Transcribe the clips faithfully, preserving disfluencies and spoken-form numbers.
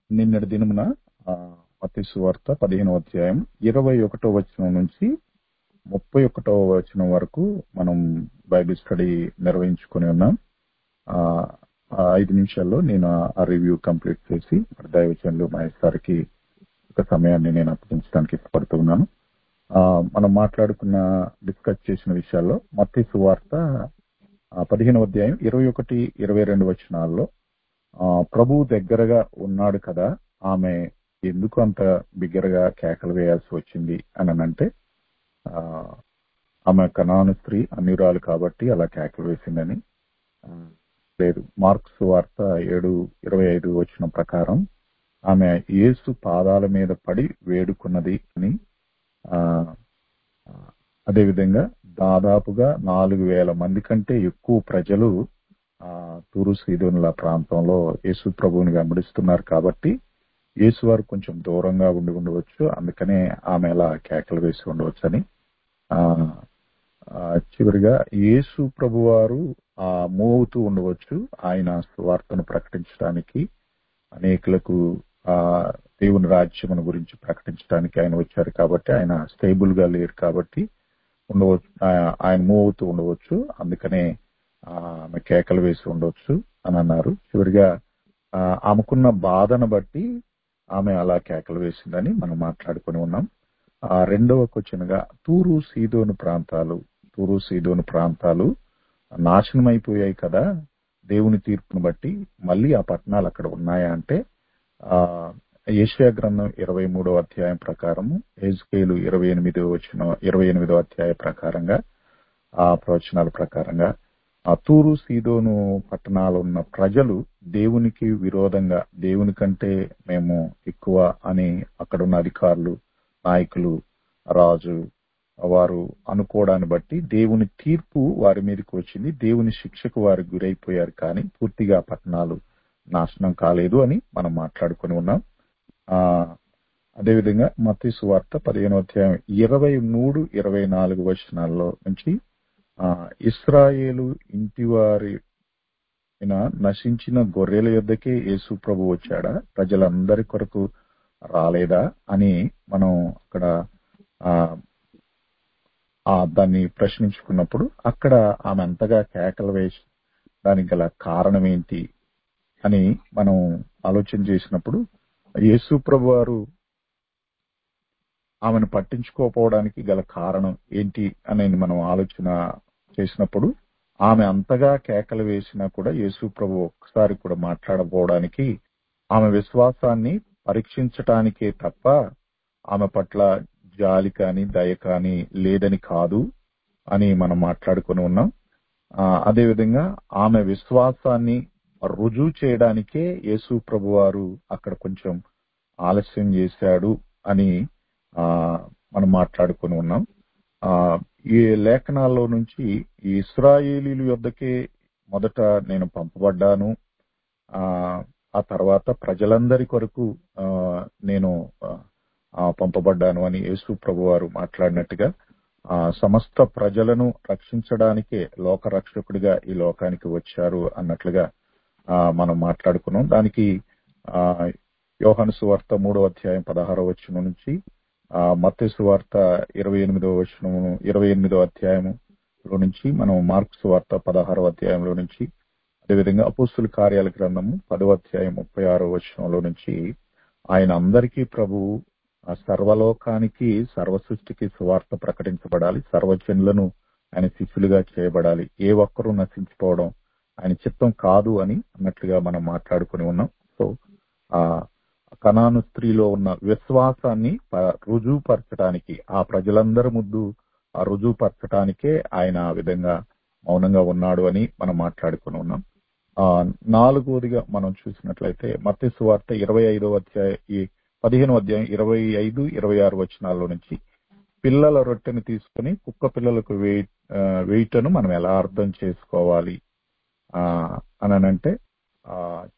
నిన్నటి దినమున మత్తయి సువార్త పదిహేనవ అధ్యాయం ఇరవై ఒకటో వచనం నుంచి ముప్పై ఒకటవ వచనం వరకు మనం బైబిల్ స్టడీ నిర్వహించుకొని ఉన్నాం. ఆ ఆ ఐదు నిమిషాల్లో నేను ఆ రివ్యూ కంప్లీట్ చేసి దైవచనులు మహేష్ గారికి ఒక సమయాన్ని నేను అప్పగించడానికి ఇష్టపడుతూ ఉన్నాను. ఆ మనం మాట్లాడుకున్న డిస్కస్ చేసిన విషయాల్లో మత్తయి సువార్త పదిహేనవ అధ్యాయం ఇరవై ఒకటి ఇరవై రెండు వచనాల్లో ఆ ప్రభువు దగ్గరగా ఉన్నాడు కదా, ఆమె ఎందుకు అంత బిగ్గరగా కేకలు వేయాల్సి వచ్చింది అని అంటే ఆ ఆమె కనాను స్త్రీ అన్యురాలు కాబట్టి అలా కేకలు వేసిందని లేదు. మార్క్స్ వార్త ఏడు ఇరవై ఐదు వచ్చిన ప్రకారం ఆమె యేసు పాదాల మీద పడి వేడుకున్నది అని, ఆ అదేవిధంగా దాదాపుగా నాలుగు వేల మంది కంటే ఎక్కువ ప్రజలు ఆ తూరు సీదోనుల ప్రాంతంలో యేసు ప్రభువుని వెంబడిస్తున్నారు కాబట్టి యేసు వారు కొంచెం దూరంగా ఉండి ఉండవచ్చు, అందుకనే ఆమె అలా కేకలు వేసి ఉండవచ్చు అని. ఆ చివరిగా యేసు ప్రభు వారు ఆ మూవ్ అవుతూ ఉండవచ్చు, ఆయన సువార్తను ప్రకటించడానికి, అనేకులకు ఆ దేవుని రాజ్యమును గురించి ప్రకటించడానికి ఆయన వచ్చారు కాబట్టి ఆయన స్టేబుల్ గా లేరు కాబట్టి ఉండవచ్చు, ఆయన మూవ్ అవుతూ ఉండవచ్చు, అందుకనే ఆమె కేకలు వేసి ఉండవచ్చు అని అన్నారు. చివరిగా ఆమెకున్న బాధను బట్టి ఆమె అలా కేకలు వేసిందని మనం మాట్లాడుకుని ఉన్నాం. ఆ రెండవ క్వశ్చన్గా తూరు సీదోను ప్రాంతాలు తూరు సీదోను ప్రాంతాలు నాశనం అయిపోయాయి కదా దేవుని తీర్పును బట్టి, మళ్ళీ ఆ పట్టణాలు అక్కడ ఉన్నాయా అంటే ఆ యెషయా గ్రంథం ఇరవై మూడో అధ్యాయం ప్రకారము, హెజ్కేలు ఇరవై ఎనిమిదో వచ్చిన ఇరవై ఎనిమిదో అధ్యాయ ప్రకారంగా ఆ ప్రవచనాల ప్రకారంగా ఆ తూరు సీదోను పట్టణాలు ఉన్న ప్రజలు దేవునికి విరోధంగా, దేవుని కంటే మేము ఎక్కువ అని అక్కడున్న అధికారులు, నాయకులు, రాజు వారు అనుకోవడాన్ని బట్టి దేవుని తీర్పు వారి మీదకి వచ్చింది, దేవుని శిక్షకు వారు గురైపోయారు, కానీ పూర్తిగా పట్టణాలు నాశనం కాలేదు అని మనం మాట్లాడుకుని ఉన్నాం. ఆ అదేవిధంగా మత్తయి సువార్త పదిహేనో అధ్యాయం ఇరవై మూడు ఇరవై నాలుగు వచనాల్లో నుంచి ఆ ఇశ్రాయేలు ఇంటివారి నశించిన గొర్రెల యొద్దకే యేసు ప్రభు వచ్చాడా, ప్రజలందరి కొరకు రాలేదా అని మనం అక్కడ ఆ దాన్ని ప్రశ్నించుకున్నప్పుడు అక్కడ ఆమె అంతగా కేకలు వేయడానికి గల కారణం ఏంటి అని మనం ఆలోచన చేసినప్పుడు, యేసు ప్రభు వారు ఆమెను పట్టించుకోకపోవడానికి గల కారణం ఏంటి అనేది మనం ఆలోచన చేసినప్పుడు, ఆమె అంతగా కేకలు వేసినా కూడా యేసు ప్రభు ఒక్కసారి కూడా మాట్లాడకపోవడానికి ఆమె విశ్వాసాన్ని పరీక్షించటానికే తప్ప ఆమె పట్ల జాలి కానీ దయ కానీ లేదని కాదు అని మనం మాట్లాడుకుని ఉన్నాం. అదేవిధంగా ఆమె విశ్వాసాన్ని రుజువు చేయడానికే యేసు ప్రభు వారు అక్కడ కొంచెం ఆలస్యం చేశాడు అని ఆ మనం మాట్లాడుకుని ఉన్నాం. ఆ ఈ లేఖనాల్లో నుంచి ఈ ఇశ్రాయేలీల యొద్దకే మొదట నేను పంపబడ్డాను, ఆ ఆ తర్వాత ప్రజలందరి కొరకు ఆ నేను పంపబడ్డాను అని యేసు ప్రభు వారు మాట్లాడినట్టుగా ఆ సమస్త ప్రజలను రక్షించడానికే లోక రక్షకుడిగా ఈ లోకానికి వచ్చారు అన్నట్లుగా ఆ మనం మాట్లాడుకున్నాం. దానికి ఆ యోహాను సువార్త మూడో అధ్యాయం పదహారో వచనం నుంచి ఆ మత్తయి సువార్త ఇరవై ఎనిమిదో వచనము ఇరవై ఎనిమిదో అధ్యాయంలో నుంచి మనం మార్క్స్ సువార్త పదహారో అధ్యాయంలో నుంచి, అదేవిధంగా అపోస్తుల కార్యాల గ్రంథము పదో అధ్యాయం ముప్పై ఆరో వచనంలో నుంచి ఆయన అందరికీ ప్రభువు సర్వలోకానికి సర్వ సృష్టికి సువార్త ప్రకటించబడాలి, సర్వజనులను ఆయన శిష్యులుగా చేయబడాలి, ఏ ఒక్కరూ నశించిపోవడం ఆయన చిత్తం కాదు అని అన్నట్లుగా మనం మాట్లాడుకుని ఉన్నాం. సో ఆ కనాను స్త్రీలో ఉన్న విశ్వాసాన్ని రుజువుపరచడానికి, ఆ ప్రజలందరి ముందు ఆ రుజువుపరచడానికే ఆయన ఆ విధంగా మౌనంగా ఉన్నాడు అని మనం మాట్లాడుకుని ఉన్నాం. ఆ నాలుగోదిగా మనం చూసినట్లయితే మత్తయి సువార్త ఇరవై ఐదో అధ్యాయ ఈ పదిహేను అధ్యాయం ఇరవై ఐదు ఇరవై ఆరు వచనాల్లో నుంచి పిల్లల రొట్టెను తీసుకుని కుక్క పిల్లలకు వేయి వేయటను మనం ఎలా అర్థం చేసుకోవాలి ఆ అనంటే ఆ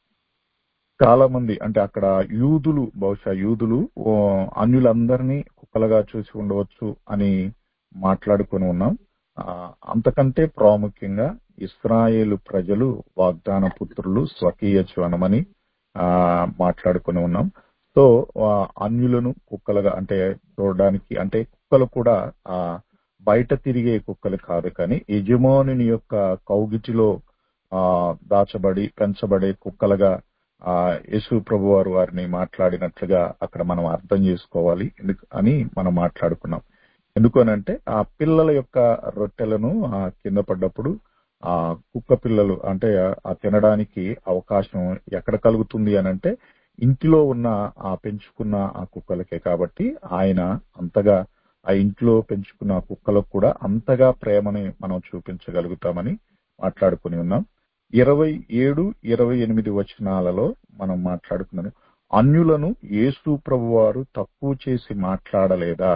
చాలా మంది అంటే అక్కడ యూదులు, బహుశా యూదులు అన్యులందరినీ కుక్కలుగా చూసి ఉండవచ్చు అని మాట్లాడుకుని ఉన్నాం. అంతకంటే ప్రాముఖ్యంగా ఇశ్రాయేలు ప్రజలు వాగ్దాన పుత్రులు, స్వకీయ జ్వనమని ఆ మాట్లాడుకుని ఉన్నాం. సో ఆ, అన్యులను కుక్కలుగా అంటే చూడడానికి అంటే కుక్కలు కూడా ఆ బయట తిరిగే కుక్కలు కాదు, కానీ యజమానుని యొక్క కౌగిటిలో ఆ దాచబడి పెంచబడే కుక్కలుగా ఆ యేసు ప్రభు వారు వారిని మాట్లాడినట్లుగా అక్కడ మనం అర్థం చేసుకోవాలి ఎందుకు అని మనం మాట్లాడుకున్నాం. ఎందుకనంటే ఆ పిల్లల యొక్క రొట్టెలను ఆ కింద పడ్డప్పుడు ఆ కుక్క పిల్లలు అంటే ఆ తినడానికి అవకాశం ఎక్కడ కలుగుతుంది అని అంటే ఇంటిలో ఉన్న ఆ పెంచుకున్న ఆ కుక్కలకే. కాబట్టి ఆయన అంతగా ఆ ఇంట్లో పెంచుకున్న ఆ కుక్కలకు కూడా అంతగా ప్రేమని మనం చూపించగలుగుతామని మాట్లాడుకుని ఉన్నాం. ఇరవై ఏడు ఇరవై ఎనిమిది వచనాలలో మనం మాట్లాడుకున్నాం, అన్యులను యేసు ప్రభు వారు తక్కువ చేసి మాట్లాడలేదా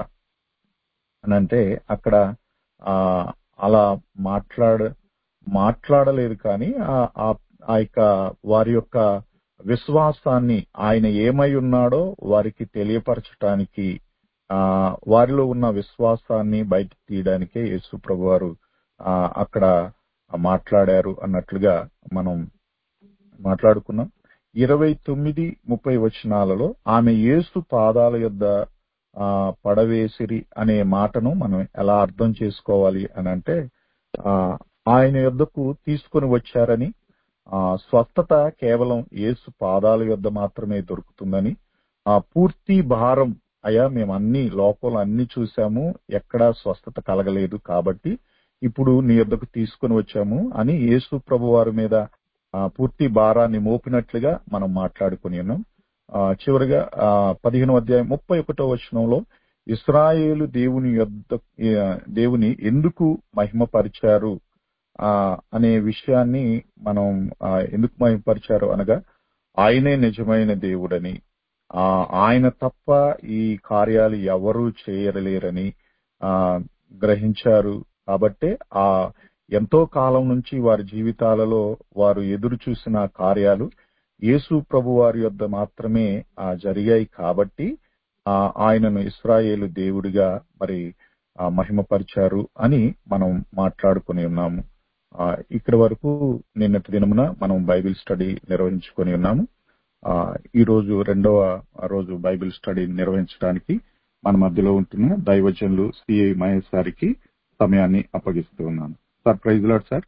అని అంటే అక్కడ ఆ అలా మాట్లాడ మాట్లాడలేదు, కానీ ఆ ఆ- ఆ యొక్క వారి యొక్క విశ్వాసాన్ని ఆయన ఏమై ఉన్నాడో వారికి తెలియపరచటానికి ఆ వారిలో ఉన్న విశ్వాసాన్ని బయటకు తీయడానికే యేసు ప్రభు వారు ఆ అక్కడ మాట్లాడారు అన్నట్లుగా మనం మాట్లాడుకున్నాం. ఇరవై తొమ్మిది ముప్పై వచనాలలో ఆమె యేసు పాదాల యొద్ద ఆ పడవేసిరి అనే మాటను మనం ఎలా అర్థం చేసుకోవాలి అని అంటే ఆ ఆయన యొద్దకు తీసుకొని వచ్చారని, ఆ స్వస్థత కేవలం యేసు పాదాల యొద్ద మాత్రమే దొరుకుతుందని, ఆ పూర్తి భారం అయ్యా మేము అన్ని లోపల అన్ని చూసాము ఎక్కడా స్వస్థత కలగలేదు, కాబట్టి ఇప్పుడు నీ యొద్దకు తీసుకొని వచ్చాము అని యేసు ప్రభు వారి మీద ఆ పూర్తి భారాన్ని మోపినట్లుగా మనం మాట్లాడుకుని ఉన్నాం. ఆ చివరిగా ఆ పదిహేను అధ్యాయం ముప్పై ఒకటో వచనంలో ఇశ్రాయేలు దేవుని యొద్ద ఆ, దేవుని ఎందుకు మహిమపరిచారు ఆ అనే విషయాన్ని మనం ఆ, ఎందుకు మహిమపరిచారు అనగా ఆయనే నిజమైన దేవుడని, ఆ ఆయన తప్ప ఈ కార్యాలు ఎవరూ చేయలేరని ఆ గ్రహించారు. కాబట్టే ఆ ఎంతో కాలం నుంచి వారి జీవితాలలో వారు ఎదురు చూసిన కార్యాలు యేసు ప్రభు వారి యొద్ద మాత్రమే ఆ జరిగాయి. కాబట్టి ఆ ఆయనను ఇశ్రాయేలు దేవుడిగా మరి ఆ మహిమపరిచారు అని మనం మాట్లాడుకుని ఉన్నాము. ఆ ఇక్కడి వరకు నిన్నటి దినమున మనం బైబిల్ స్టడీ నిర్వహించుకొని ఉన్నాము. ఆ ఈ రోజు రెండవ రోజు బైబిల్ స్టడీ నిర్వహించడానికి మన మధ్యలో ఉంటున్న దైవజనులు సిఐ మహేష్ గారికి సమయాన్ని అప్పగిస్తూ ఉన్నాను. Sir praise lord sir.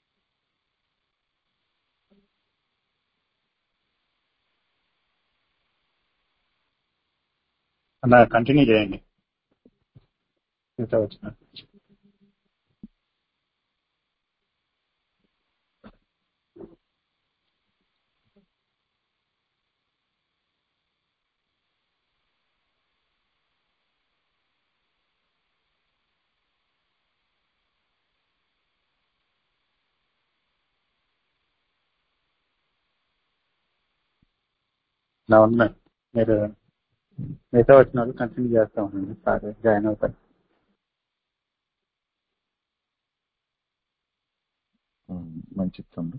అలా కంటిన్యూ చేయండి. ఇంకా వచ్చిన నా ఉన్నాయి. మీరు మిగతా వచ్చిన వాళ్ళు కంటిన్యూ చేస్తా ఉండండి. సార్ జాయిన్ అవుతారు. ఆ, మంచిది తండ్రి.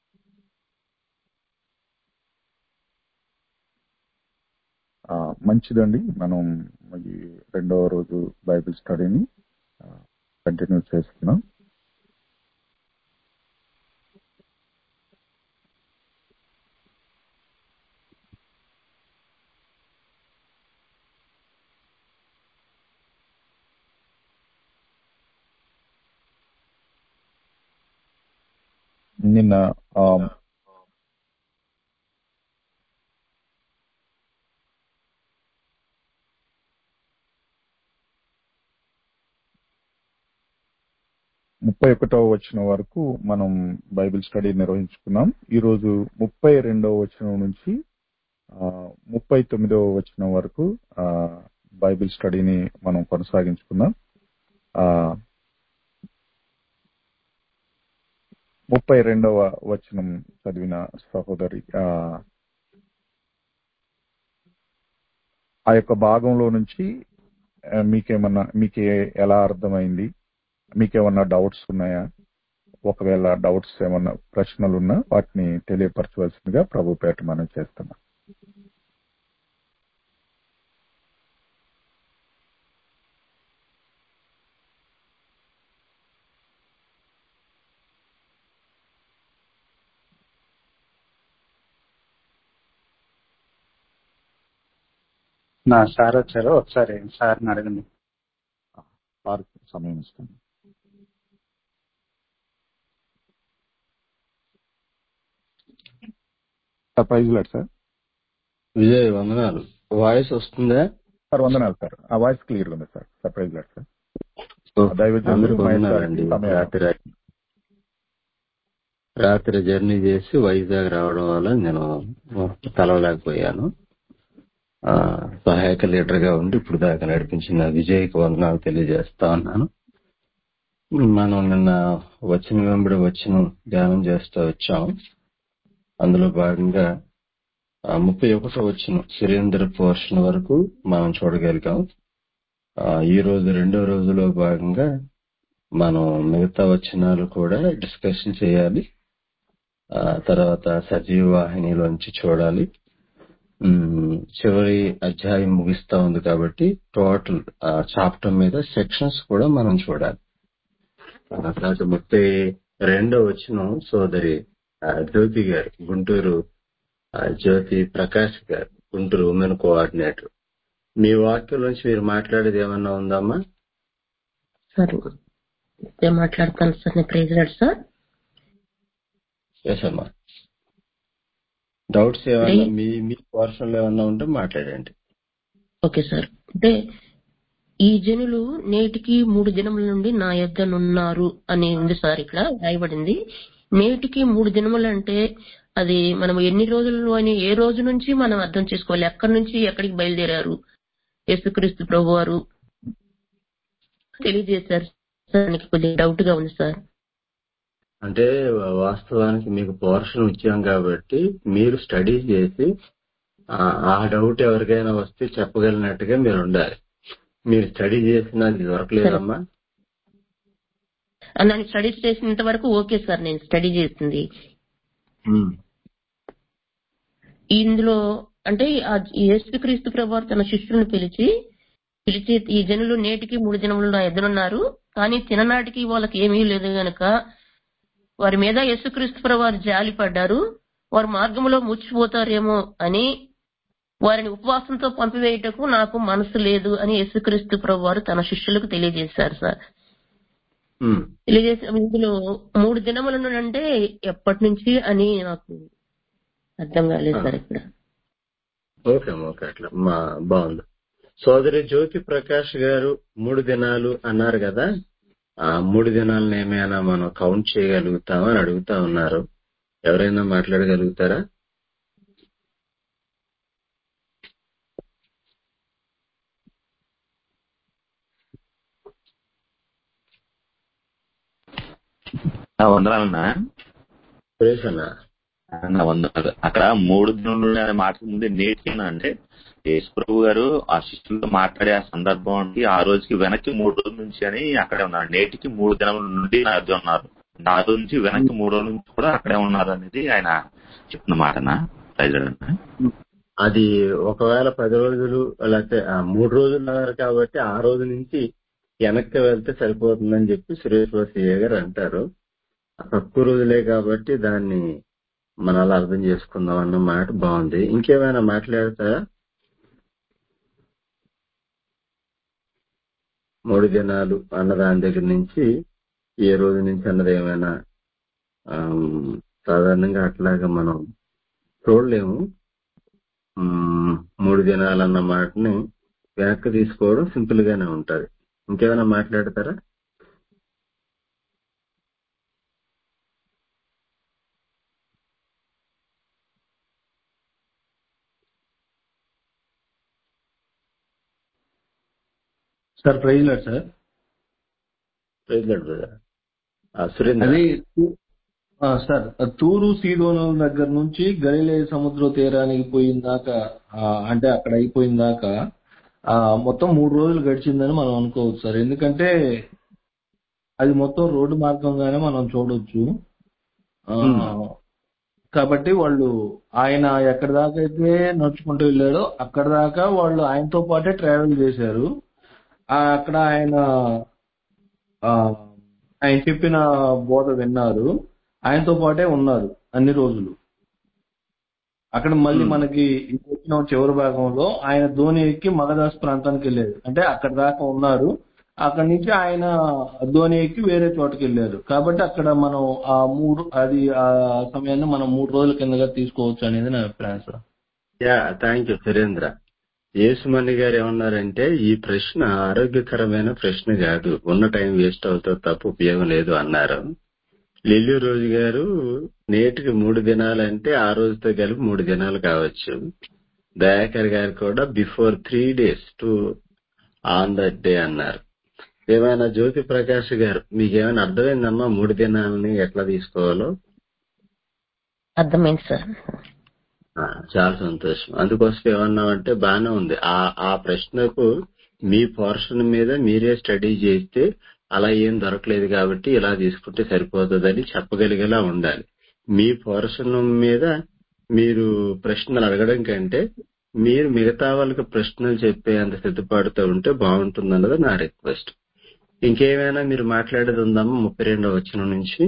ఆ, మంచిదండి. మనం ఈ రెండవ రోజు బైబిల్ స్టడీని కంటిన్యూ చేస్తున్నాం. నిన్న ఆ, ముప్పై ఒకటవ వచనం వరకు మనం బైబిల్ స్టడీ నిర్వహించుకున్నాం. ఈ రోజు ముప్పై రెండవ వచనం నుంచి ఆ, ముప్పై తొమ్మిదవ వచనం వరకు ఆ, బైబిల్ స్టడీని మనం కొనసాగించుకున్నాం. ఆ, ముప్పై రెండవ వచనం చదివిన సహోదరి ఆ ఆ యొక్క భాగంలో నుంచి ఆ, మీకేమన్నా మీకే ఎలా అర్థమైంది, మీకేమన్నా డౌట్స్ ఉన్నాయా? ఒకవేళ డౌట్స్ ఏమన్నా ప్రశ్నలు ఉన్నా వాటిని తెలియపరచవలసిందిగా ప్రభు పేట మనం చేస్తున్నాం. నా సార్ వచ్చారు, ఒకసారి సార్ని అడగండి. సార్ సమయం ఇస్తాను. Sir praise lord sir. Vijay వందనాలు. వాయిస్ వస్తుందా సార్? వందనాలు సార్. ఆ వాయిస్ క్లియర్ ఉంది sir. Sir praise lord sir. అందరికి వందనాలండి. రాత్రి రాత్రి జర్నీ చేసి వైజాగ్ రావడం వల్ల నేను కలవలేకపోయాను. సహాయక లీడర్ గా ఉండి ఇప్పుడు దాకా నడిపించిన విజయ్కి వందనాలు తెలియజేస్తా ఉన్నాను. మనం నిన్న వచ్చిన వెంబడి వచ్చిన ధ్యానం చేస్తూ వచ్చాం. అందులో భాగంగా ముప్పై ఒకటో వచ్చిన సురేంద్ర పోర్షన్ వరకు మనం చూడగలిగాం. ఈ రోజు రెండో రోజులో భాగంగా మనం మిగతా వచనాలు కూడా డిస్కషన్ చేయాలి. తర్వాత సజీవ వాహినిలోంచి చూడాలి. చివరి అధ్యాయం ముగిస్తా ఉంది కాబట్టి టోటల్ చాప్టర్ మీద సెక్షన్స్ కూడా మనం చూడాలి. తర్వాత ముప్పై రెండో వచ్చిన సోదరి జ్యోతి గారు, గుంటూరు జ్యోతి ప్రకాష్ గారు, గుంటూరు ఉమెన్ కోఆర్డినేటర్, మీ వాక్యం నుంచి మీరు మాట్లాడేది ఏమన్నా ఉందమ్మా? సార్ మాట్లాడతాను సార్. నేను ప్రైజ్ లార్డ్ సార్. ఎస్ అమ్మా. డౌట్స్ ఏమన్నా మీ మీ పోర్షన్లో ఏమన్నా ఉంటే మాట్లాడండి. Okay sir. అంటే ఈ జనులు నేటికి మూడు దినముల నుండి నా యొద్దనున్నారు అని ఉంది సార్. ఇక్కడ రాయబడింది నేటికి మూడు దినములు. అంటే అది మనం ఎన్ని రోజులు అని ఏ రోజు నుంచి మనం అర్థం చేసుకోవాలి. ఎక్కడి నుంచి ఎక్కడికి బయలుదేరారు యేసుక్రీస్తు ప్రభు వారు తెలియజేశారు సార్. నాకు కొద్దిగా డౌట్ గా ఉంది సార్. అంటే వాస్తవానికి మీకు పోర్షన్ ఇచ్చాం కాబట్టి మీరు స్టడీ చేసి ఆ డౌట్ ఎవరికైనా వస్తే చెప్పగలిగినట్టుగా మీరు ఉండాలి. మీరు స్టడీ చేసినది దొరకలేదమ్మా? నన్ను స్టడీ చేసినంత వరకు ఓకే సార్. నేను స్టడీ చేసింది ఇందులో అంటే యేసుక్రీస్తు ప్రభువారు తన శిష్యులను పిలిచి పిలిచి ఈ జనులు నేటికి మూడు దినములు నా ఎదురున్నారు, కానీ తిననాటికి వాళ్ళకి ఏమీ లేదు గనక వారి మీద యేసుక్రీస్తు ప్రభువారు జాలి పడ్డారు. వారు మార్గంలో ముచ్చిపోతారేమో అని వారిని ఉపవాసంతో పంపివేయటకు నాకు మనసు లేదు అని యేసుక్రీస్తు ప్రభువారు తన శిష్యులకు తెలియజేశారు సార్. తెలియజేసి ఇందులో మూడు దినములను అంటే ఎప్పటి నుంచి అని నాకు అర్థం కాలేదు సార్. ఇక్కడ ఓకే ఓకే అట్లా మా బాగుంది. సోదరి జ్యోతి ప్రకాష్ గారు మూడు దినాలు అన్నారు కదా, ఆ మూడు దినాలను ఏమైనా మనం కౌంట్ చేయగలుగుతామని అడుగుతా ఉన్నారు. ఎవరైనా మాట్లాడగలుగుతారా? వందనాలన్నా. వందనాలు. అక్కడ మూడు దినములు అనే మాట ముందు నేటికినా అంటే యేసు ప్రభు గారు ఆ శిష్యులతో మాట్లాడే ఆ సందర్భానికి ఆ రోజుకి వెనక్కి మూడు రోజుల నుంచి అని అక్కడే ఉన్నారు. నేటికి మూడు దినముల నుండి నా వద్ద ఉన్నారు. నా రోజు నుంచి వెనక్కి మూడు రోజుల నుంచి కూడా అక్కడే ఉన్నారు అనేది ఆయన చెప్తున్న మాటనా? అది ఒకవేళ పది రోజులు లేకపోతే మూడు రోజులు అన్నారు కాబట్టి ఆ రోజు నుంచి వెనక్కి వెళ్తే సరిపోతుందని చెప్పి సురేష్ వసయ్య గారు అంటారు. తక్కువ రోజులే కాబట్టి దాన్ని మనం అలా అర్థం చేసుకుందాం అన్న మాట బాగుంది. ఇంకేమైనా మాట్లాడతారా? మూడు దినాలు అన్న దాని దగ్గర నుంచి ఏ రోజు నుంచి అన్నది ఏమైనా సాధారణంగా అట్లాగా మనం చూడలేము. మూడు దినాలు అన్న మాటని వెనక్కి తీసుకోవడం సింపుల్ గానే ఉంటది. ఇంకేమైనా మాట్లాడతారా? Sir praise lord sir. Praise lord brother. Surendra అది సార్ తూరు సీదోను దగ్గర నుంచి గలిలే సముద్ర తీరానికి పోయిన దాకా, అంటే అక్కడ అయిపోయిన దాకా మొత్తం మూడు రోజులు గడిచిందని మనం అనుకోవచ్చు సార్. ఎందుకంటే అది మొత్తం రోడ్డు మార్గంగానే మనం చూడొచ్చు. కాబట్టి వాళ్ళు ఆయన ఎక్కడి దాకా అయితే నడుచుకుంటూ వెళ్ళాడో అక్కడ దాకా వాళ్ళు ఆయనతో పాటే ట్రావెల్ చేశారు. అక్కడ ఆయన ఆయన చెప్పిన బోధ విన్నారు, ఆయనతో పాటే ఉన్నారు అన్ని రోజులు. అక్కడ మళ్ళీ మనకి వచ్చిన చివరి భాగంలో ఆయన ధోని ఎక్కి మగదాస్ ప్రాంతానికి వెళ్ళారు. అంటే అక్కడ దాకా ఉన్నారు, అక్కడి నుంచి ఆయన ధోని ఎక్కి వేరే చోటకి వెళ్ళారు. కాబట్టి అక్కడ మనం ఆ మూడు అది ఆ సమయాన్ని మనం మూడు రోజుల కిందగా తీసుకోవచ్చు అనేది నా అభిప్రాయం sir. Yeah thank you Surendra. Yesumani గారు ఏమన్నారంటే ఈ ప్రశ్న ఆరోగ్యకరమైన ప్రశ్న కాదు, ఉన్న టైం వేస్ట్ అవుతుంది తప్ప ఉపయోగం లేదు అన్నారు. లిల్లీ రోజు గారు నేటికి మూడు దినాలు అంటే ఆ రోజుతో కలిపి మూడు దినాలు కావచ్చు. దయాకర్ గారు కూడా before three days to on that day అన్నారు. ఏమైనా జ్యోతి ప్రకాష్ గారు మీకేమైనా అర్థమైందమ్మా మూడు దినాలని ఎట్లా తీసుకోవాలో? అర్థమైంది సార్. ఆ, చాలా సంతోషం. అందుకోసం ఏమన్నామంటే బానే ఉంది. ఆ ఆ ప్రశ్నకు మీ పోర్షన్ మీద మీరే స్టడీ చేస్తే అలా ఏం దొరకలేదు కాబట్టి ఇలా తీసుకుంటే సరిపోతుందని చెప్పగలిగేలా ఉండాలి. మీ పోర్షన్ మీద మీరు ప్రశ్నలు అడగడం కంటే మీరు మిగతా వాళ్ళకి ప్రశ్నలు చెప్పే అంత సిద్ధపడుతూ ఉంటే బాగుంటుందన్నది నా రిక్వెస్ట్. ఇంకేమైనా మీరు మాట్లాడేది ఉందమ్మా ముప్పై రెండవ వచనం నుంచి?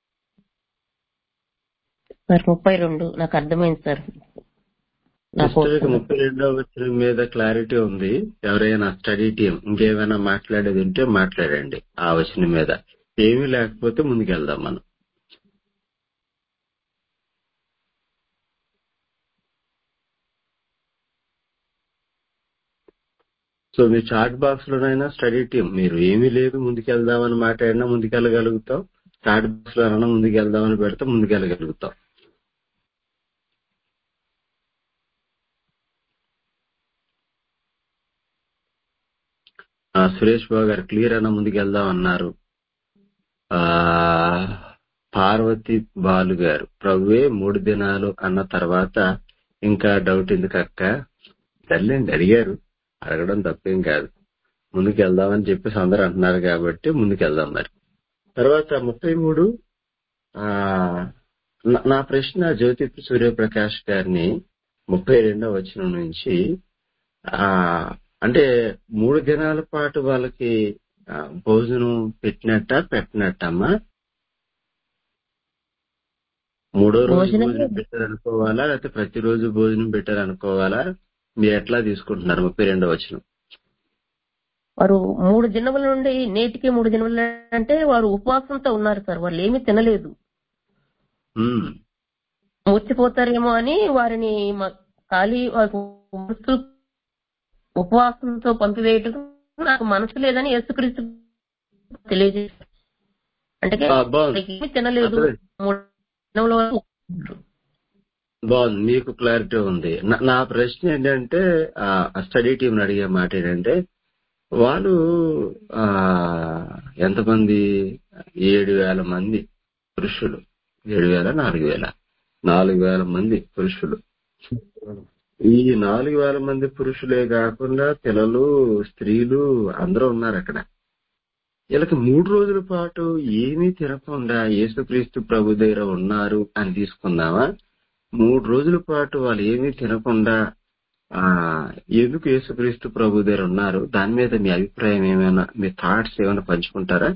సార్ ముప్పై రెండు నాకు అర్థమైంది సార్. నా సిస్టర్కి పోర్షన్ ముప్పై రెండవ వచనం మీద క్లారిటీ ఉంది. ఎవరైనా స్టడీ టీం ఇంకేమైనా మాట్లాడేది ఉంటే మాట్లాడండి ఆ వచనం మీద. ఏమీ లేకపోతే ముందుకెళ్దాం మనం. సో మీ చాట్ బాక్స్ లోనైనా స్టడీ టీం మీరు ఏమీ లేదు ముందుకెళ్దామని మాట్లాడినా ముందుకెళ్ళగలుగుతాం, చాట్ బాక్స్ లోనైనా ముందుకెళ్దామని పెడితే ముందుకెళ్ళగలుగుతాం. ఆ, సురేష్ బాబు గారు క్లియర్ అయినా ముందుకెళ్దాం అన్నారు. ఆ పార్వతి బాలు గారు ప్రభువే మూడు దినాలు అన్న తర్వాత ఇంకా డౌట్ ఎందుకు అక్క? సర్లేండి, అడిగారు, అడగడం తప్పేం కాదు. ముందుకు వెళ్దామని చెప్పేసి అందరూ అంటున్నారు కాబట్టి ముందుకెళ్దాం. మరి తర్వాత ముప్పై మూడు ఆ నా- నా ప్రశ్న జ్యోతి సూర్యప్రకాష్ గారిని ముప్పై రెండవ వచనం నుంచి ఆ అంటే మూడు దినాల పాటు వాళ్ళకి ఆ, భోజనం పెట్టినట్ట పెట్టినట్టమ్మా? మూడో రోజు భోజనం భోజనం పెట్టారనుకోవాలా లేకపోతే ప్రతిరోజు భోజనం పెట్టారనుకోవాలా? మీరు ఎట్లా తీసుకుంటున్నారు ముప్పై రెండవ వచనం? వారు మూడు దినముల నుండి నేటికి మూడు దినముల అంటే వారు ఉపవాసంతో ఉన్నారు సార్. వాళ్ళు ఏమీ తినలేదు, ఉమ్, మూర్చిపోతారేమో అని వారిని మ- ఖాళీ వారికి మనసు ఉపవాసంతో పంపివేయటం నాకు మనసు లేదని యేసుక్రీస్తు తెలియజేశారు. అంటే ఆ, బాగుంది, వారికి ఏమీ తినలేదు, అర్థమైంది. మూడు దినముల వరకు ఉన్నారు. బాగుంది, మీకు క్లారిటీ ఉంది. నా నా ప్రశ్న ఏంటంటే ఆ స్టడీ టీం అడిగే మాట ఏంటంటే వాళ్ళు ఆ ఎంతమంది? ఏడు వేల మంది పురుషులు. ఏడు వేల నాలుగు వేల నాలుగు వేల మంది పురుషులు. ఈ నాలుగు వేల మంది పురుషులే కాకుండా పిల్లలు, స్త్రీలు అందరూ ఉన్నారు అక్కడ. వీళ్ళకి మూడు రోజుల పాటు ఏమీ తినకుండా యేసుక్రీస్తు ప్రభు దగ్గర ఉన్నారు అని తీసుకుందామా? మూడు రోజుల పాటు వాళ్ళు ఏమీ తినకుండా ఆ ఎందుకు యేసుక్రీస్తు ప్రభు దగ్గర ఉన్నారు? దాని మీద మీ అభిప్రాయం ఏమైనా, మీ థాట్స్ ఏమైనా పంచుకుంటారా?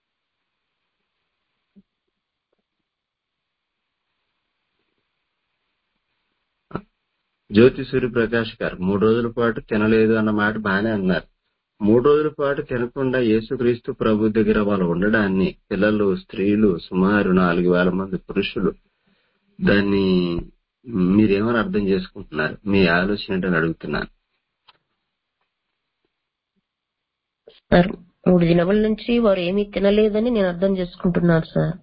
జ్యోతి సూర్యప్రకాష్ గారు మూడు రోజుల పాటు తినలేదు అన్న మాట బాగానే అన్నారు. మూడు రోజుల పాటు తినకుండా యేసుక్రీస్తు ప్రభు దగ్గర వాళ్ళు ఉండడాన్ని, పిల్లలు, స్త్రీలు, సుమారు నాలుగు వేల మంది పురుషులు, దాన్ని మీరేమని అర్థం చేసుకుంటున్నారు? మీ ఆలోచన ఏంటని అడుగుతున్నాను. సార్ మూడు దినముల నుంచి వారు ఏమీ తినలేదని నేను అర్థం చేసుకుంటున్నాను సార్.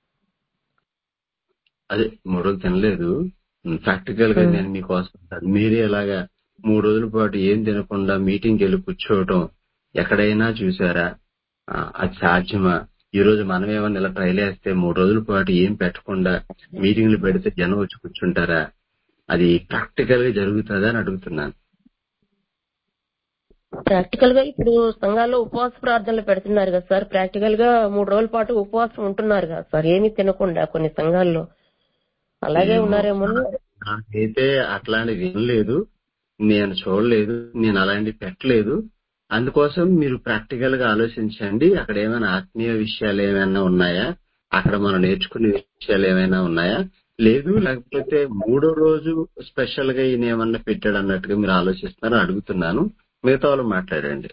అదే మూడు రోజులు తినలేదు. ప్రాక్టికల్ గా ఉమ్. నేను మీకోసం కాదు, మీరే అలాగా మూడు రోజుల పాటు ఏం తినకుండా మీటింగ్కి వెళ్ళి కూర్చోవటం ఎక్కడైనా చూసారా? ఆ, అది సాధ్యమా? ఈ రోజు మనం ఏమన్నా ఇలా ట్రైల్ వేస్తే మూడు రోజుల పాటు ఏం పెట్టకుండా మీటింగ్లు పెడితే జనం వచ్చి కూర్చుంటారా? అది ప్రాక్టికల్ గా జరుగుతుందా అని అడుగుతున్నాను. ప్రాక్టికల్ గా ఇప్పుడు సంఘాల్లో ఉపవాస ప్రార్థనలు పెడుతున్నారు కదా సార్. ప్రాక్టికల్ గా మూడు రోజుల పాటు ఉపవాసం ఉంటున్నారు కదా సార్, ఏమీ తినకుండా కొన్ని సంఘాల్లో. అలాగే ఏమో, ఉన్నారేమో అని. నాకైతే అట్లాంటివి వినలేదు, నేను చూడలేదు, నేను అలాంటివి పెట్టలేదు. అందుకోసం మీరు ప్రాక్టికల్ గా ఆలోచించండి. అక్కడ ఏమైనా ఆత్మీయ విషయాలు ఏమైనా ఉన్నాయా? అక్కడ మనం నేర్చుకునే విషయాలు ఏమైనా ఉన్నాయా? లేదు, లేకపోతే మూడో రోజు స్పెషల్ గా ఈయన ఏమన్నా పెట్టాడు అన్నట్టుగా మీరు ఆలోచిస్తున్నారని అడుగుతున్నాను. మిగతా వాళ్ళు మాట్లాడండి.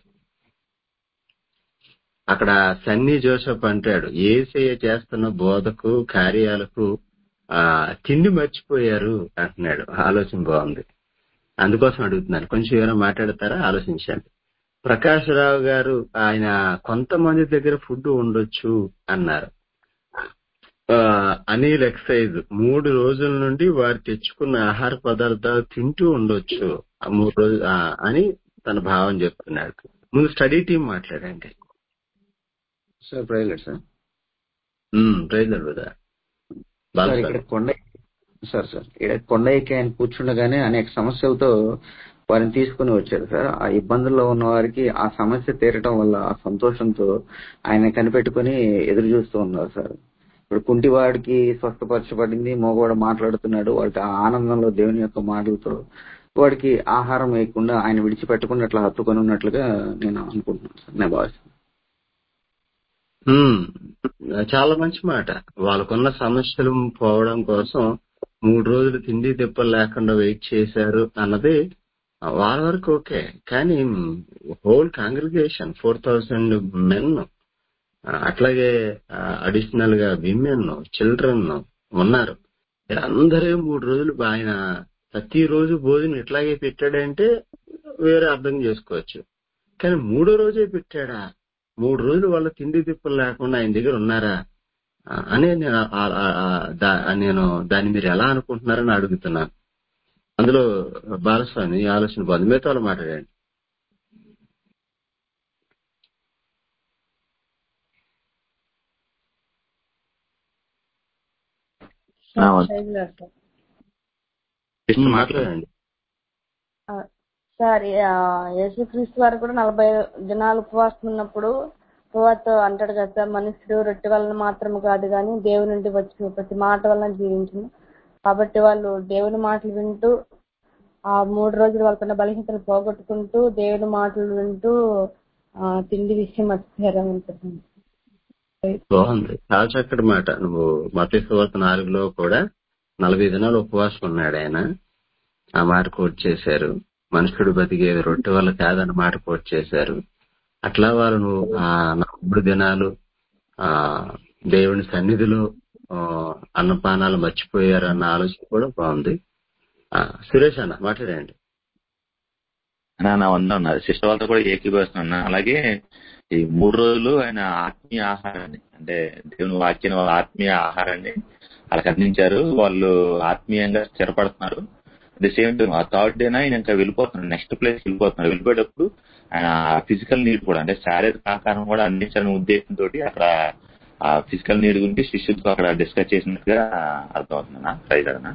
అక్కడ సన్నీ జోసెఫ్ అంటాడు, యేసయ్య చేస్తున్న బోధకు కార్యాలకు ఆ తిండి మర్చిపోయారు అంటున్నాడు. ఆలోచన బాగుంది, అందుకోసం అడుగుతున్నాను. కొంచెం ఎవరైనా మాట్లాడతారా? ఆలోచించండి. ప్రకాష్ రావు గారు ఆయన కొంతమంది దగ్గర ఫుడ్ ఉండొచ్చు అన్నారు. ఆ, అనిల్ ఎక్సైజ్ మూడు రోజుల నుండి వారు తెచ్చుకున్న ఆహార పదార్థాలు తింటూ ఉండొచ్చు ఆ మూడు రోజులు ఆ, అని తన భావం చెప్తున్నాడు. ముందు స్టడీ టీం మాట్లాడండి. సార్ ప్రైవేట్ సార్ ప్రైజర్ కదా సార్ ఇక్కడ కొండ సార్ సార్ ఇక్కడ కొండ ఎక్కి ఆయన కూర్చుండగానే అనేక సమస్యలతో వారిని తీసుకుని వచ్చారు సార్. ఆ ఇబ్బందుల్లో ఉన్న వారికి ఆ సమస్య తీరటం వల్ల ఆ సంతోషంతో ఆయన కనిపెట్టుకుని ఎదురు చూస్తూ ఉన్నారు సార్. ఇప్పుడు కుంటివాడికి స్వస్థపరచబడింది, మగవాడు మాట్లాడుతున్నాడు. వాడికి ఆ ఆనందంలో దేవుని యొక్క మాటలతో వాడికి ఆహారం వేయకుండా ఆయన విడిచిపెట్టకుండా అట్లా హత్తుకొని ఉన్నట్లుగా నేను అనుకుంటున్నాను సార్. నేను భావిస్తున్నాను. ఉమ్, చాలా మంచి మాట. వాళ్ళకున్న సమస్యలు పోవడం కోసం మూడు రోజులు తిండి తిప్పలు లేకుండా వెయిట్ చేశారు అన్నది వాళ్ళ వరకు ఓకే. కానీ whole congregation four thousand men, అట్లాగే అడిషనల్ గా విమెన్, చిల్డ్రన్ ఉన్నారు. అందరూ మూడు రోజులు ఆయన ప్రతిరోజు భోజనం ఇట్లాగే పెట్టాడంటే వేరే అర్థం చేసుకోవచ్చు. కానీ మూడో రోజే పెట్టాడా? మూడు రోజులు వాళ్ళ తిండి తిప్పలు లేకుండా ఆయన దగ్గర ఉన్నారా అనే నేను నేను దాన్ని మీరు ఎలా అనుకుంటున్నారని అడుగుతున్నాను. అందులో బాలస్వామి ఈ ఆలోచన బాగుంది. మిగతా వాళ్ళు మాట్లాడండి. మాట్లాడండి సార్. యేసుక్రీస్తు వారు కూడా నలభై దినాలు ఉపవాసం ఉన్నప్పుడు తర్వాత అంటాడు కదా సార్, మనుషుడు రొట్టె వలన మాత్రం కాదు కానీ దేవుని నుండి వచ్చిన ప్రతి మాట వలన జీవించను. కాబట్టి వాళ్ళు దేవుని మాటలు వింటూ ఆ మూడు రోజులు వాళ్ళకున్న బలహీనతలు పోగొట్టుకుంటూ దేవుని మాటలు వింటూ ఆ తిండి విషయం మర్చిపోయారని. బాగుంది, చాలా చక్కటి మాట. నువ్వు మత్తయి సువార్త నాలుగులో కూడా నలభై దినాలు ఉపవాసం ఉన్నాడు ఆయన. ఆ మాట కోట్ చేశారు. మనుషుడు బతికేది రొట్టె వల్ల కాదన్న మాట కోట్ చేశారు. అట్లా వాళ్ళు ఆ నలభై దినాలు ఆ దేవుని సన్నిధిలో అన్నపానాలు మర్చిపోయారు అన్న ఆలోచన కూడా బాగుంది. సురేష్ అన్న మాట్లాడండి. నా వంద ఉన్నారు సిస్టర్ వాళ్ళతో కూడా ఏకీభవిస్తున్నా. అలాగే ఈ మూడు రోజులు ఆయన ఆత్మీయ ఆహారాన్ని, అంటే దేవుని వాక్యాన్ని, వాళ్ళ ఆత్మీయ ఆహారాన్ని వాళ్ళకి అందించారు. వాళ్ళు ఆత్మీయంగా స్థిరపడుతున్నారు. ది సేమ్ టైం ఆ థర్డ్ డేనా ఆయన ఇంకా వెళ్ళిపోతున్నారు, నెక్స్ట్ ప్లేస్ వెళ్ళిపోతున్నారు. వెళ్ళిపోయేటప్పుడు ఆయన ఫిజికల్ నీడ్ కూడా, అంటే శారీరక ఆహారం కూడా అందించాలనే ఉద్దేశంతో అక్కడ ఆ ఫిజికల్ నీడ్ గురించి శిష్యులతో అక్కడ డిస్కస్ చేసినట్టుగా అర్థమవుతుందన్నా. ప్రైజ్ అన్నా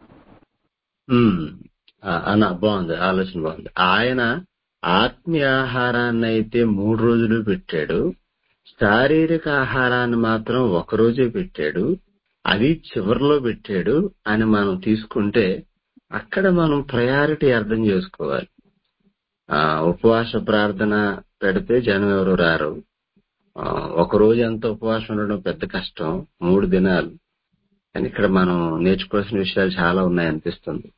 అన్న బాగుంది, ఆలోచన బాగుంది. ఆయన ఆత్మీయ ఆహారాన్ని అయితే మూడు రోజులు పెట్టాడు, శారీరక ఆహారాన్ని మాత్రం ఒక రోజే పెట్టాడు. అది చివరిలో పెట్టాడు అని మనం తీసుకుంటే అక్కడ మనం ప్రయారిటీ అర్థం చేసుకోవాలి. ఆ ఉపవాస ప్రార్థన పెడితే జనం ఎవరు రారు. ఒక రోజు ఎంత ఉపవాసం ఉండడం పెద్ద కష్టం, మూడు దినాలు. కానీ ఇక్కడ మనం నేర్చుకోవాల్సిన విషయాలు చాలా ఉన్నాయనిపిస్తుంది.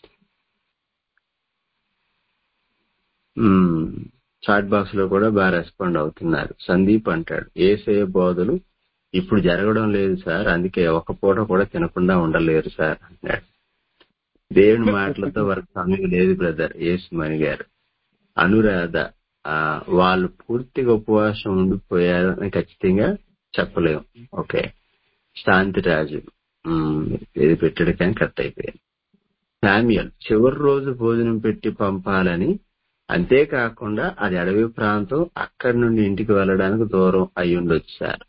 చాట్ బాక్స్ లో కూడా బాగా రెస్పాండ్ అవుతున్నారు. సందీప్ అంటాడు, యేసయ్య బోధలు ఇప్పుడు జరగడం లేదు సార్, అందుకే ఒక పూట కూడా తినకుండా ఉండలేరు సార్ అన్నాడు. దేవుని మాటలతో వారికి సమయం లేదు బ్రదర్ యేసుమణి గారు. అనురాధ, ఆ వాళ్ళు పూర్తిగా ఉపవాసం ఉండిపోయారని ఖచ్చితంగా చెప్పలేము. ఓకే. శాంతిరాజు ఇది పెట్టాడు కానీ కట్ అయిపోయాడు. శామ్యుయల్, చివరి రోజు భోజనం పెట్టి పంపాలని, అంతేకాకుండా అది అడవి ప్రాంతం, అక్కడి నుండి ఇంటికి వెళ్ళడానికి దూరం అయి ఉండొచ్చు సార్.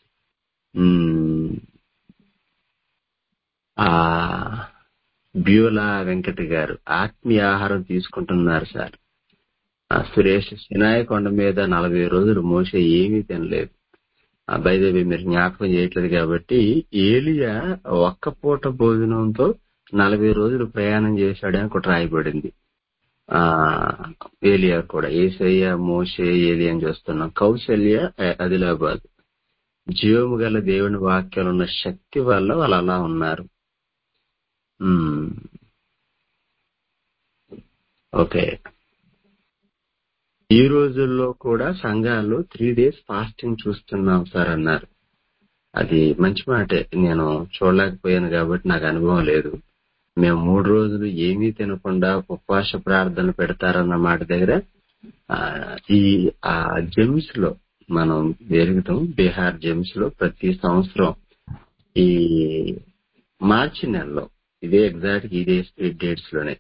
ఆ బ్యూలా వెంకట గారు ఆత్మీయ ఆహారం తీసుకుంటున్నారు సార్. సురేష్, సినాయి కొండ మీద నలభై రోజులు మోసే ఏమీ తినలేదు. బైదేవి మీరు జ్ఞాపకం చేయట్లేదు కాబట్టి, ఏలియా ఒక్క పూట భోజనంతో నలభై రోజులు ప్రయాణం చేశాడని ఒకటి రాయబడింది. ఆ ఏలియా కూడా యేసయ్య, మోషే, ఏలియా అని చూస్తున్నాం. కౌశల్య ఆదిలాబాద్, జీవము గల దేవుని వాక్యాలు ఉన్న శక్తి వల్ల వాళ్ళు అలా ఉన్నారు. మ్మ్. ఓకే. ఈ రోజుల్లో కూడా సంఘాలు త్రీ డేస్ ఫాస్టింగ్ చూస్తున్నాం సార్ అన్నారు. అది మంచి మాటే. నేను చూడలేకపోయాను కాబట్టి నాకు అనుభవం లేదు. మేము మూడు రోజులు ఏమీ తినకుండా ఉపవాస ప్రార్థనలు పెడతారన్న మాట దగ్గర ఆ, ఈ ఆ జెమ్స్ లో మనం ఎరుగుతాం. బీహార్ జెమ్స్ లో ప్రతి సంవత్సరం ఈ మార్చి నెలలో ఇదే ఎగ్జాక్ట్ ఇదే స్ట్రీట్ డేట్స్ లోనే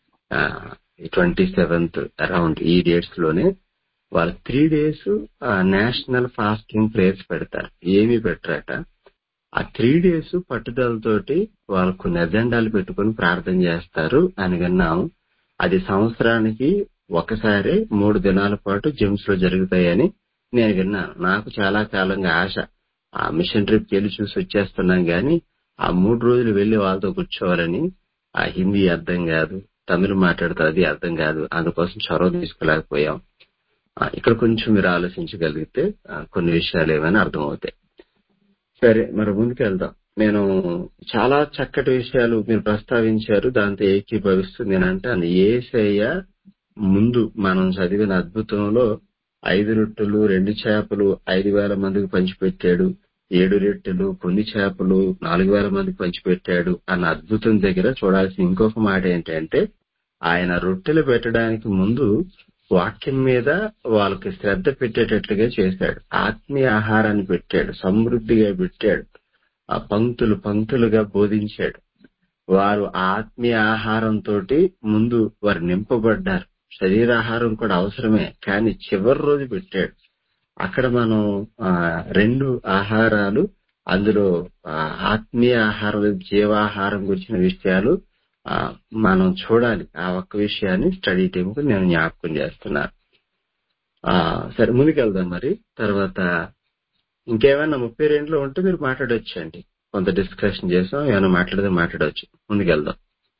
ట్వంటీ సెవెంత్ అరౌండ్ ఈ డేట్స్ లోనే వాళ్ళు three days national fasting prayers పెడతారు. ఏమీ పెట్టరట. ఆ త్రీ డేస్ పట్టుదలతోటి వాళ్ళు కొన్ని అజెండాలు పెట్టుకుని ప్రార్థన చేస్తారు అని విన్నాం. అది సంవత్సరానికి ఒకసారి మూడు దినాల పాటు జిమ్స్ లో జరుగుతాయని నేను విన్నాను. నాకు చాలా కాలంగా ఆశ. ఆ మిషన్ ట్రిప్ వెళ్ళి చూసి వచ్చేస్తున్నాం గాని ఆ మూడు రోజులు వెళ్లి వాళ్ళతో కూర్చోవాలని. ఆ హిందీ అర్థం కాదు, తమిళ మాట్లాడతారు, అది అర్థం కాదు. అందుకోసం చొరవ తీసుకోలేకపోయాం. ఆ, ఇక్కడ కొంచెం మీరు ఆలోచించగలిగితే ఆ, కొన్ని విషయాలు ఏమైనా అర్థమవుతాయి. సరే, మరి ముందుకు వెళ్దాం. నేను చాలా చక్కటి విషయాలు మీరు ప్రస్తావించారు. దాంతో ఏకీభవిస్తూ నేను అంటాను, యేసయ్య ముందు మనం చదివిన అద్భుతంలో ఐదు రొట్టెలు రెండు చేపలు ఐదు వేల మందికి పంచిపెట్టాడు, ఏడు రొట్టెలు కొన్ని చేపలు నాలుగు వేల మందికి పంచిపెట్టాడు అన్న అద్భుతం దగ్గర చూడాల్సిన ఇంకొక మాట ఏంటంటే, ఆయన రొట్టెలు పెట్టడానికి ముందు వాక్యం మీద వాళ్ళకి శ్రద్ధ పెట్టేటట్లుగా చేశాడు. ఆత్మీయ ఆహారాన్ని పెట్టాడు, సమృద్ధిగా పెట్టాడు, ఆ పంక్తులు పంక్తులుగా బోధించాడు. వారు ఆత్మీయ ఆహారంతో ముందు వారు నింపబడ్డారు. శరీరాహారం కూడా అవసరమే, కానీ చివరి రోజు పెట్టాడు. అక్కడ మనం ఆ రెండు ఆహారాలు, అందులో ఆ, ఆత్మీయ ఆహారం జీవాహారం గురించిన విషయాలు ఆ, మనం చూడాలి. ఆ ఒక్క విషయాన్ని స్టడీ టీంకు నేను జ్ఞాపకం చేస్తున్నాను. ఆ సరే, ముందుకెళ్దాం. మరి తర్వాత ఇంకేమైనా ముప్పై రెండులో ఉంటే మీరు మాట్లాడొచ్చండి. కొంత డిస్కషన్ చేసాం, ఏమైనా మాట్లాడితే మాట్లాడవచ్చు. ముందుకెళ్దాం.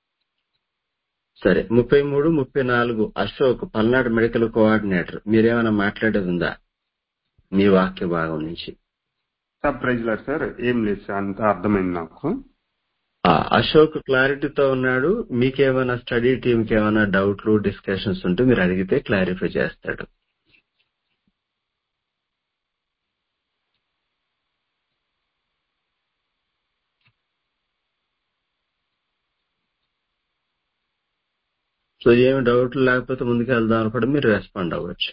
సరే, ముప్పై మూడు ముప్పై నాలుగు అశోక్, పల్నాడు మెడికల్ కోఆర్డినేటర్, మీరేమైనా మాట్లాడేది ఉందా మీ వాక్య భాగం నుంచి? Sir praise lord sir. ఏం లేదు సార్, అంత అర్థమైంది నాకు. ఆ, అశోక్ క్లారిటీతో ఉన్నాడు. మీకేమైనా స్టడీ టీంకి ఏమైనా డౌట్లు డిస్కషన్స్ ఉంటే మీరు అడిగితే క్లారిఫై చేస్తాడు. సో ఏమి డౌట్లు లేకపోతే ముందుకు వెళ్దాం అని కూడా మీరు రెస్పాండ్ అవ్వచ్చు.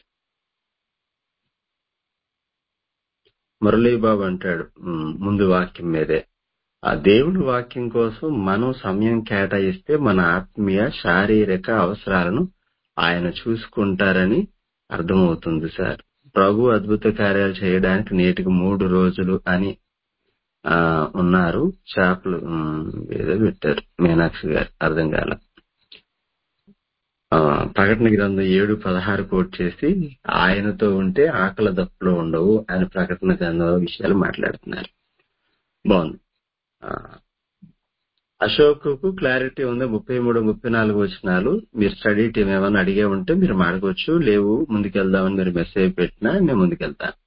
మురళీబాబు అంటాడు "ఉమ్, ముందు వాక్యం మీదే. ఆ దేవుని వాక్యం కోసం మనం సమయం కేటాయిస్తే మన ఆత్మీయ శారీరక అవసరాలను ఆయన చూసుకుంటారని అర్థమవుతుంది సార్. ప్రభు అద్భుత కార్యాలు చేయడానికి నేటికి మూడు రోజులు అని ఆ ఉన్నారు. చేపలు ఉమ్, ఏదో పెట్టారు మీనాక్షి గారు, అర్థం కాల. ఆ, ప్రకటన గ్రంథం ఏడు పదహారు కోట్ చేసి ఆయనతో ఉంటే ఆకలి దప్పులో ఉండవు అని ప్రకటన గ్రంథం విషయాలు మాట్లాడుతున్నారు. బాగుంది. ఆ, అశోక్ కు క్లారిటీ ఉంది. ముప్పై మూడు ముప్పై నాలుగు వచనాలు మీరు స్టడీ టీం ఏమైనా అడిగే ఉంటే మీరు మాడవచ్చు. లేవు ముందుకెళ్దామని మీరు మెసేజ్ పెట్టినా నేను ముందుకెళ్తాను.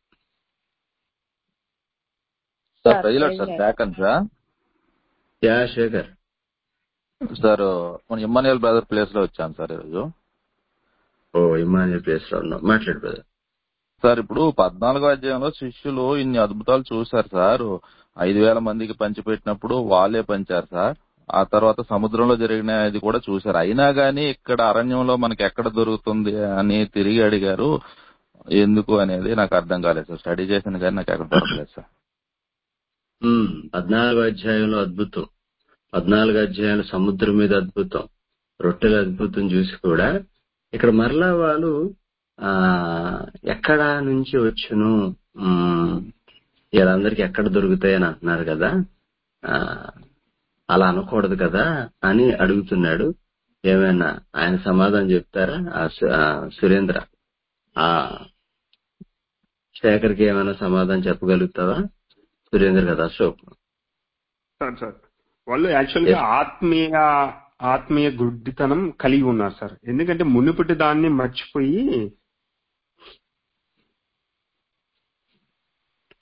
సార్ సార్ ప్రజలు praise sir lord. Back and sir yeah Shekhar. Sir మన ఇమ్మాన్యుయల్ బ్రదర్ ప్లేస్ లో వచ్చాను సార్ ఈరోజు. ఓ ఇమాన్యుయల్ ప్లేస్ లో ఉన్నాం, మాట్లాడు బ్రదర్. సార్ ఇప్పుడు పద్నాలుగో అధ్యాయంలో శిష్యులు ఇన్ని అద్భుతాలు చూశారు సార్. ఐదు వేల మందికి పంచిపెట్టినప్పుడు వాళ్ళే పంచారు సార్. ఆ తర్వాత సముద్రంలో జరిగిన ఇది కూడా చూశారు. అయినా గానీ ఇక్కడ అరణ్యంలో మనకి ఎక్కడ దొరుకుతుంది అని తిరిగి అడిగారు. ఎందుకు అనేది నాకు అర్థం కాలేదు సార్. స్టడీ చేసిన కానీ నాకు ఎక్కడ దొరకలేదు సార్. ఉమ్, పద్నాలుగో అధ్యాయంలో అద్భుతం, పద్నాలుగో అధ్యాయంలో సముద్రం మీద అద్భుతం, రొట్టెల అద్భుతం చూసి కూడా ఇక్కడ మరలా వాళ్ళు ఆ ఎక్కడ నుంచి వచ్చును, ఉమ్, వీళ్ళందరికీ ఎక్కడ దొరుకుతాయని అంటున్నారు కదా, ఆ అలా అనకూడదు కదా అని అడుగుతున్నాడు. ఏమైనా ఆయన సమాధానం చెప్తారా? ఆ సు- ఆ సురేంద్ర, ఆ శేఖర్కి ఏమైనా సమాధానం చెప్పగలుగుతావా? సురేంద్ర కదా అశోక్. సార్ సార్ వాళ్ళు యాక్చువల్ గా ఎస్. ఆత్మీయ ఆత్మీయ గుడ్డితనం కలిగి ఉన్నారు సార్. ఎందుకంటే మునుపటి దాన్ని మర్చిపోయి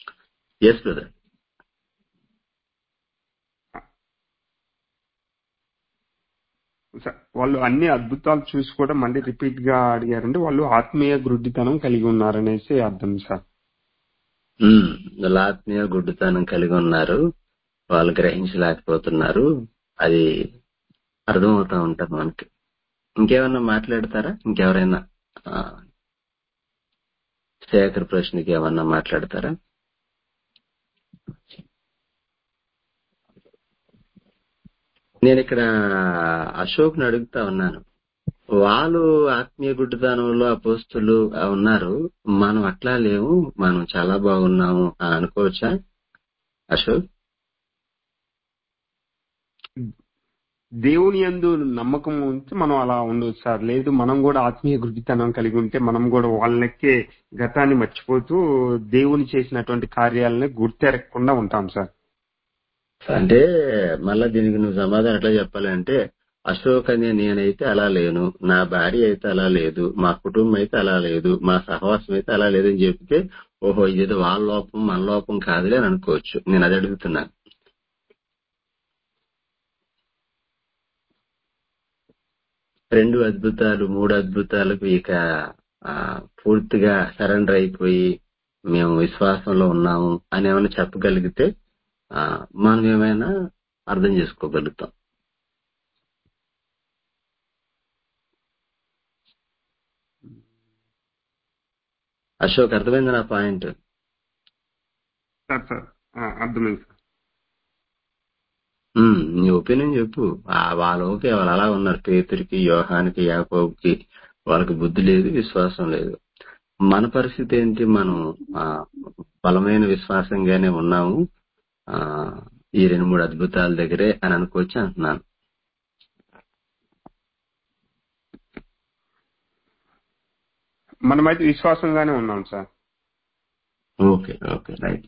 ఎస్ బ్రదర్. స- వాళ్ళు అన్ని అద్భుతాలు చూసి కూడా మళ్ళీ రిపీట్ గా అడిగారంటే వాళ్ళు ఆత్మీయ గుడ్డితనం కలిగి ఉన్నారనేసి అర్థం సార్. ఉమ్, వాళ్ళ ఆత్మీయ గుడ్డితనం కలిగి ఉన్నారు, వాళ్ళు గ్రహించలేకపోతున్నారు. అది అర్థమవుతా ఉంటది మనకి. ఇంకేమన్నా మాట్లాడతారా? ఇంకెవరైనా ఆ, శేఖర్ ప్రశ్నకి ఏమన్నా మాట్లాడతారా? నేను ఇక్కడ అశోక్ని అడుగుతా ఉన్నాను. వాళ్ళు ఆత్మీయ గుడ్డితనంలో అపోస్తులు ఉన్నారు, మనం అట్లా లేవు, మనం చాలా బాగున్నాము అని అనుకోవచ్చా అశోక్? దేవుని యందు నమ్మకం ఉంటే మనం అలా ఉండవచ్చు సార్. లేదు మనం కూడా ఆత్మీయ గుడ్డితనం కలిగి ఉంటే మనం కూడా వాళ్ళకే గతాన్ని మర్చిపోతూ దేవుని చేసినటువంటి కార్యాలని గుర్తెరగకుండా ఉంటాం సార్. అంటే మళ్ళా దీనికి నువ్వు సమాధానం ఎట్లా చెప్పాలంటే, అశోక్ అనే నేనైతే అలా లేను, నా భార్య అయితే అలా లేదు, మా కుటుంబం అయితే అలా లేదు, మా సహవాసం అయితే అలా లేదని చెప్తే ఓహో ఇదేదో వాళ్ళ లోపం మన లోపం కాదులే అని అనుకోవచ్చు. నేను అది అడుగుతున్నాను. రెండు అద్భుతాలు మూడు అద్భుతాలకు ఇక ఆ, పూర్తిగా సరెండర్ అయిపోయి మేము విశ్వాసంలో ఉన్నాము అని ఏమైనా చెప్పగలిగితే ఆ, మనం ఏమైనా అర్థం చేసుకోగలుగుతాం. అశోక్ అర్థమైంది నా పాయింట్? సార్ సార్ ఆ, అర్థమైంది సార్. ఉమ్, నీ ఒపీనియన్ చెప్పు. ఆ, వాళ్ళు ఓకే, వాళ్ళు అలా ఉన్నారు. పేతురికి, యోహానికి, యాకోబుకి వాళ్ళకి బుద్ధి లేదు, విశ్వాసం లేదు. మన పరిస్థితి ఏంటి? మనం ఆ, బలమైన విశ్వాసంగానే ఉన్నాము, ఆ, ఈ రెండు మూడు అద్భుతాల దగ్గరే అని అనుకోవచ్చు అంటున్నాను. మనమైతే విశ్వాసంగానే ఉన్నాం సార్. Okay okay right.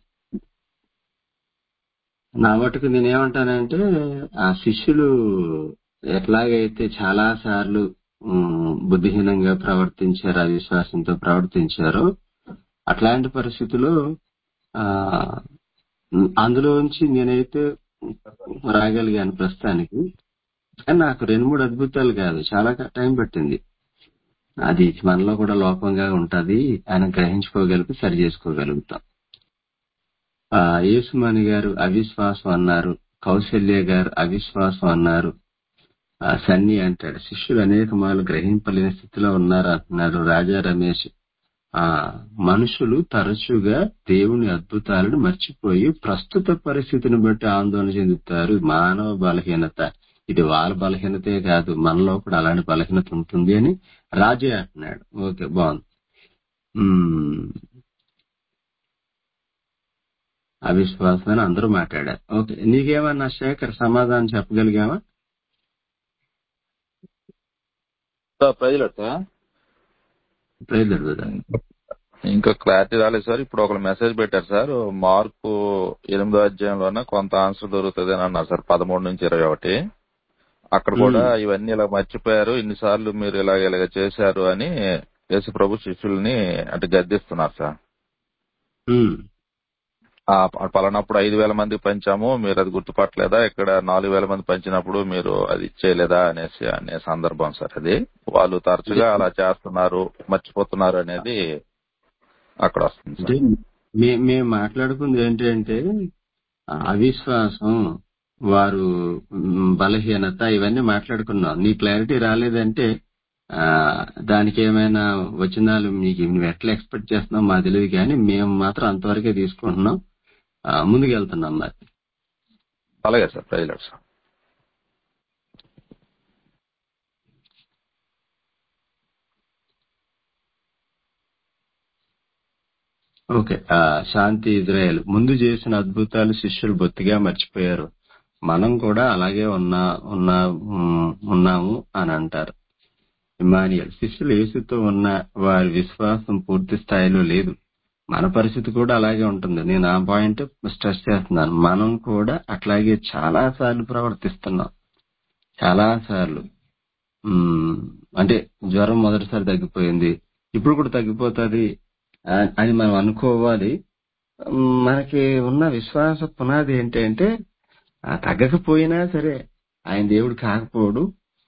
నా మటుకు నేనేమంటానంటే, ఆ శిష్యులు ఎట్లాగైతే చాలా సార్లు ఉమ్, బుద్ధిహీనంగా ప్రవర్తించారు, అవిశ్వాసంతో ప్రవర్తించారో అట్లాంటి పరిస్థితుల్లో ఆ అందులోంచి నేనైతే రాగలిగాను ప్రస్తుతానికి. కానీ నాకు రెండు మూడు అద్భుతాలు కాదు, చాలా టైం పట్టింది. అది మనలో కూడా లోపంగా ఉంటది అని గ్రహించుకోగలిగి సరి చేసుకోగలుగుతాం. ఆ యేసుమణి గారు అవిశ్వాసం అన్నారు, కౌశల్య గారు అవిశ్వాసం అన్నారు, ఆ సన్ని అంటాడు శిష్యులు అనేక మార్లు గ్రహింపలేని స్థితిలో ఉన్నారు అంటున్నారు. రాజా రమేష్ ఆ మనుషులు తరచుగా దేవుని అద్భుతాలను మర్చిపోయి ప్రస్తుత పరిస్థితిని బట్టి ఆందోళన చెందుతారు. మానవ బలహీనత, ఇది వాళ్ళ బలహీనతే కాదు, మనలో కూడా అలాంటి బలహీనత ఉంటుంది అని రాజే అంటున్నాడు. ఓకే, బాగుంది. ఉమ్, అవిశ్వాసం అని అందరూ మాట్లాడారు. ఓకే, నీకేమన్నా శేఖర్ సమాధానం చెప్పగలిగావా? సార్ ప్రజలు సార్ ప్రజలు ఇంకా క్లారిటీ రాలేదు సార్. ఇప్పుడు ఒక మెసేజ్ పెట్టారు సార్, మార్కు ఎనిమిదో అధ్యాయంలోనే కొంత ఆన్సర్ దొరుకుతుంది అని అన్నారు సార్, పదమూడు నుంచి ఇరవై ఒకటి. అక్కడ కూడా ఇవన్నీ ఇలా మర్చిపోయారు, ఇన్నిసార్లు మీరు ఇలాగ ఇలాగ చేశారు అని యేసు ప్రభు శిష్యుల్ని అంటే గద్దిస్తున్నారు సార్. ఆ పలానప్పుడు ఐదు వేల మందికి పంచాము, మీరు అది గుర్తుపట్టలేదా? ఇక్కడ నాలుగు వేల మంది పంచినప్పుడు మీరు అది ఇచ్చేయలేదా అనేసి అనే సందర్భం సార్. అది వాళ్ళు తరచుగా అలా చేస్తున్నారు, మర్చిపోతున్నారు అనేది అక్కడ వస్తుంది సార్. మేము మాట్లాడుకుంది ఏంటంటే అవిశ్వాసం, వారు బలహీనత, ఇవన్నీ మాట్లాడుకున్నాం. నీ క్లారిటీ రాలేదంటే ఆ దానికి ఏమైనా వచనాలు మీకు నువ్వు ఎట్లా ఎక్స్పెక్ట్ చేస్తున్నావు మాకు తెలియదు, కానీ మేము మాత్రం అంతవరకే తీసుకుంటున్నాం, ముందుకు వెళ్తున్నాం. మరి అలాగే సార్, ప్రజలు సార్. ఓకే, శాంతి ఇజ్రాయెల్ ముందు చేసిన అద్భుతాలు శిష్యులు బొత్తిగా మర్చిపోయారు, మనం కూడా అలాగే ఉన్నా ఉన్నా ఉన్నాము అని అంటారు. ఇమానియల్ శిష్యులు యేసుతో ఉన్న వారి విశ్వాసం పూర్తి స్థాయిలో లేదు, మన పరిస్థితి కూడా అలాగే ఉంటుంది. నేను ఆ పాయింట్ స్ట్రెస్ చేస్తున్నాను. మనం కూడా అట్లాగే చాలా సార్లు ప్రవర్తిస్తున్నాం, చాలా సార్లు. అంటే జ్వరం మొదటిసారి తగ్గిపోయింది, ఇప్పుడు కూడా తగ్గిపోతుంది అని మనం అనుకోవాలి. మనకి ఉన్న విశ్వాస పునాది ఏంటంటే తగ్గకపోయినా సరే ఆయన దేవుడు కాకపోడు,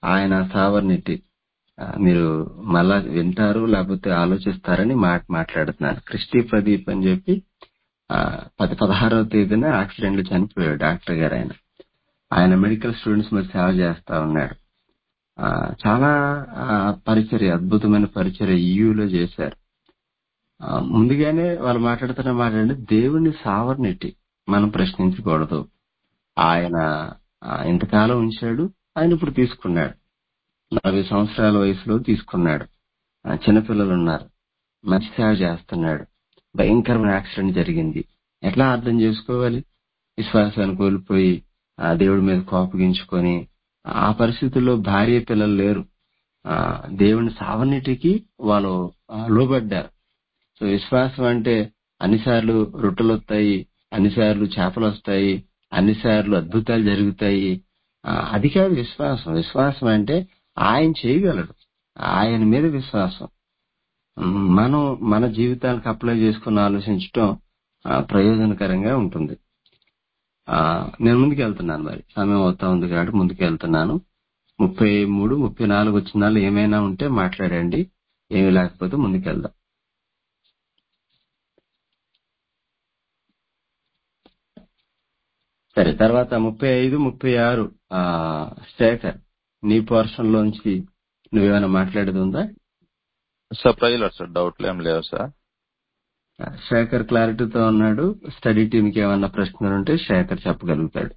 ఆయన సావర్నిటీ మీరు మళ్ళా వింటారు లేకపోతే ఆలోచిస్తారని మాట మాట్లాడుతున్నాను. క్రిస్టి ప్రదీప్ అని చెప్పి ఆ, పది పదహారవ తేదీన యాక్సిడెంట్ లో చనిపోయాడు డాక్టర్ గారు. ఆయన ఆయన మెడికల్ స్టూడెంట్స్ మరి సేవ చేస్తా ఉన్నాడు. ఆ, చాలా ఆ, పరిచర్య, అద్భుతమైన పరిచర్య ఈయూలో చేశారు. ఆ, ముందుగానే వాళ్ళు మాట్లాడుతున్న మాట అంటే దేవుని సావర్నిటీ మనం ప్రశ్నించకూడదు. ఆయన ఆ, ఇంతకాలం ఉంచాడు, ఆయన ఇప్పుడు తీసుకున్నాడు. నలభై సంవత్సరాల వయసులో తీసుకున్నాడు. ఆ, చిన్నపిల్లలు ఉన్నారు, మంచి సేవ చేస్తున్నాడు. భయంకరమైన యాక్సిడెంట్ జరిగింది. ఎట్లా అర్థం చేసుకోవాలి? విశ్వాసాన్ని కోల్పోయి ఆ దేవుడి మీద కోపగించుకొని ఆ పరిస్థితుల్లో భార్య పిల్లలు లేరు. ఆ దేవుని సావన్నిటికి వాళ్ళు ఆ, లోబడ్డారు. సో విశ్వాసం అంటే అన్నిసార్లు రొట్టెలు వస్తాయి, అన్నిసార్లు చేపలు వస్తాయి, అన్నిసార్లు అద్భుతాలు జరుగుతాయి. ఆ, అది కాదు విశ్వాసం. విశ్వాసం అంటే ఆయన చేయగలడు, ఆయన మీద విశ్వాసం. ఉమ్, మనం మన జీవితానికి అప్లై చేసుకుని ఆలోచించడం ఆ, ప్రయోజనకరంగా ఉంటుంది. ఆ నేను ముందుకెళ్తున్నాను, మరి సమయం అవుతా ఉంది కాబట్టి ముందుకెళ్తున్నాను. ముప్పై మూడు ముప్పై నాలుగు వచ్చినాలు ఏమైనా ఉంటే మాట్లాడండి, ఏమి లేకపోతే ముందుకెళ్దాం. సరే, తర్వాత ముప్పై ఐదు ముప్పై ఆరు ఆ శేఖర్, నీ పోర్షన్ లోంచి నువ్వేమైనా మాట్లాడేది ఉందా? సార్ ప్రైజ్ సార్ డౌట్లు ఏం లేవు సార్. శేఖర్ క్లారిటీతో ఉన్నాడు. స్టడీ టీమ్ కి ఏమన్నా ప్రశ్నలు ఉంటే శేఖర్ చెప్పగలుగుతాడు.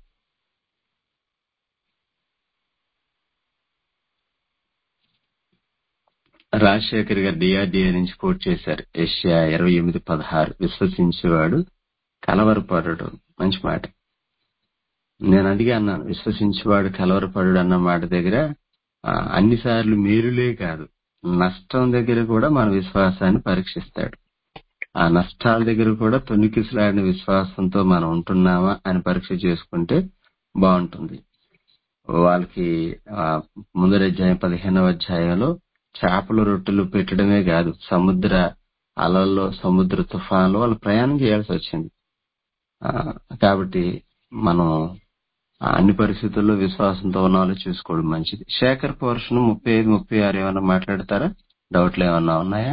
రాజశేఖర్ గారు డిఆర్డిఏ నుంచి కోట్ చేశారు. ఏషియా ఇరవై ఎనిమిది పదహారు విశ్వసించేవాడు కలవరపడడు. మంచి మాట. నేను అడిగి అన్నాను, విశ్వసించేవాడు కలవరపడడు అన్న మాట దగ్గర ఆ, అన్నిసార్లు మేలులే కాదు, నష్టం దగ్గర కూడా మన విశ్వాసాన్ని పరీక్షిస్తాడు. ఆ నష్టాల దగ్గర కూడా తొణికిసలాడిన విశ్వాసంతో మనం ఉంటున్నామా అని పరీక్ష చేసుకుంటే బాగుంటుంది. వాళ్ళకి ఆ, ముందరి అధ్యాయం పదిహేనవ అధ్యాయంలో చేపలు రొట్టెలు పెట్టడమే కాదు, సముద్ర అలల్లో సముద్ర తుఫాన్లో వాళ్ళు ప్రయాణం చేయాల్సి వచ్చింది. ఆ, కాబట్టి మనం ఆ, అన్ని పరిస్థితుల్లో విశ్వాసంతో ఉన్నాలో చూసుకోవడం మంచిది. శేఖర్ పోర్షన్ ముప్పై ఐదు ముప్పై ఆరు ఏమన్నా మాట్లాడతారా? డౌట్లు ఏమన్నా ఉన్నాయా?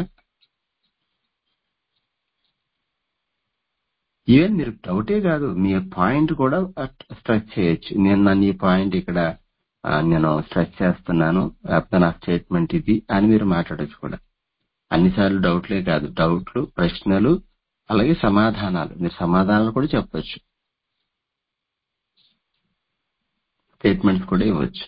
ఈవెన్ మీరు డౌటే కాదు, మీ పాయింట్ కూడా స్ట్రెచ్ చేయొచ్చు. నేను నన్ను ఈ పాయింట్ ఇక్కడ ఆ, నేను స్ట్రెచ్ చేస్తున్నాను, లేకపోతే నా స్టేట్మెంట్ ఇది అని మీరు మాట్లాడచ్చు కూడా. అన్నిసార్లు డౌట్లే కాదు, డౌట్లు, ప్రశ్నలు, అలాగే సమాధానాలు. మీరు సమాధానాలు కూడా చెప్పొచ్చు, స్టేట్మెంట్స్ కూడా ఇవ్వచ్చు.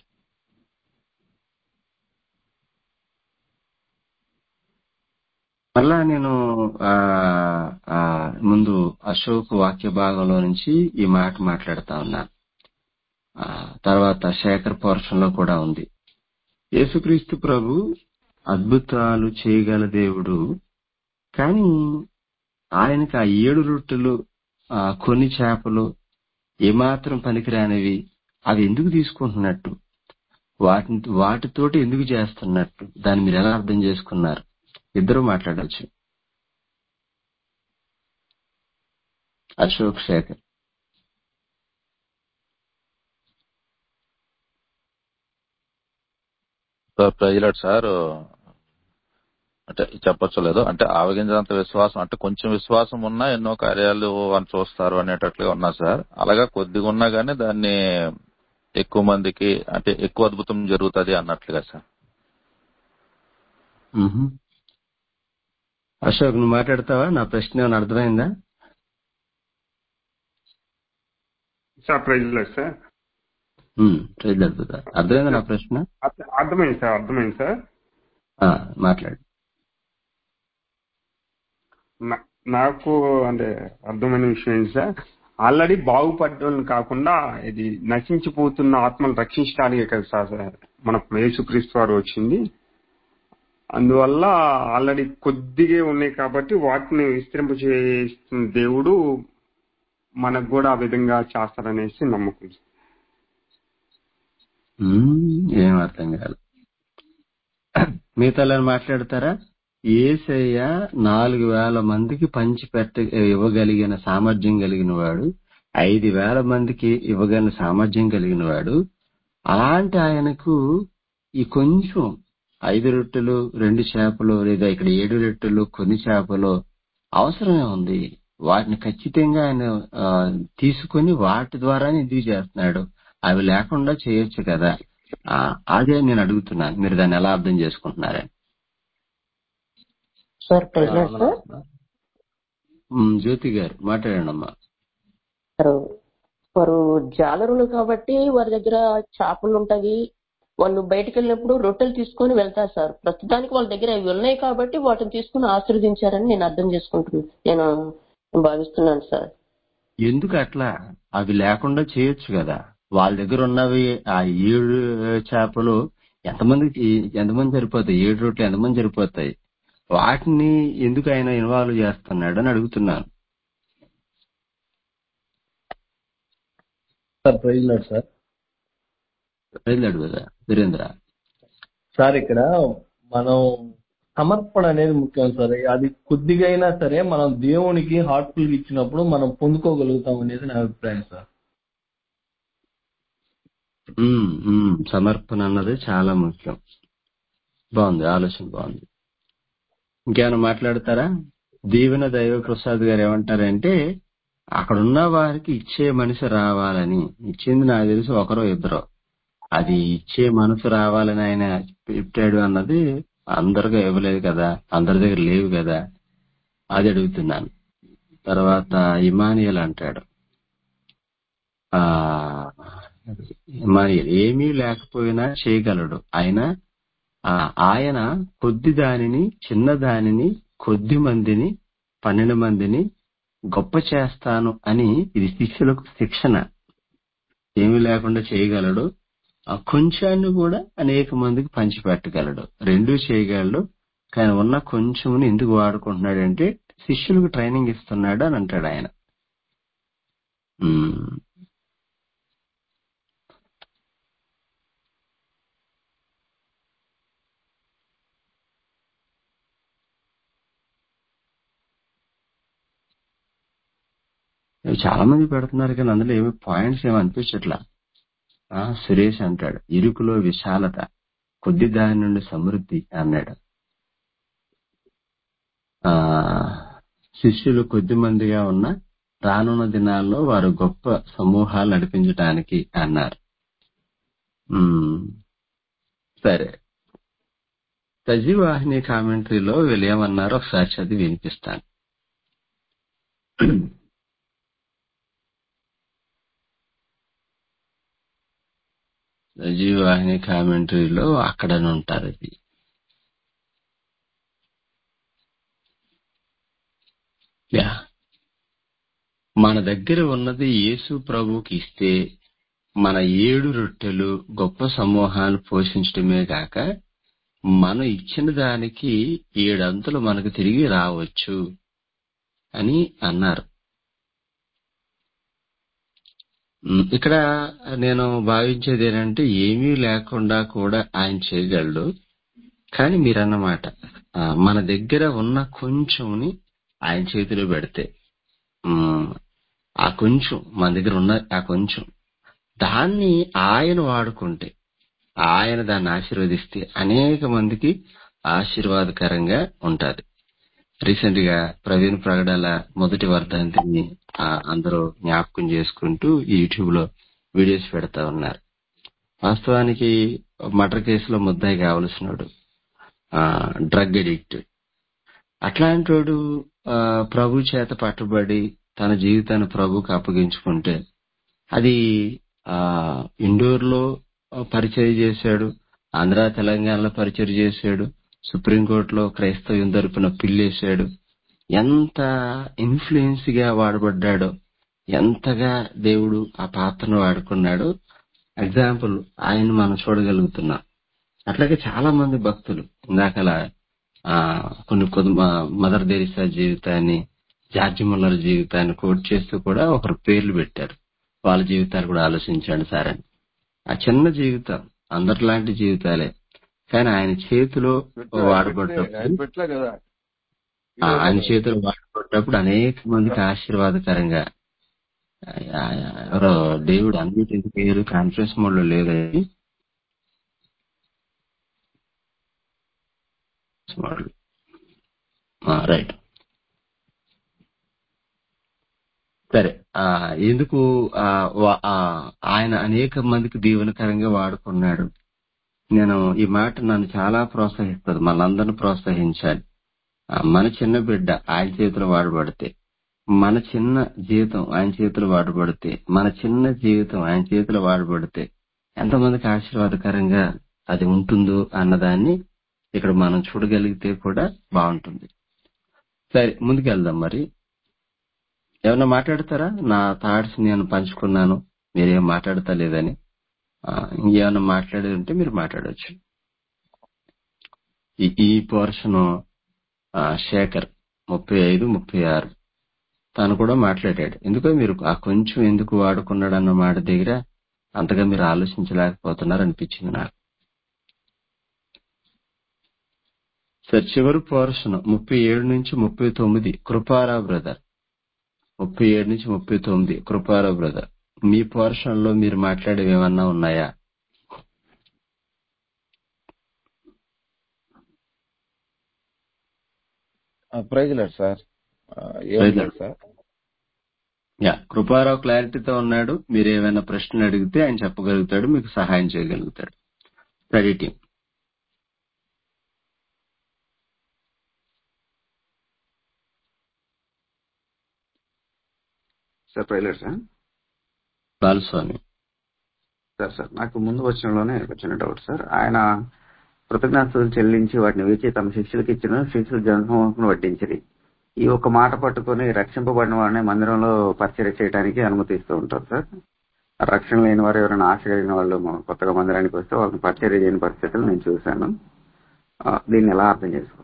మళ్ళా నేను ఆ ఆ, ముందు అశోక్ వాక్య భాగంలో నుంచి ఈ మాట మాట్లాడుతా ఉన్నాను. ఆ, తర్వాత శేఖర్ పోర్షన్ లో కూడా ఉంది. యేసుక్రీస్తు ప్రభు అద్భుతాలు చేయగల దేవుడు, కానీ ఆయనకి ఆ ఏడు రొట్టెలు, ఆ కొన్ని చేపలు ఏమాత్రం పనికిరానివి, అవి ఎందుకు తీసుకుంటున్నట్టు, వాటిని వాటితోటి ఎందుకు చేస్తున్నట్టు, దాన్ని మీరు ఎలా అర్థం చేసుకున్నారు? ఇద్దరు మాట్లాడచ్చు, Ashok Shekhar. Sir praise sir అంటే చెప్పొచ్చు లేదు అంటే ఆవగించినంత విశ్వాసం అంటే కొంచెం విశ్వాసం ఉన్నా ఎన్నో కార్యాలు అని చూస్తారు అనేటట్లుగా ఉన్నా సార్. అలాగా కొద్దిగా ఉన్నా గానీ దాన్ని ఎక్కువ మందికి అంటే ఎక్కువ అద్భుతం జరుగుతుంది అన్నట్లుగా సార్. మ్హూ. అశోక్, నువ్వు మాట్లాడతావా? నా ప్రశ్న ఏమైనా అర్థమైందా? సార్ ప్రైజ్ లేదు సార్. ఉమ్, ప్రైజ్ అద్భుత అర్థమైందా నా ప్రశ్న? అర్థ- అర్థమైంది సార్ అర్థమైంది సార్. ఆ, మాట్లాడు. నా- నాకు అంటే అర్థమైన విషయం ఏంటి సార్, ఆల్రెడీ బాగుపడడం కాకుండా ఇది నశించిపోతున్న ఆత్మను రక్షించడానికే కదా సార్ మన యేసుక్రీస్తు వారు వచ్చింది. అందువల్ల ఆల్రెడీ కొద్దిగా ఉన్నాయి కాబట్టి వాటిని విస్తరింప చేస్తున్న దేవుడు మనకు కూడా ఆ విధంగా చేస్తారనేసి నమ్మకం. ఉమ్, ఏం అర్థం కాదు. మిగతా మాట్లాడతారా? యేసయ్య నాలుగు వేల మందికి పంచి పెట్ట ఇవ్వగలిగిన సామర్థ్యం కలిగిన వాడు, ఐదు వేల మందికి ఇవ్వగలిగిన సామర్థ్యం కలిగిన వాడు. అలాంటి ఆయనకు ఈ కొంచెం ఐదు రొట్టెలు రెండు చేపలు లేదా ఇక్కడ ఏడు రొట్టెలు కొన్ని చేపలు అవసరమే ఉంది. వాటిని ఖచ్చితంగా ఆయన ఆ, తీసుకొని వాటి ద్వారానే ఎందుకు చేస్తున్నాడు? అవి లేకుండా చేయొచ్చు కదా. ఆ, అదే నేను అడుగుతున్నాను, మీరు దాన్ని ఎలా అర్థం చేసుకుంటున్నారని. సార్ ఆ, ప్రెసిడెంట్ సార్ వందనాలు. ఉమ్, జ్యోతి గారు మాట్లాడండి అమ్మా. వారు వారు జాలరులు కాబట్టి వారి దగ్గర చేపలు ఉంటవి. వాళ్ళు బయటకు వెళ్ళినప్పుడు రొట్టెలు తీసుకొని వెళ్తారు సార్. ప్రస్తుతానికి వాళ్ళ దగ్గర అవి ఉన్నాయి కాబట్టి వాటిని తీసుకుని ఆశీర్వదించారని నేను అర్థం చేసుకుంటున్నాను. నేను భావిస్తున్నాను సార్. ఎందుకు అట్లా? అవి లేకుండా చేయొచ్చు కదా. వాళ్ళ దగ్గర ఉన్నవి ఆ ఏడు చేపలు ఎంతమందికి ఎంతమంది సరిపోతాయి? ఏడు రొట్టెలు ఎంతమంది సరిపోతాయి? వాటిని ఎందుకు ఆయన ఇన్వాల్వ్ చేస్తున్నాడు అని అడుగుతున్నాను. Sir praise lord sir. వెళ్ళాడు కదా వీరేంద్ర. సార్ ఇక్కడ మనం సమర్పణ అనేది ముఖ్యం సార్. అది కొద్దిగా అయినా సరే మనం దేవునికి హార్ట్ఫుల్ ఇచ్చినప్పుడు మనం పొందుకోగలుగుతాం అనేది నా అభిప్రాయం సార్. ఉమ్, ఉమ్, సమర్పణ అన్నది చాలా ముఖ్యం. బాగుంది, ఆలోచన బాగుంది. ఇంకేమైనా మాట్లాడతారా? దీవెన దైవ ప్రసాద్ గారు ఏమంటారంటే అక్కడ ఉన్న వారికి ఇచ్చే మనిషి రావాలని. ఇచ్చింది నాకు తెలిసి ఒకరో ఇద్దరో. అది ఇచ్చే మనసు రావాలని ఆయన పెట్టాడు అన్నది అందరిగా ఇవ్వలేదు కదా, అందరి దగ్గర లేవు కదా, అది అడుగుతున్నాను. తర్వాత ఇమానియల్ అంటాడు, ఆ ఇమానియల్ ఏమీ లేకపోయినా చేయగలడు. ఆయన ఆ, ఆయన కొద్ది దానిని చిన్న దానిని కొద్ది మందిని పన్నెండు మందిని గొప్ప చేస్తాను అని. ఇది శిష్యులకు శిక్షణ. ఏమీ లేకుండా చేయగలడు, ఆ కొంచాన్ని కూడా అనేక మందికి పంచిపెట్టగలడు. రెండూ చేయగలడు. కానీ ఉన్న కొంచెంని ఎందుకు వాడుకుంటున్నాడంటే శిష్యులకు ట్రైనింగ్ ఇస్తున్నాడు అని అంటాడు ఆయన. ఉమ్, ఇవి చాలా మంది పెడుతున్నారు కానీ అందులో ఏమి పాయింట్స్ ఏమి అనిపించట్లా. ఆ, సురేష్ అంటాడు ఇరుకులో విశాలత, కొద్ది దాని నుండి సమృద్ధి అన్నాడు. ఆ శిష్యులు కొద్ది మందిగా ఉన్న రానున్న దినాల్లో వారు గొప్ప సమూహాలు నడిపించడానికి అన్నారు. ఉమ్, సరే, సజీవాహిని కామెంటరీలో వీళ్ళు ఏమన్నారో ఒకసారి చదివి వినిపిస్తాను. సజీవాహిని కామెంటరీలో అక్కడనే ఉంటారు. అది యా, మన దగ్గర ఉన్నది యేసు ప్రభువుకి ఇస్తే మన ఏడు రొట్టెలు గొప్ప సమూహాన్ని పోషించడమే కాక మనం ఇచ్చిన దానికి ఏడంతలు మనకు తిరిగి రావచ్చు అని అన్నారు. ఉమ్, ఇక్కడ నేను భావించేది ఏంటంటే ఏమీ లేకుండా కూడా ఆయన చేయగలడు. కానీ మీరన్నమాట ఆ, మన దగ్గర ఉన్న కొంచెంని ఆయన చేతిలో పెడితే ఉమ్, ఆ కొంచెం మన దగ్గర ఉన్న ఆ కొంచెం దాన్ని ఆయన వాడుకుంటే, ఆయన దాన్ని ఆశీర్వదిస్తే అనేక మందికి ఆశీర్వాదకరంగా ఉంటది. రీసెంట్ గా ప్రవీణ్ ప్రగడాల మొదటి వర్ధంతిని ఆ, అందరూ జ్ఞాపకం చేసుకుంటూ యూట్యూబ్ లో వీడియోస్ పెడతా ఉన్నారు. వాస్తవానికి మర్డర్ కేసులో ముద్దాయి కావలసినోడు, డ్రగ్ అడిక్ట్. అట్లాంటి వాడు ఆ, ప్రభు చేత పట్టుబడి తన జీవితాన్ని ప్రభుకి అప్పగించుకుంటే అది ఆ ఇండోర్ లో పరిచయం చేశాడు, ఆంధ్ర తెలంగాణలో పరిచయం చేశాడు, సుప్రీంకోర్టులో క్రైస్తవ్యం తరపున పిల్లేశాడు. ఎంత ఇన్ఫ్లుయెన్స్ గా వాడబడ్డాడో, ఎంతగా దేవుడు ఆ పాత్రను వాడుకున్నాడో ఎగ్జాంపుల్ ఆయన మనం చూడగలుగుతున్నాం. అట్లాగే చాలా మంది భక్తులు ఇందాకలా ఆ కొన్ని కొద్ది మదర్ తెరీసా జీవితాన్ని, జార్జి ముల్లర్ జీవితాన్ని కోట్ చేస్తూ కూడా ఒకరు పేర్లు పెట్టారు. వాళ్ళ జీవితాలు కూడా ఆలోచించండి సార్ అని. ఆ చిన్న జీవితం అందరిలాంటి జీవితాలే, కానీ ఆయన చేతిలో వాడబడ్డప్పుడు ఆ, ఆయన చేతిలో వాడబడ్డప్పుడు అనేక మందికి ఆశీర్వాదకరంగా ఆ, ఎవరో దేవుడు అన్నిటి పేరు కాన్ఫరెన్స్ మోడ్ లో లేదని వచ్చిన వాళ్ళు. రైట్, సరే. ఆ ఎందుకు ఆ, వా- ఆ, ఆయన అనేక మందికి దీవెనకరంగా వాడుకున్నాడు. నేను ఈ మాట నన్ను చాలా ప్రోత్సహిస్తుంది. మనందరిని ప్రోత్సహించాలి. ఆ, మన చిన్న బిడ్డ ఆయన చేతిలో వాడబడితే, మన చిన్న జీవితం ఆయన చేతిలో వాడబడితే, మన చిన్న జీవితం ఆయన చేతిలో వాడబడితే ఎంతమందికి ఆశీర్వాదకరంగా అది ఉంటుందో అన్నదాన్ని ఇక్కడ మనం చూడగలిగితే కూడా బాగుంటుంది. సరే, ముందుకెళ్దాం. మరి ఏమన్నా మాట్లాడతారా? నా థాట్స్ నేను పంచుకున్నాను, మీరేం మాట్లాడతా లేదని. ఆ, ఇంకేమన్నా మాట్లాడేది ఉంటే మీరు మాట్లాడవచ్చు. ఈ ఈ పోర్షన్ శేఖర్ ముప్పై ఐదు ముప్పై ఆరు తాను కూడా మాట్లాడాడు. ఎందుకో మీరు ఆ కొంచెం ఎందుకు వాడుకున్నాడు అన్న మాట దగ్గర అంతగా మీరు ఆలోచించలేకపోతున్నారు అనిపించింది నాకు. సార్, చివరి పోర్షన్ ముప్పై ఏడు నుంచి ముప్పై తొమ్మిది కృపారా బ్రదర్. ముప్పై ఏడు నుంచి ముప్పై తొమ్మిది కృపారా బ్రదర్. మీ పోర్షన్ లో మీరు మాట్లాడేవి ఏమన్నా ఉన్నాయా? ప్రైజ్ లేదు సార్, ఆ, ఏం లేదు సార్. యా, కృపారావు క్లారిటీతో ఉన్నాడు. మీరు ఏమైనా ప్రశ్నలు అడిగితే ఆయన చెప్పగలుగుతాడు, మీకు సహాయం చేయగలుగుతాడు. స్టడీ టీం సార్ ప్రైలర్ సార్ బాలస్వామి. సార్ సార్ నాకు ముందు వచ్చినలోనే వచ్చిన డౌట్ సార్. ఆయన కృతజ్ఞతలు చెల్లించి వాటిని వేచి తమ శిష్యులకు ఇచ్చిన శిష్యులు జనసమూహం వడ్డించిరి. ఈ ఒక మాట పట్టుకొని రక్షింపబడిన వారిని మందిరంలో పరిచర్య చేయడానికి అనుమతిస్తూ ఉంటారు సార్. రక్షణ లేని వారు ఎవరైనా ఆశ కలిగిన వాళ్ళు కొత్తగా మందిరానికి వస్తే వాళ్ళని పరిచర్య చేయని పరిస్థితులు నేను చూశాను. ఆ, దీన్ని ఎలా అర్థం చేసుకోవాలి?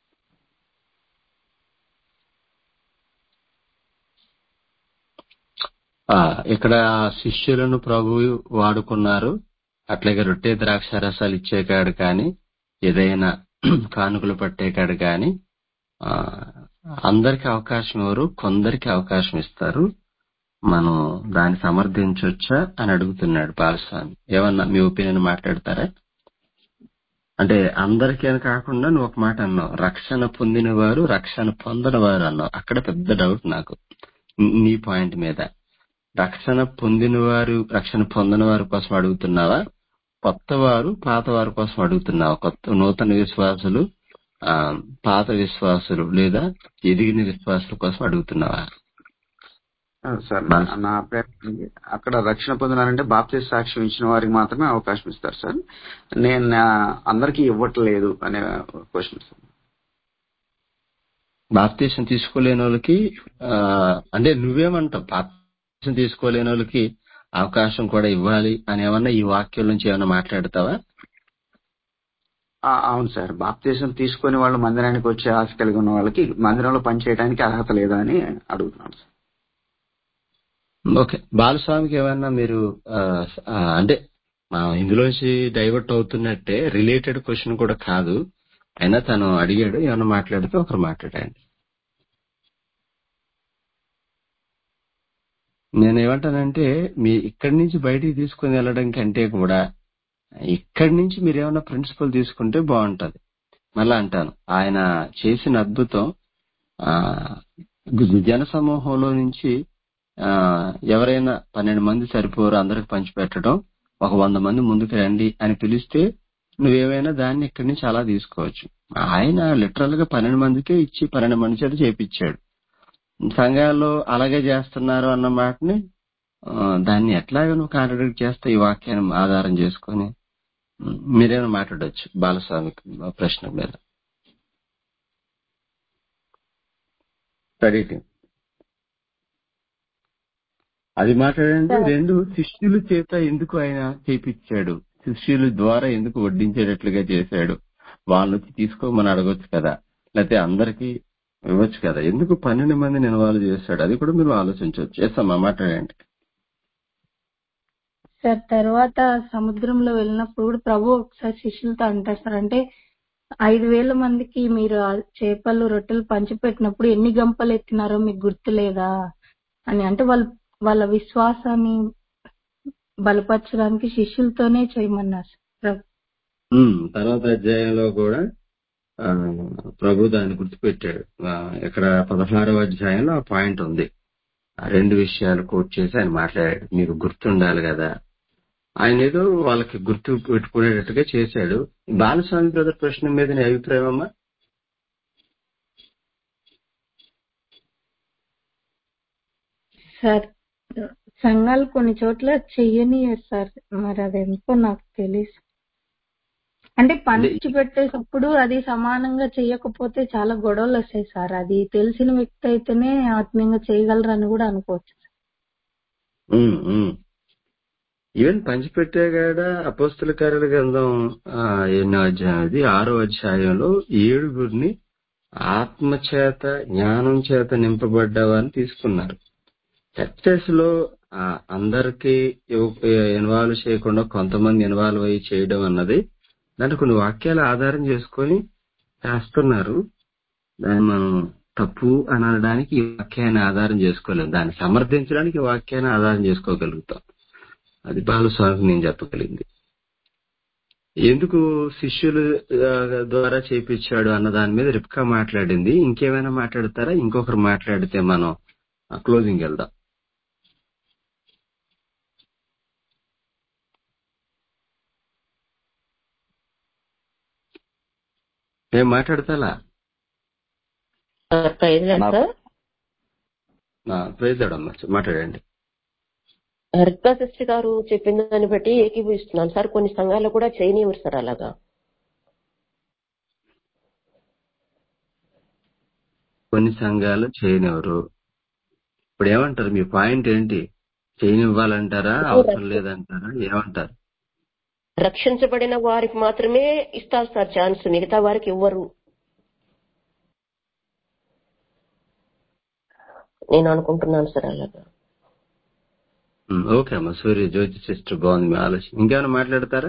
ఆ, ఇక్కడ శిష్యులను ప్రభు వాడుకున్నారు. అట్లాగే రొట్టె ద్రాక్ష రసాలు ఇచ్చేకాడు కానీ, ఏదైనా కానుకలు పట్టేకాడు కానీ ఆ, అందరికి అవకాశం ఇవ్వరు, కొందరికి అవకాశం ఇస్తారు. మనం దాన్ని సమర్థించవచ్చా అని అడుగుతున్నాడు బాలస్వామి. ఏమన్నా మీ ఒపీనియన్ మాట్లాడతారా? అంటే అందరికీ అని కాకుండా నువ్వు ఒక మాట అన్నావు, రక్షణ పొందిన వారు రక్షణ పొందని వారు అన్నావు. అక్కడ పెద్ద డౌట్ నాకు నీ పాయింట్ మీద. రక్షణ పొందిన వారు రక్షణ పొందని వారి కోసం అడుగుతున్నావా, కొత్త వారు పాత వారి కోసం అడుగుతున్నావా? కొత్త నూతన విశ్వాసులు, ఆ పాత విశ్వాసులు లేదా ఎదిగిన విశ్వాసుల కోసం అడుగుతున్నావా? ఆ, సార్ నా నా అభిప్రాయం అక్కడ రక్షణ పొందినారంటే బాప్తిస్మ సాక్ష్యం ఇచ్చిన వారికి మాత్రమే అవకాశం ఇస్తారు సార్. నేను ఆ, అందరికీ ఇవ్వట్లేదు అనే క్వశ్చన్ సార్. బాప్తీసం తీసుకోలేని వాళ్ళకి ఆ, అంటే నువ్వేమంటావు? బాప్తీసం తీసుకోలేని వాళ్ళకి అవకాశం కూడా ఇవ్వాలి అని ఏమన్నా ఈ వాక్యం నుంచి ఏమన్నా మాట్లాడతావా? ఆ, అవును సార్, బాప్తిజం తీసుకొని వాళ్ళు మందిరానికి వచ్చే ఆశ కలిగి ఉన్న వాళ్ళకి మందిరంలో పనిచేయడానికి అర్హత లేదా అని అడుగుతున్నాను సార్. ఓకే, బాలస్వామికి ఏమన్నా మీరు ఆ, ఆ, అంటే మా ఇందులోంచి డైవర్ట్ అవుతున్నట్టే, రిలేటెడ్ క్వశ్చన్ కూడా కాదు, అయినా తను అడిగాడు, ఏమన్నా మాట్లాడితే ఒకరు మాట్లాడండి. నేనేమంటానంటే మీ ఇక్కడి నుంచి బయటికి తీసుకుని వెళ్ళడం కంటే కూడా ఇక్కడి నుంచి మీరు ఏమైనా ప్రిన్సిపల్ తీసుకుంటే బాగుంటది. మళ్ళా అంటాను, ఆయన చేసిన అద్భుతం ఆ జన సమూహంలో నుంచి ఆ ఎవరైనా పన్నెండు మంది సరిపోరు అందరికి పంచిపెట్టడం, ఒక వంద మంది ముందుకు రండి అని పిలిస్తే నువ్వేమైనా దాన్ని ఇక్కడి నుంచి అలా తీసుకోవచ్చు. ఆయన లిటరల్ గా పన్నెండు మందికే ఇచ్చి పన్నెండు మంది చేత చేపించాడు. సంఘాల్లో అలాగే చేస్తున్నారు అన్న మాటని ఆ, దాన్ని ఎట్లాగో నువ్వు కాంట్రడిక్ట్ చేస్తే ఈ వాక్యాన్ని ఆధారం చేసుకొని ఉమ్, మీరేమైనా మాట్లాడొచ్చు బాలస్వామి ప్రశ్న మీద. స్టడీ టీం అది మాట్లాడండి. సార్ రెండు, శిష్యుల చేత ఎందుకు ఆయన చేపించాడు, శిష్యుల ద్వారా ఎందుకు వడ్డించేటట్లుగా చేశాడు, వాళ్ళని వచ్చి తీసుకోమని అడగొచ్చు కదా, లేకపోతే అందరికీ ఇవ్వచ్చు కదా, ఎందుకు పన్నెండు మందిని ఇన్వాల్వ్ చేశాడు, అది కూడా మీరు ఆలోచించవచ్చు. చేస్తామా, మాట్లాడండి. సార్ తర్వాత సముద్రంలో వెళ్ళినప్పుడు కూడా ప్రభు ఒకసారి శిష్యులతో అంటారు సార్, అంటే ఐదు వేల మందికి మీరు ఆ చేపలు రొట్టెలు పంచిపెట్టినప్పుడు ఎన్ని గంపలు ఎత్తినారో మీకు గుర్తులేదా అని. అంటే వాళ్ళు వాళ్ళ విశ్వాసాన్ని బలపరచడానికి శిష్యులతోనే చేయమన్నారు సార్ ప్రభు. ఉమ్, తర్వాత అధ్యాయంలో కూడా ఆ, ప్రభు దాన్ని గుర్తుపెట్టాడు. ఆ, ఇక్కడ పదహారవ అధ్యాయంలో ఆ పాయింట్ ఉంది. ఆ రెండు విషయాలు కోట్ చేసి ఆయన మాట్లాడాడు. మీకు గుర్తుండాలి కదా. ఆయన ఏదో వాళ్ళకి గుర్తు పెట్టుకునేటట్టుగా చేశాడు. బాలస్వామి బ్రదర్ ప్రశ్న మీద నీ అభిప్రాయం అమ్మా? సార్ సంఘాలు కొన్ని చోట్ల చెయ్యనియరు సార్. మరి అదెందుకో నాకు తెలియదు. అంటే అంటే పంచి పెట్టేటప్పుడు అది సమానంగా చేయకపోతే చాలా గొడవలు వస్తాయి సార్. అది తెలిసిన వ్యక్తి అయితేనే ఆత్మీయంగా చేయగలరని కూడా అనుకోవచ్చు. ఉమ్, ఉమ్. ఈవెన్ పంచిపెట్టాగాడ అపోస్తుల కార్యాల గ్రంథం ఆ, ఎన్నో అధ్యాయం అది ఆరో అధ్యాయంలో ఏడుగురిని ఆత్మ చేత జ్ఞానం చేత నింపబడ్డవాన్ని తీసుకున్నారు. చర్చెస్ లో ఆ, అందరికీ ఇన్వాల్వ్ చేయకుండా కొంతమంది ఇన్వాల్వ్ అయ్యి చేయడం అన్నది దాంట్లో కొన్ని వాక్యాలు ఆధారం చేసుకొని చేస్తున్నారు. దాన్ని మనం తప్పు అని అనడానికి ఈ వాక్యాన్ని ఆధారం చేసుకోలేము. దాన్ని సమర్థించడానికి ఈ వాక్యాన్ని ఆధారం చేసుకోగలుగుతాం. అది బాలస్వామికి నేను చెప్పగలిగింది. ఎందుకు శిష్యుల ఆ, ద్వారా చేపించాడు అన్న దాని మీద రిప్కా మాట్లాడింది. ఇంకేమైనా మాట్లాడతారా? ఇంకొకరు మాట్లాడితే మనం క్లోజింగ్ వెళ్దాం. ఏం మాట్లాడతాలా? సార్ ప్రైజ్ లార్డ్ అన్నా సార్. ప్రైజ్లాడమ్మా, మాట్లాడండి. రిక్కా సిస్టర్ గారు చెప్పిన దాన్ని బట్టి ఏకీభవిస్తున్నాను సార్. కొన్ని సంఘాలు కూడా చేయనివ్వరు సార్ అలాగా. కొన్ని సంఘాలు చేయనివ్వరు. ఇప్పుడు ఏమంటారు? మీ పాయింట్ ఏంటి? చేయనివ్వాలంటారా? అవసరం రక్ష- లేదంటారా? ఏమంటారు? రక్షించబడిన వారికి మాత్రమే ఇస్తారు సార్ ఛాన్స్, మిగతా వారికి ఇవ్వరు నేను అనుకుంటున్నాను సార్ అలాగా. ఉమ్, ఓకే అమ్మా. సూర్య జ్యోతి సిస్టర్ బాగుంది మీ ఆలోచన. ఇంకేమైనా మాట్లాడతారా?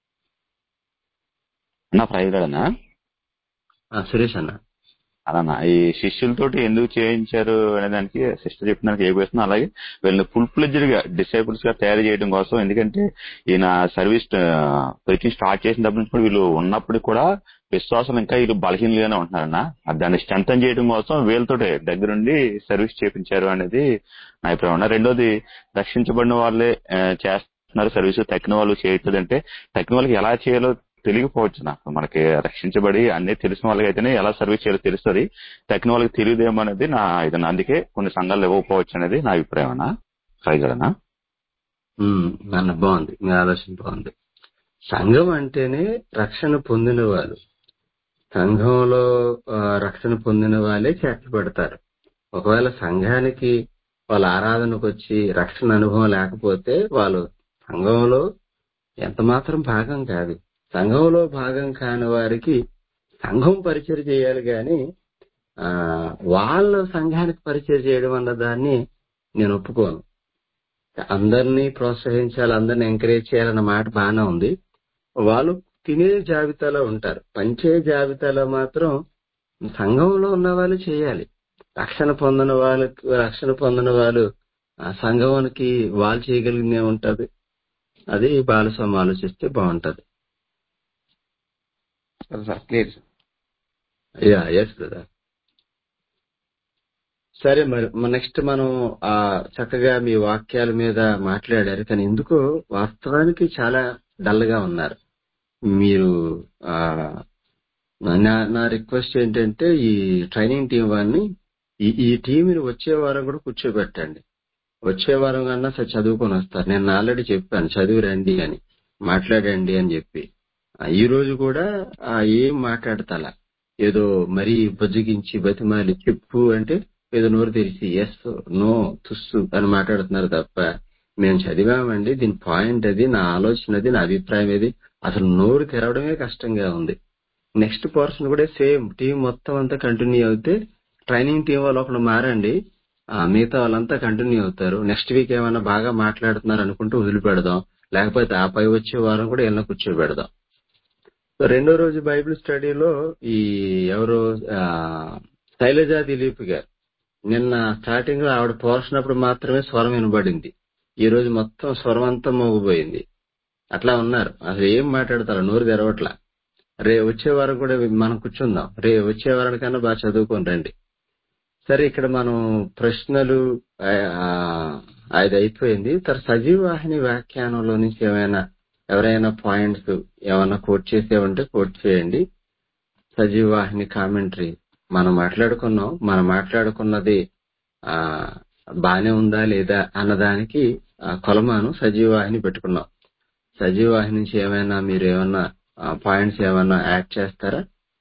అన్నా ప్రైజ్లాడనా ఆ, సురేష్ అన్న. అలా ఈ శిష్యులతోటి ఎందుకు చేయించారు అనే దానికి సిస్టర్ చెప్పిన దానికి ఏం అలాగే వీళ్ళని ఫుల్ ఫ్లెడ్జ్డ్ గా డిసైపుల్స్ గా తయారు చేయడం కోసం. ఎందుకంటే ఈయన సర్వీస్ ప్రీచింగ్ స్టార్ట్ చేసినప్పటి నుంచి కూడా వీళ్ళు ఉన్నప్పుడు కూడా విశ్వాసం ఇంకా వీళ్ళు బలహీనలుగానే ఉంటున్నారన్న. దాన్ని స్ట్రెంథన్ చేయడం కోసం వీళ్ళతోటే దగ్గరుండి సర్వీస్ చేయించారు అనేది నా అభిప్రాయం. రెండోది, రక్షించబడిన వాళ్ళే ఆ, చేస్తున్నారు సర్వీస్, తక్కిన వాళ్ళు చేయట్లేదు అంటే తక్కిన వాళ్ళకి ఎలా చేయాలో తెలియకపోవచ్చు. నాకు మనకి రక్షించబడి అన్ని తెలిసిన వాళ్ళకి అయితేనే ఎలా సర్వీస్ చేయాలో తెలుస్తుంది. తక్కిన వాళ్ళకి తెలియదేమో అనేది నా ఇది. అందుకే కొన్ని సంఘాలు ఇవ్వకపోవచ్చు అనేది నా అభిప్రాయం అన్న. ప్రైజ్లార్డ్. ఉమ్, అన్న బాగుంది, మీ ఆలోచన బాగుంది. సంఘం అంటేనే రక్షణ పొందిన వాళ్ళు. సంఘంలో ఆ, రక్షణ పొందిన వాళ్ళే చేర్చ పెడతారు. ఒకవేళ సంఘానికి వాళ్ళ ఆరాధనకు వచ్చి రక్షణ అనుభవం లేకపోతే వాళ్ళు సంఘంలో ఎంత మాత్రం భాగం కాదు. సంఘంలో భాగం కాని వారికి సంఘం పరిచయం చేయాలి గాని ఆ వాళ్ళ సంఘానికి పరిచయం చేయడం అన్న దాన్ని నేను ఒప్పుకోను. అందరినీ ప్రోత్సహించాలి, అందరినీ ఎంకరేజ్ చేయాలన్న మాట బాగానే ఉంది. వాళ్ళు తినే జాబితాలో ఉంటారు. పంచే జాబితాలో మాత్రం సంఘంలో ఉన్న వాళ్ళు చేయాలి. రక్షణ పొందిన వాళ్ళకి రక్షణ పొందిన వాళ్ళు ఆ సంఘానికి వాళ్ళు చేయగలిగింది ఏముంటది? అది బాలస్వామి ఆలోచిస్తే బాగుంటది. Sir clear sir. Yeah yes కదా. సరే, మరి నెక్స్ట్ మనం ఆ చక్కగా మీ వాక్యాల మీద మాట్లాడారు. కానీ ఎందుకో వాస్తవానికి చాలా డల్ గా ఉన్నారు మీరు. ఆ నా నా రిక్వెస్ట్ ఏంటంటే ఈ ట్రైనింగ్ టీం వారిని ఈ ఈ టీంని వచ్చే వారం కూడా కూర్చోబెట్టండి. వచ్చే వారం కన్నా సరే చదువుకొని వస్తారు. నేను ఆల్రెడీ చెప్పాను చదివి రండి అని, మాట్లాడండి అని చెప్పి. ఆ, ఈ రోజు కూడా ఆ ఏం మాట్లాడతాలా, ఏదో మరీ బుజ్జగించి బతిమాలి చెప్పు అంటే ఏదో నోరు తెరిచి ఎస్ నో తుస్సు అని మాట్లాడుతున్నారు తప్ప మేము చదివామండి, దీని పాయింట్ అది, నా ఆలోచన అది, నా అభిప్రాయం ఏది, అసలు నోరు తెరవడమే కష్టంగా ఉంది. నెక్స్ట్ పర్సన్ కూడా సేమ్ టీం మొత్తం అంతా కంటిన్యూ అవుతే ట్రైనింగ్ టీం వాళ్ళు ఒకళ్ళు మారండి, ఆ, మిగతా వాళ్ళంతా కంటిన్యూ అవుతారు. నెక్స్ట్ వీక్ ఏమైనా బాగా మాట్లాడుతున్నారు అనుకుంటూ వదిలిపెడదాం, లేకపోతే ఆ పై వచ్చే వారం కూడా ఏమైనా కూర్చోబెడదాం. సో రెండో రోజు బైబిల్ స్టడీలో ఈ ఎవరో ఆ, శైలజా దిలీప్ గారు నిన్న స్టార్టింగ్ లో ఆవిడ పోర్చినప్పుడు మాత్రమే స్వరం వినబడింది. ఈ రోజు మొత్తం స్వరం అంతా మోగిపోయింది. అట్లా ఉన్నారు, అసలు ఏం మాట్లాడతారు, నోరు తెరవట్లా. రే వచ్చే వారం కూడా మనం కూర్చుందాం. రే వచ్చే వారం కన్నా బాగా చదువుకొని రండి. సరే, ఇక్కడ మనం ప్రశ్నలు అది అయిపోయింది. తర్వాత సజీవవాహిని వ్యాఖ్యానంలో నుంచి ఏమైనా ఎవరైనా పాయింట్స్ ఏమైనా కోట్ చేసేవంటే కోట్ చేయండి. సజీవవాహిని కామెంటరీ మనం మాట్లాడుకున్నాం. మనం మాట్లాడుకున్నది ఆ బానే ఉందా లేదా అన్నదానికి కొలమాను సజీవవాహిని పెట్టుకున్నాం. సజీవవాహిని నుంచి ఏమైనా మీరు ఏమన్నా పాయింట్స్ ఏమైనా యాడ్ చేస్తారా?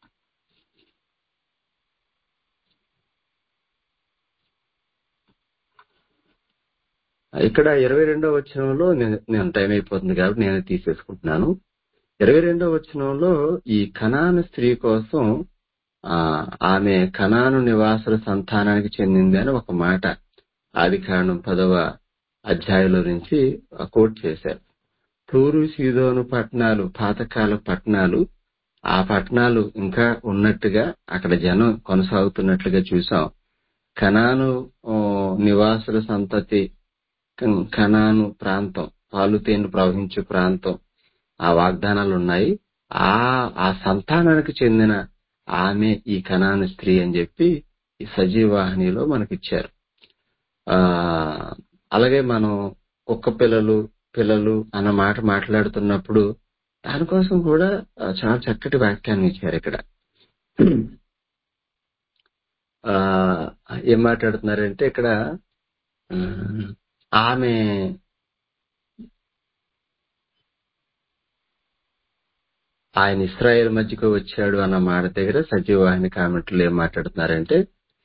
ఇక్కడ ఇరవై రెండో వచనంలో నేను టైం అయిపోతుంది కాబట్టి నేను తీసేసుకుంటున్నాను. ఇరవై రెండో వచనంలో ఈ కనాను స్త్రీ కోసం ఆ ఆమె కనాను నివాసుల సంతానానికి చెందింది అని ఒక మాట ఆది కాండం పదవ అధ్యాయంలో నుంచి కోట్ చేశారు. తూరు సీదోను పట్టణాలు పాతకాల పట్టణాలు, ఆ పట్టణాలు ఇంకా ఉన్నట్టుగా అక్కడ జనం కొనసాగుతున్నట్లుగా చూసాం. కనాను నివాసుల సంతతి, కనాను ప్రాంతం, పాలు తేనెలు ప్రవహించే ప్రాంతం, ఆ వాగ్దానాలు ఉన్నాయి. ఆ ఆ సంతానానికి చెందిన ఆమె ఈ కనాను స్త్రీ అని చెప్పి ఈ సజీవవాహినిలో మనకిచ్చారు. ఆ అలాగే మనం కుక్క పిల్లలు పిల్లలు అన్న మాట మాట్లాడుతున్నప్పుడు దానికోసం కూడా చాలా చక్కటి వ్యాఖ్యానం ఇచ్చారు. ఇక్కడ ఆ ఏం మాట్లాడుతున్నారంటే ఇక్కడ ఆమె ఆయన ఇశ్రాయేల్ మధ్యకు వచ్చాడు అన్న మాట దగ్గర సజీవవాహిని కామెంట్లు ఏం మాట్లాడుతున్నారంటే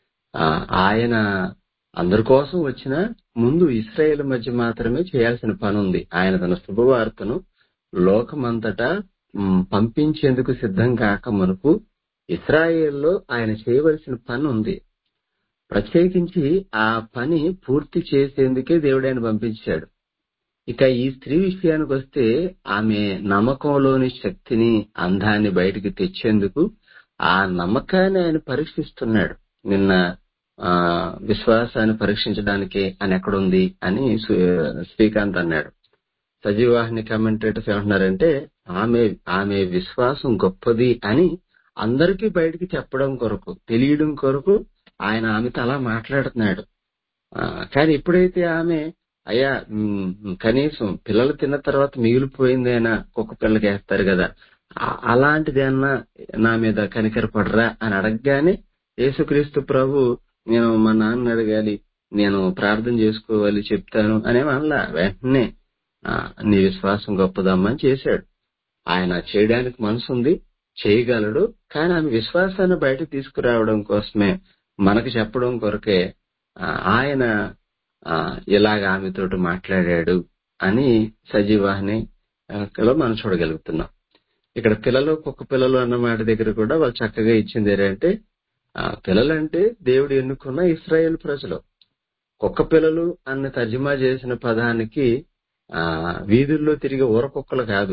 ఆయన అందరి కోసం వచ్చిన ముందు ఇశ్రాయేల్ మధ్య మాత్రమే చేయాల్సిన పని ఉంది. ఆయన తన శుభవార్తను లోకమంతటా పంపించేందుకు సిద్ధం కాక మునుపు ఇశ్రాయేల్లో ఆయన చేయవలసిన పని ఉంది. ప్రత్యేకించి ఆ పని పూర్తి చేసేందుకే దేవుడు ఆయన పంపించాడు. ఇక ఈ స్త్రీ విషయానికి వస్తే ఆమె నమ్మకంలోని శక్తిని, అందాన్ని బయటికి తెచ్చేందుకు ఆ నమ్మకాన్ని ఆయన పరీక్షిస్తున్నాడు. నిన్న ఆ విశ్వాసాన్ని పరీక్షించడానికి అని ఎక్కడుంది అని శ్రీకాంత్ అన్నాడు. సజీవవాహిని కామెంటేటర్స్ ఏమంటున్నారంటే ఆమె ఆమె విశ్వాసం గొప్పది అని అందరికీ బయటికి చెప్పడం కొరకు, తెలియడం కొరకు ఆయన ఆమెతో అలా మాట్లాడుతున్నాడు. కానీ ఎప్పుడైతే ఆమె అయ్యా కనీసం పిల్లలు తిన్న తర్వాత మిగిలిపోయిందైనా కుక్క పిల్లకి వేస్తారు కదా, అలాంటిదేమన్నా నా మీద కనికరపడరా అని అడగగానే యేసుక్రీస్తు ప్రభు నేను మా నాన్న అడగాలి, నేను ప్రార్థన చేసుకోవాలి, చెప్తాను అనే వల్ల వెంటనే నీ విశ్వాసం గొప్పదమ్మని చేశాడు. ఆయన చేయడానికి మనసు ఉంది, చేయగలడు. కానీ ఆమె విశ్వాసాన్ని బయట తీసుకురావడం కోసమే, మనకు చెప్పడం కొరకే ఆయన ఇలాగ ఆమెతోటి మాట్లాడాడు అని సజీవవాహినిలో మనం చూడగలుగుతున్నాం. ఇక్కడ పిల్లలు కుక్క పిల్లలు అన్న మాట దగ్గర కూడా వాళ్ళు చక్కగా ఇచ్చింది ఏంటంటే పిల్లలంటే దేవుడు ఎన్నుకున్న ఇశ్రాయేల్ ప్రజలు. కుక్క పిల్లలు అన్న తర్జుమా చేసిన పదానికి ఆ వీధుల్లో తిరిగి ఊరకుక్కలు కాదు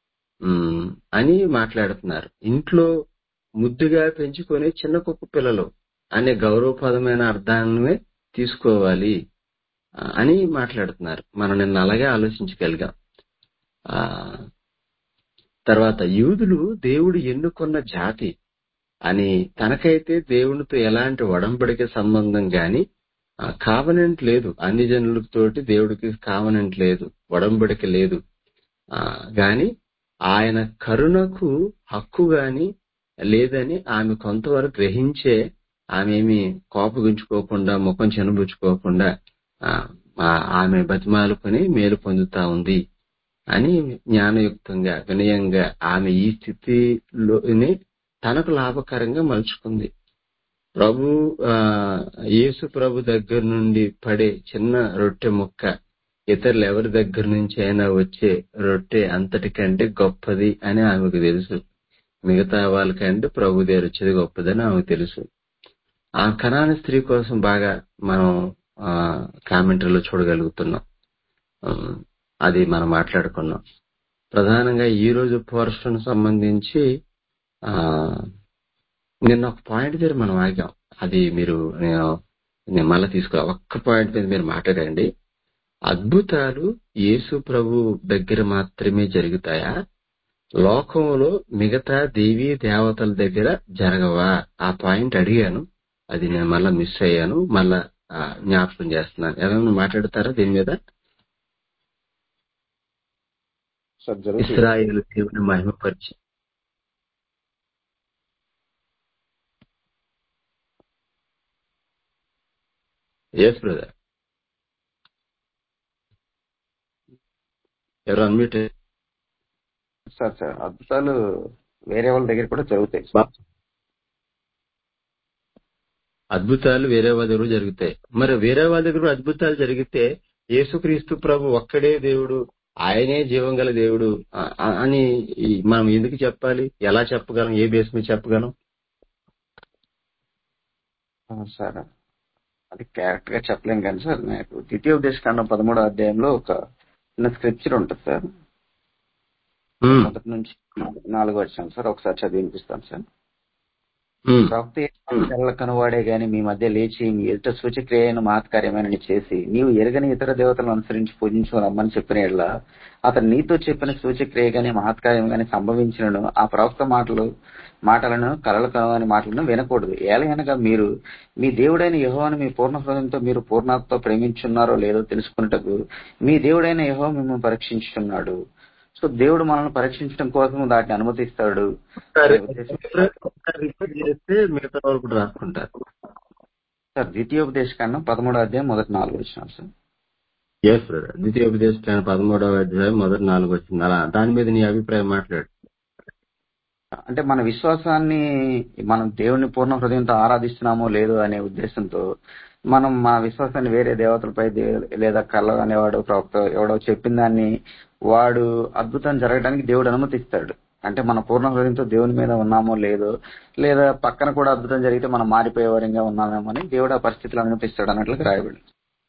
అని మాట్లాడుతున్నారు. ఇంట్లో ముద్దుగా పెంచుకొని చిన్న కుక్క పిల్లలు అనే గౌరవపదమైన అర్థాన్ని తీసుకోవాలి అని మాట్లాడుతున్నారు. మనం నిన్న అలాగే ఆలోచించగలిగాం. ఆ తర్వాత యూదులు దేవుడు ఎన్నుకున్న జాతి అని, తనకైతే దేవునితో ఎలాంటి ఒడంబడిక సంబంధం గాని కావనెంట్ లేదు, అన్ని జనులతోటి దేవుడికి కావనెంట్ లేదు, ఒడంబడిక లేదు. ఆ గాని ఆయన కరుణకు హక్కు గాని లేదని ఆమె కొంతవరకు గ్రహించే ఆమె ఏమి కోపగించుకోకుండా, ముఖం చెనబుచ్చుకోకుండా ఆమె బతిమాలుకొని మేలు పొందుతా ఉంది అని జ్ఞానయుక్తంగా, వినయంగా ఆమె ఈ స్థితిలోనే తనకు లాభకరంగా మలుచుకుంది. ప్రభు ఆ యేసు ప్రభు దగ్గర నుండి పడే చిన్న రొట్టె ముక్క ఇతరులు ఎవరి దగ్గర నుంచి అయినా వచ్చే రొట్టె అంతటికంటే గొప్పది అని ఆమెకు తెలుసు. మిగతా వాళ్ళకంటే ప్రభు దగ్గర వచ్చేది గొప్పదని ఆమెకు తెలుసు. ఆ కనాను స్త్రీ కోసం బాగా మనం ఆ కామెంటరీలో చూడగలుగుతున్నాం. అది మనం మాట్లాడుకున్నాం. ప్రధానంగా ఈ రోజు పోర్షన్ సంబంధించి ఆ నిన్న ఒక పాయింట్ దగ్గర మనం ఆగాం. అది మీరు నేను మళ్ళీ తీసుకో ఒక్క పాయింట్ మీద మీరు మాట్లాడండి. అద్భుతాలు యేసు ప్రభు దగ్గర మాత్రమే జరుగుతాయా లోకంలో మిగతా దేవీ దేవతల దగ్గర జరగవా? ఆ పాయింట్ అడిగాను, అది నేను మళ్ళా మిస్ అయ్యాను. మళ్ళా ఆ, జ్ఞాపకం చేస్తున్నాను. ఎవరైనా మాట్లాడతారా దీని మీద? సార్ జరుగుతాయి. ఇస్రాయేలు దేవుని మహిమపరిచి ఎస్ బ్రదర్, ఎవరు అన్మ్యూట్? సార్ సార్ అద్భుతాలు వేరే వాళ్ళ దగ్గర కూడా జరుగుతాయి. అద్భుతాలు వేరే వాళ్ళ దగ్గర జరుగుతాయి. మరి వేరే వాళ్ళ దగ్గర కూడా అద్భుతాలు జరిగితే యేసుక్రీస్తు ప్రభు ఒక్కడే దేవుడు, ఆయనే జీవం గల దేవుడు ఆ- ఆ- అని ఈ మనం ఎందుకు చెప్పాలి? ఎలా చెప్పగలం? ఏ బేస్ మీద చెప్పగలం? ఆ, సార్ అది కరెక్ట్ గా చెప్పలేం కానీ సార్, నాకు ద్వితీయోపదేశకాండం పదమూడో అధ్యాయంలో ఒక చిన్న స్క్రిప్చర్ ఉంటుంది సార్. ఉమ్, మొదటి నుంచి నాలుగు వచ్చాను సార్, ఒకసారి చదివి వినిపిస్తాను సార్. ఉమ్, ప్రవక్త కళ్ళ కనువాడే గాని మీ మధ్య లేచి మీ ఎదుట సూచక్రియ అయిన మహత్కార్యమైన చేసి నీవు ఎరగని ఇతర దేవతలను అనుసరించి పూజించు రమ్మని చెప్పిన ఎడ్ల అతను నీతో చెప్పిన సూచక్రియ గాని మహత్కార్యం గాని సంభవించినను ఆ ప్రవక్త మాటలు మాటలను కలలు కనని మాటలను వినకూడదు. ఏలయనగా మీరు మీ దేవుడైన యెహోవాను మీ పూర్ణ హృదయంతో మీరు పూర్ణతతో ప్రేమించున్నారో లేదో తెలుసుకున్నటకు మీ దేవుడైన యెహోవా మిమ్మల్ని పరీక్షించుతున్నాడు. సో దేవుడు మనల్ని పరీక్షించడం కోసం దాటిని అనుమతిస్తాడు ఒకసారి అనే ఉద్దేశం. ఒకసారి రిపీట్ చేస్తే మిగతా వాళ్ళు కూడా రాసుకుంటారు. సార్ ద్వితీయోపదేశకాండం పదమూడో అధ్యాయం మొదటి నాలుగు వచ్చినారు సార్. ఎస్ బ్రదర్, ద్వితీయోపదేశకాండం పదమూడవ అధ్యాయం మొదటి నాలుగు వచ్చింది. అలా దాని మీద నీ అభిప్రాయం మాట్లాడు. అంటే మన విశ్వాసాన్ని మనం దేవుని పూర్ణ హృదయంతో ఆరాధిస్తున్నామో లేదో అనే ఉద్దేశంతో మనం మన విశ్వాసాన్ని వేరే దేవతలపై దే- లేదా కళ్ళ అనేవాడు ప్రవక్త ఎవడో చెప్పిన దాన్ని వాడు అద్భుతం జరగడానికి దేవుడు అనుమతిస్తాడు. అంటే మన పూర్ణ హృదయంతో దేవుని మీద ఉన్నామో లేదో, లేదా పక్కన కూడా అద్భుతం జరిగితే మనం మారిపోయే వారంగా ఉన్నామేమో అని దేవుడు ఆ పరిస్థితులు అనుమతిస్తాడు అన్నట్లుగా రాయబడి.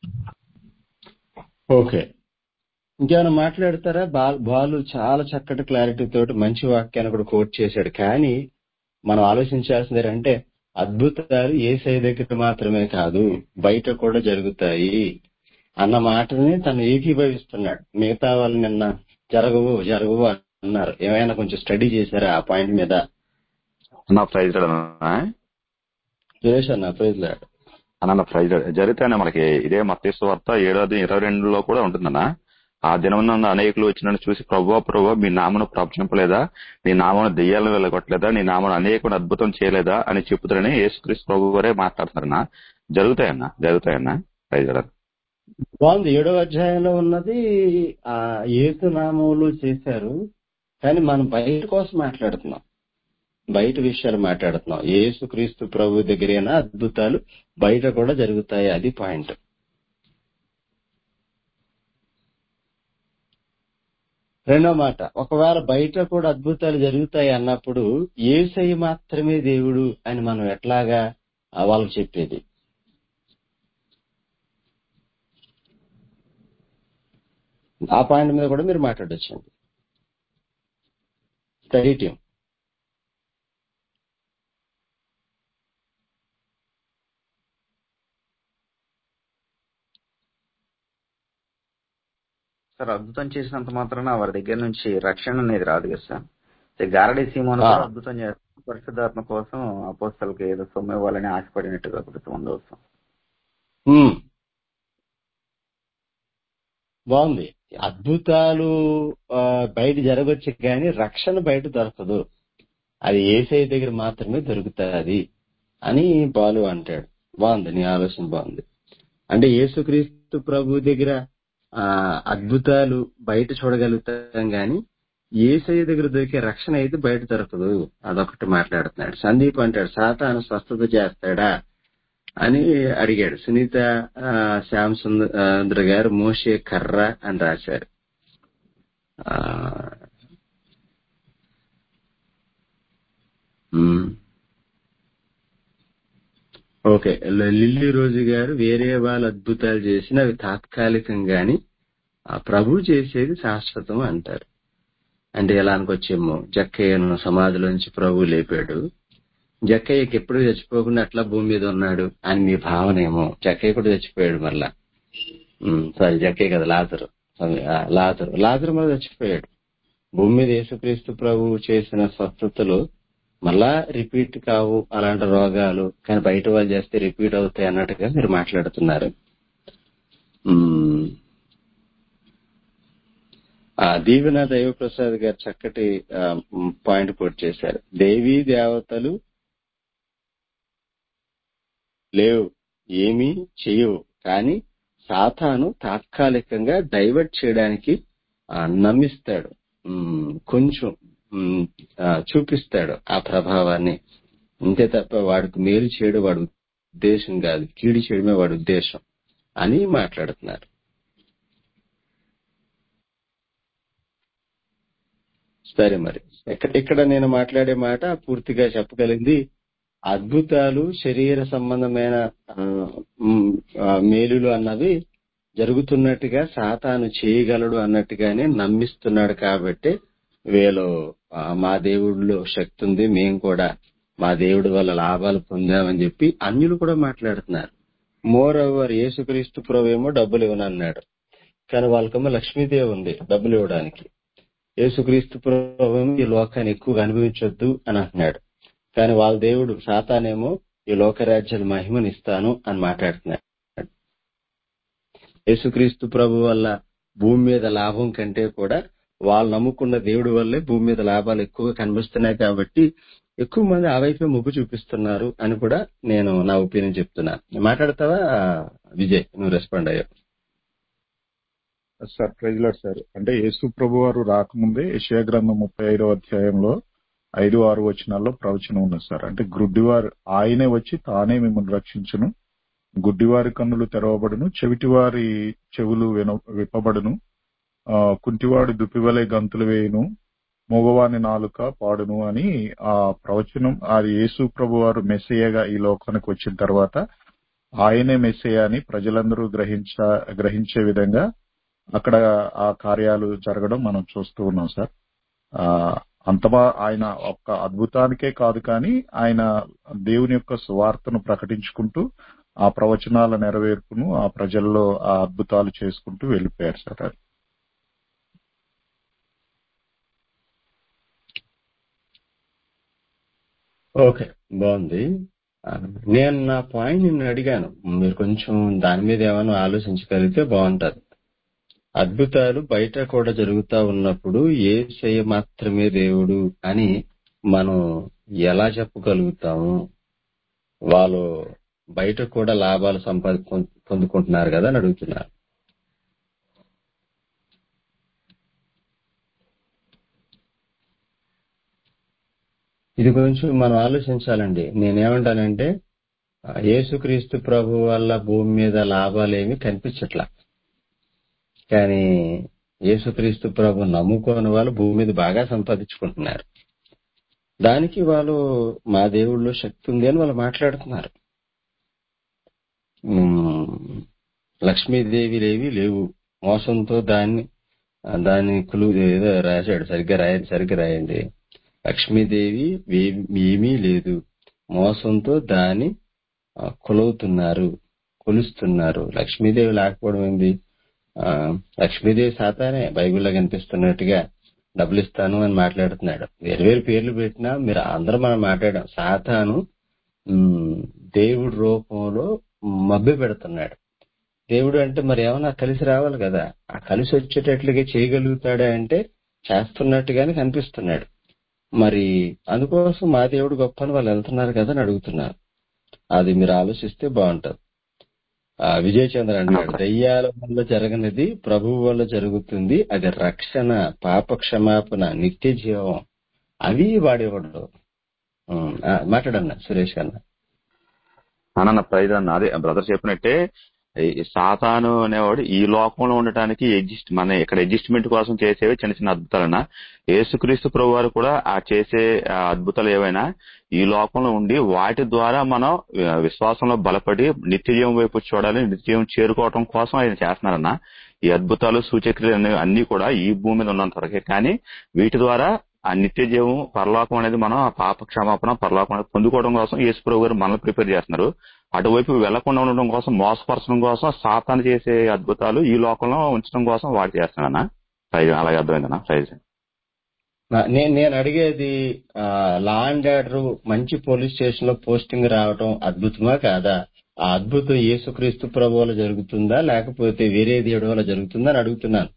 ఓకే, ఇంకేమైనా మాట్లాడతారా? బాల్ బాలు చాలా చక్కటి క్లారిటీ తోటి మంచి వాక్యాన్ని కూడా కోట్ చేశాడు. కానీ మనం ఆలోచించాల్సింది ఏంటంటే అద్భుతాలు యేసయ్య దగ్గర మాత్రమే కాదు, బయట కూడా జరుగుతాయి అన్న మాటని తను ఏకీభవిస్తున్నాడు. మిగతా వాళ్ళు నిన్న జరగవు జరగవు అన్నారు. ఏమైనా కొంచెం స్టడీ చేశారా ఆ పాయింట్ మీద? నా ప్రైజ్ అన్న సురేష్ అన్న ప్రైజ్ లాడ్. అన్న ప్రైజ్ జరిగితే మనకి ఇదే మత్తయి సువార్త ఏడాది ఇరవై రెండులో కూడా ఉంటుందన్న. ఆ దినం అనేకులు వచ్చినట్టు చూసి ప్రభువా ప్రభువా మీ నామను ప్రవచింపలేదా, నీ నామను దెయ్యాలను వెళ్ళగొట్టలేదా, నీ నామను అనేకుని అద్భుతం చేయలేదా అని చెప్పుతారని యేసుక్రీస్తు ప్రభు వారే మాట్లాడుతున్నారన్న. జరుగుతాయన్న జరుగుతాయన్న ప్రైజ్ అన్న. బాగుంది. ఏడవ అధ్యాయంలో ఉన్నది ఆ యేసు నామములు చేశారు, కానీ మనం బయట కోసం మాట్లాడుతున్నాం, బయట విషయాలు మాట్లాడుతున్నాం. యేసు క్రీస్తు ప్రభు దగ్గరైనా అద్భుతాలు బయట కూడా జరుగుతాయి, అది పాయింట్. రెండో మాట, ఒకవేళ బయట కూడా అద్భుతాలు జరుగుతాయి అన్నప్పుడు యేసయ్య మాత్రమే దేవుడు అని మనం ఎట్లాగా ఆ, వాళ్ళకి చెప్పేది? ఆ పాయింట్ మీద కూడా మీరు మాట్లాడొచ్చండి. Study team. సార్ అద్భుతం చేసినంత మాత్రాన వారి దగ్గర నుంచి రక్షణ అనేది రాదు కదా సార్. అయితే గారడీ సీమోను కూడా అద్భుతం చేస్తారు, పరిశుద్ధాత్మ కోసం అపోస్తలకు ఏదో సొమ్ము ఇవ్వాలని ఆశపడినట్టుగా అద్భుతం ఉండవచ్చు. ఉమ్, బాగుంది. అద్భుతాలు ఆ, బయట జరగవచ్చు, కానీ రక్షణ బయట దొరకదు, అది యేసయ్య దగ్గర మాత్రమే దొరుకుతుంది అని బాలు అంటాడు. బాగుంది, నీ ఆలోచన బాగుంది. అంటే యేసుక్రీస్తు ప్రభు దగ్గర ఆ అద్భుతాలు బయట చూడగలుగుతాం, గాని యేసయ్య దగ్గర దొరికే రక్షణ అయితే బయట దొరకదు. అదొకటి మాట్లాడుతున్నాడు. సందీప్ అంటాడు సాతాను స్వస్థత చేస్తాడా అని అడిగాడు. సునీత ఆ, శ్యామ్ సుందర్ గారు మోషే కర్ర అని రాశారు. ఆ, ఉమ్. ఓకే, లిల్లీ రోజు గారు వేరే వాళ్ళు అద్భుతాలు చేసిన అవి తాత్కాలికం గాని ఆ ప్రభు చేసేది శాశ్వతం అంటారు. అంటే ఎలా అనుకొచ్చేమో, జక్కయ్యను సమాధిలోంచి ప్రభు లేపాడు, జక్కయ్యకి ఎప్పుడు చచ్చిపోకుండా అట్లా భూమి మీద ఉన్నాడు అని మీ భావన ఏమో. జక్కయ్య కూడా చచ్చిపోయాడు మరలా. ఉమ్, సారీ జక్కయ్య కదా, లాజరు. ఆ, లాజరు లాజరు మళ్ళీ చచ్చిపోయాడు. భూమి మీద యేసుక్రీస్తు ప్రభువు చేసిన స్వస్థతలు మళ్ళా రిపీట్ కావు అలాంటి రోగాలు, కానీ బయట వాళ్ళు చేస్తే రిపీట్ అవుతాయి అన్నట్టుగా మీరు మాట్లాడుతున్నారు. ఉమ్, ఆ దీవెన దైవప్రసాద్ గారు చక్కటి ఆ, ఉమ్, పాయింట్ కోట్ చేశారు. దేవీ దేవతలు లేవు, ఏమీ చేయవు, కానీ సాతాను తాత్కాలికంగా డైవర్ట్ చేయడానికి ఆ, నమ్మిస్తాడు, ఉమ్, కొంచెం ఉమ్, ఆ, చూపిస్తాడు ఆ ప్రభావాన్ని. అంతే తప్ప వాడికి మేలు చేయడం వాడి ఉద్దేశం కాదు, కీడు చేయడమే వాడి ఉద్దేశం అని మాట్లాడుతున్నారు. సరే, మరి ఇక్కడ ఇక్కడ నేను మాట్లాడే మాట పూర్తిగా చెప్పగలిగింది అద్భుతాలు, శరీర సంబంధమైన ఆ, ఉమ్, ఆ, మేలులు అన్నవి జరుగుతున్నట్టుగా సాతాను చేయగలడు అన్నట్టుగానే నమ్మిస్తున్నాడు. కాబట్టి వీళ్ళు ఆ, మా దేవుడిలో శక్తి ఉంది, మేము కూడా మా దేవుడి వల్ల లాభాలు పొందామని చెప్పి అన్యులు కూడా మాట్లాడుతున్నారు. మోర్ ఓవర్ యేసుక్రీస్తు ప్రభు ఏమో డబ్బులు ఇవ్వనన్నాడు, కానీ వాళ్ళకేమో లక్ష్మీదేవి ఉంది డబ్బులు ఇవ్వడానికి. యేసుక్రీస్తు ప్రభు ఏమో ఈ లోకాన్ని ఎక్కువగా అనుభవించొద్దు అని అంటున్నాడు, కానీ వాళ్ళ దేవుడు సాతానేమో ఈ లోకరాజ్యాల మహిమని ఇస్తాను అని మాట్లాడుతున్నాడు. యేసుక్రీస్తు ప్రభు వల్ల భూమి మీద లాభం కంటే కూడా వాళ్ళు నమ్ముకున్న దేవుడి వల్లే భూమి మీద లాభాలు ఎక్కువగా కనిపిస్తున్నాయి. కాబట్టి ఎక్కువ మంది ఆ వైపే మొగ్గు చూపిస్తున్నారు అని కూడా నేను నా ఒపీనియన్ చెప్తున్నాను. మాట్లాడతావా విజయ్? నువ్వు రెస్పాండ్ అయ్యావు. Sir praise lord sir. అంటే యేసు ప్రభు వారు రాకముందే యెషయా గ్రంథం ముప్పై ఐదో అధ్యాయంలో ఐదు ఆరు వచనాల్లో ప్రవచనం ఉన్నది సార్. అంటే గుడ్డివారు ఆయనే వచ్చి తానే మిమ్మల్ని రక్షించును, గుడ్డివారి కన్నులు తెరవబడును, చెవిటివారి చెవులు విన విప్పబడును, ఆ కుంటివాడి దుప్పివలే గంతులు వేయును, మగవాని నాలుక పాడును అని ఆ ప్రవచనం. అది యేసు ప్రభు వారు మెస్సయ్యగా ఈ లోకానికి వచ్చిన తర్వాత ఆయనే మెస్సయ్య అని ప్రజలందరూ గ్రహించ గ్రహించే విధంగా అక్కడ ఆ కార్యాలు జరగడం మనం చూస్తూ ఉన్నాం సార్. ఆ అంతమా ఆయన ఒక్క అద్భుతానికే కాదు, కానీ ఆయన దేవుని యొక్క సువార్తను ప్రకటించుకుంటూ ఆ ప్రవచనాల నెరవేర్పును ఆ ప్రజల్లో ఆ అద్భుతాలు చేసుకుంటూ వెళ్ళిపోయారు సార్. అది ఓకే, బాగుంది. ఆ, నేను నా పాయింట్ నిన్ను అడిగాను, మీరు కొంచెం దాని మీద ఏమైనా ఆలోచించగలిగితే బాగుంటది. అద్భుతాలు బయట కూడా జరుగుతా ఉన్నప్పుడు యేసయ్య మాత్రమే దేవుడు అని మనం ఎలా చెప్పగలుగుతాము? వాళ్ళు బయట కూడా లాభాలు సంపాది పొందుకుంటున్నారు కదా అని అడుగుతున్నారు. ఇది కొంచెం మనం ఆలోచించాలండి. నేనేమంటానంటే ఆ, యేసుక్రీస్తు ప్రభు వల్ల భూమి మీద లాభాలేమి కనిపించట్లా, కానీ యేసుక్రీస్తు ప్రభు నమ్ముకోని వాళ్ళు భూమి మీద బాగా సంపాదించుకుంటున్నారు. దానికి వాళ్ళు మా దేవుళ్ళలో శక్తి ఉంది అని వాళ్ళు మాట్లాడుతున్నారు. ఉమ్, లక్ష్మీదేవిలేవి లేవు, మోసంతో దాన్ని దాన్ని కులు ఏదో రాశాడు, సరిగ్గా రాయ సరిగ్గా రాయండి. లక్ష్మీదేవి ఏ- ఏమీ లేదు, మోసంతో దాన్ని ఆ, కొలువుతున్నారు, కొలుస్తున్నారు. లక్ష్మీదేవి లేకపోవడం ఏంది? ఆ, లక్ష్మీదేవి సాతానే బైబిల్లో కనిపిస్తున్నట్టుగా డబ్బులు ఇస్తాను అని మాట్లాడుతున్నాడు. వేరు వేరు పేర్లు పెట్టినా మీరు అందరూ మనం మాట్లాడాం. సాతాను ఉమ్, దేవుడి రూపంలో మభ్య పెడుతున్నాడు. దేవుడు అంటే మరి ఏమన్నా కలిసి రావాలి కదా, ఆ కలిసి వచ్చేటట్లుగా చేయగలుగుతాడా అంటే చేస్తున్నట్టుగానే కనిపిస్తున్నాడు. మరి అందుకోసం మా దేవుడు గొప్ప అని వాళ్ళు వెళ్తున్నారు కదా అని అడుగుతున్నారు. అది మీరు ఆలోచిస్తే బాగుంటది. ఆ విజయ్ చంద్ర అంటాడు, దయ్యాల వల్ల జరగనిది ప్రభువు వల్ల జరుగుతుంది, అది రక్షణ, పాప క్షమాపణ, నిత్య జీవం. అవి వాడేవాడు. ఉమ్, ఆ, మాట్లాడన్నా సురేష్ అన్న. అన్న ప్రైజ్ అన్న, అదే బ్రదర్ చెప్పినట్టే ఈ సాతాను అనేవాడు ఈ లోకంలో ఉండటానికి ఎగ్జిస్ట్ మన ఇక్కడ అడ్జస్ట్మెంట్ కోసం చేసేవి చిన్న చిన్న అద్భుతాలన్నా. యేసుక్రీస్తు ప్రభు వారు కూడా ఆ చేసే ఆ అద్భుతాలు ఏవైనా ఈ లోకంలో ఉండి వాటి ద్వారా మనం ఆ, విశ్వాసంలో బలపడి నిత్య జీవం వైపు చూడాలి, నిత్య జీవం చేరుకోవడం కోసం ఆయన చేస్తున్నారన్న. ఈ అద్భుతాలు సూచక్రియలు అనేవి అన్ని కూడా ఈ భూమి మీద ఉన్నంత వరకే, కానీ వీటి ద్వారా ఆ నిత్య జీవం పరలోకం అనేది మనం ఆ పాప క్షమాపణ పరలోకం అనేది పొందుకోవడం కోసం యేసు ప్రభు గారు మనల్ని ప్రిపేర్ చేస్తున్నారు. అటువైపు వెళ్లకుండా ఉండడం కోసం, మోసపరచడం కోసం సాతాను చేసే అద్భుతాలు ఈ లోకంలో ఉంచడం కోసం వాడు చేస్తున్నానా ప్రైజ్. అలాగే అర్థమైందన్నా ప్రైజ్. నా- నేను నేను అడిగేది లా అండ్ ఆర్డర్ మంచి పోలీస్ స్టేషన్ లో పోస్టింగ్ రావటం అద్భుతమా కాదా? ఆ అద్భుతం యేసుక్రీస్తు ప్రభు వల్ల జరుగుతుందా లేకపోతే వేరే దేవుడి వల్ల జరుగుతుందా అని అడుగుతున్నాను.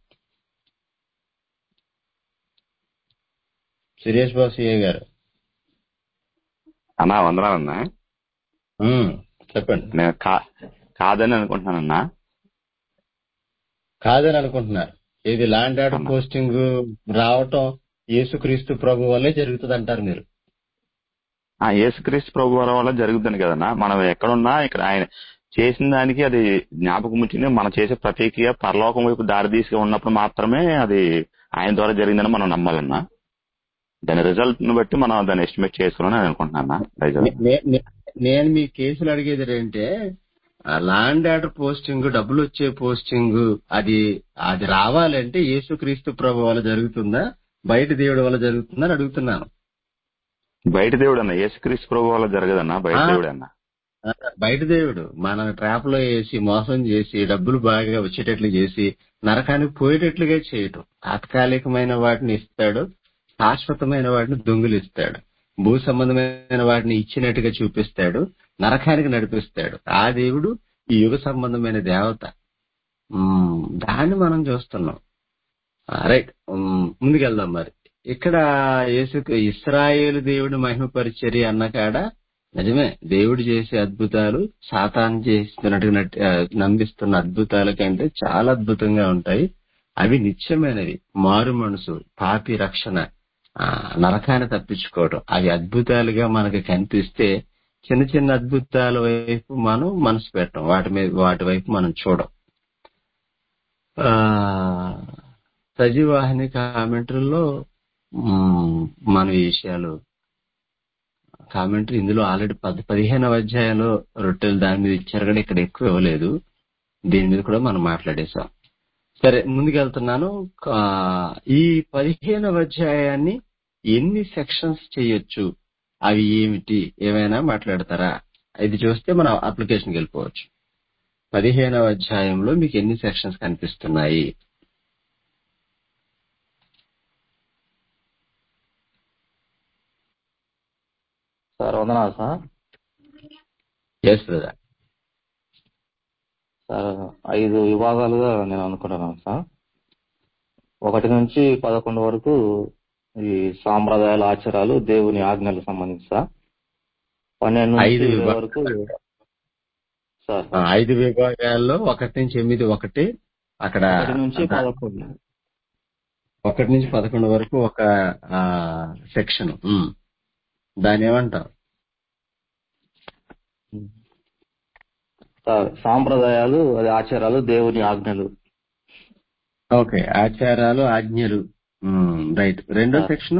సురేష్ బాబు సిఏ గారు. అన్నా వందనాలన్నా. ఉమ్, చెప్పండి. నేను కా- కాదని అనుకుంటున్నానన్నా. కాదని అనుకుంటున్నారు. ఇది లా అండ్ ఆర్డర్ అన్నా పోస్టింగ్ రావటం యేసుక్రీస్తు ప్రభు వల్లే జరుగుతుంది అంటారు మీరు. ఆ యేసుక్రీస్తు ప్రభు వారి వల్ల జరుగుతుంది కదన్నా. మనం ఎక్కడున్నా ఇక్కడ ఆయన చేసిన దానికి అది జ్ఞాపకం ఉంచింది. మనం చేసే ప్రతిక్రియ పరలోకం వైపు దారి తీసుకు ఉన్నప్పుడు మాత్రమే అది ఆయన ద్వారా జరిగిందని మనం నమ్మాలన్నా. దాని రిజల్ట్ ను బట్టి మనం దాన్ని ఎస్టిమేట్ చేసుకోవాలని నేను అనుకుంటున్నా. నే- నే- నే- నేను మీ కేసులు అడిగేది ఏంటంటే లా అండ్ ఆర్డర్ పోస్టింగ్, డబ్బులు వచ్చే పోస్టింగ్, అది అది రావాలంటే యేసుక్రీస్తు ప్రభు వల్ల జరుగుతుందా బయట దేవుడి వల్ల జరుగుతుందా అని అడుగుతున్నాను. బయట దేవుడు అన్న యేసుక్రీస్తు ప్రభు వల్ల జరగదన్నా, బయట ఆ, దేవుడే అన్న. ఆ, బయట దేవుడు మన ట్రాప్ లో వేసి మోసం చేసి డబ్బులు బాగా వచ్చేటట్లు చేసి నరకానికి పోయేటట్లుగా చేయటం. తాత్కాలికమైన వాటిని ఇస్తాడు, శాశ్వతమైన వాటిని దొంగిలిస్తాడు. భూ సంబంధమైన వాటిని ఇచ్చినట్టుగా చూపిస్తాడు, నరకానికి నడిపిస్తాడు. ఆ దేవుడు ఈ యుగ సంబంధమైన దేవత. ఉమ్, దాన్ని మనం చూస్తున్నాం. రైట్, ముందుకెళ్దాం. మరి ఇక్కడ యేసు ఇశ్రాయేలు దేవుడు మహిమపరిచర్య అన్న కాడ నిజమే, దేవుడు చేసే అద్భుతాలు సాతాను చేస్తున్నట్టుగా నటి- ఆ, నమ్మిస్తున్న అద్భుతాల కంటే చాలా అద్భుతంగా ఉంటాయి. అవి నిత్యమైనవి. మారు మనసు, పాపి రక్షణ, ఆ, నరకాన్ని తప్పించుకోవడం, అవి అద్భుతాలుగా మనకి కనిపిస్తే చిన్న చిన్న అద్భుతాల వైపు మనం మనసు పెట్టం, వాటి మీద వాటి వైపు మనం చూడం. ఆ సజీవాహిని కామెంటరీలో మ్, మన ఈ విషయాలు కామెంటరీ ఇందులో ఆల్రెడీ పది పదిహేనవ అధ్యాయంలో రొట్టెలు దాని మీద ఇచ్చారు కానీ ఇక్కడ ఎక్కువ ఇవ్వలేదు. దీని మీద కూడా మనం మాట్లాడేశాం. సరే, ముందుకెళ్తున్నాను. ఆ, ఈ పదిహేనవ అధ్యాయాన్ని ఎన్ని సెక్షన్స్ చేయొచ్చు, అవి ఏమిటి, ఏమైనా మాట్లాడతారా? ఇది చూస్తే మనం అప్లికేషన్కి వెళ్ళిపోవచ్చు. పదిహేనవ అధ్యాయంలో మీకు ఎన్ని సెక్షన్స్ కనిపిస్తున్నాయి? సార్ వందనాలు సార్. Yes brother. సార్ ఐదు విభాగాలుగా నేను అనుకుంటున్నాను సార్. ఒకటి నుంచి పదకొండు వరకు ఈ సాంప్రదాయాల ఆచారాలు, దేవుని ఆజ్ఞలకు సంబంధించి సార్. పన్నెండు నుంచి ఐదు ఇరవై విభా- వరకు సార్ ఆ, ఐదు విభాగాల్లో ఒకటి నుంచి ఎనిమిది ఒకటి, అక్కడ ఒకటి నుంచి పదకొండు ఒకటి నుంచి పదకొండు వరకు ఒక సెక్షన్. దాన్ని ఏమంటారు? సార్ సాంప్రదాయాలు, అది ఆచారాలు, దేవుని ఆజ్ఞలు ఓకే, ఆచారాలు, ఆజ్ఞలు. రైట్. రెండో సార్. సెక్షన్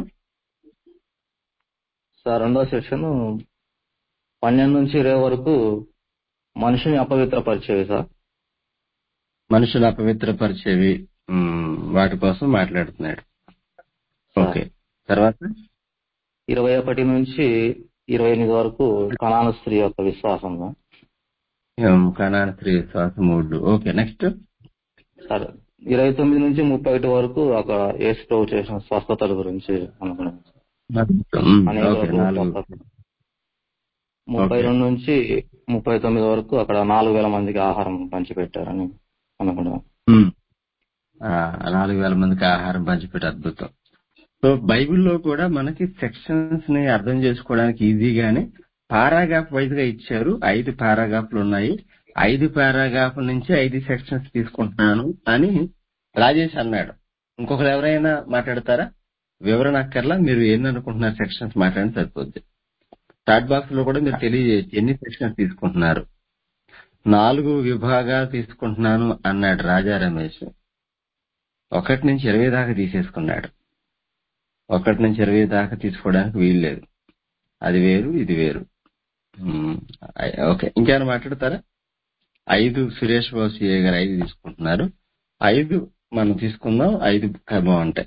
సార్ రెండో సెక్షన్ పన్నెండు నుంచి ఇరవై వరకు మనిషిని అపవిత్రపరిచేవి సార్. మనుషులు అపవిత్రపరిచేవి, ఉమ్, వాటి కోసం మాట్లాడుతున్నాడు. ఓకే, తర్వాత ఇరవై ఒకటి నుంచి ఇరవై ఎనిమిది వరకు కనాన స్త్రీ యొక్క విశ్వాసం సార్. ఉమ్, కనాన స్త్రీ విశ్వాసం మూడు. Okay, next. సార్ ఇరవై తొమ్మిది నుంచి ముప్పై ఒకటి వరకు అక్కడ యేసు ప్రభు చేసిన స్వస్థతల గురించి అనుకున్నాను. ఉమ్, అనేకులకు ఓకే, నాలుగు. స్వస్థత. ముప్పై ఓకే. రెండు నుంచి ముప్పై తొమ్మిది వరకు అక్కడ నాలుగు వేల మందికి ఆహారం పంచిపెట్టారని అనుకున్నాను. ఉమ్, ఆ, నాలుగు వేల మందికి ఆహారం పంచిపెట్టే అద్భుతం. సో బైబిల్లో కూడా మనకి సెక్షన్స్ ని అర్థం చేసుకోవడానికి ఈజీగానే పారాగ్రాఫ్ వైజ్ గా ఇచ్చారు. ఐదు పారాగ్రాఫ్లు ఉన్నాయి. ఐదు పారాగ్రాఫ్ల నుంచి ఐదు సెక్షన్స్ తీసుకుంటున్నాను అని రాజేష్ అన్నాడు. ఇంకొకరు ఎవరైనా మాట్లాడతారా? వివరణ అక్కర్లా, మీరు ఎన్ని అనుకుంటున్నారు సెక్షన్స్ మాట్లాడి సరిపోద్ది. చాట్ బాక్స్ లో కూడా మీరు తెలియజేయచ్చు ఎన్ని సెక్షన్స్ తీసుకుంటున్నారు. నాలుగు విభాగాలు తీసుకుంటున్నాను అన్నాడు రాజా రమేష్. ఒకటి నుంచి ఇరవై దాకా తీసేసుకున్నాడు. ఒకటి నుంచి ఇరవై దాకా తీసుకోవడానికి వీలు లేదు. అది వేరు, ఇది వేరు. ఉమ్, ఓకే, ఇంకేమైనా మాట్లాడతారా? ఐదు సురేష్ బాబు సిఏ గారు ఐదు తీసుకుంటున్నారు. ఐదు మనం తీసుకుందాం. ఐదు బాగుంటాయి.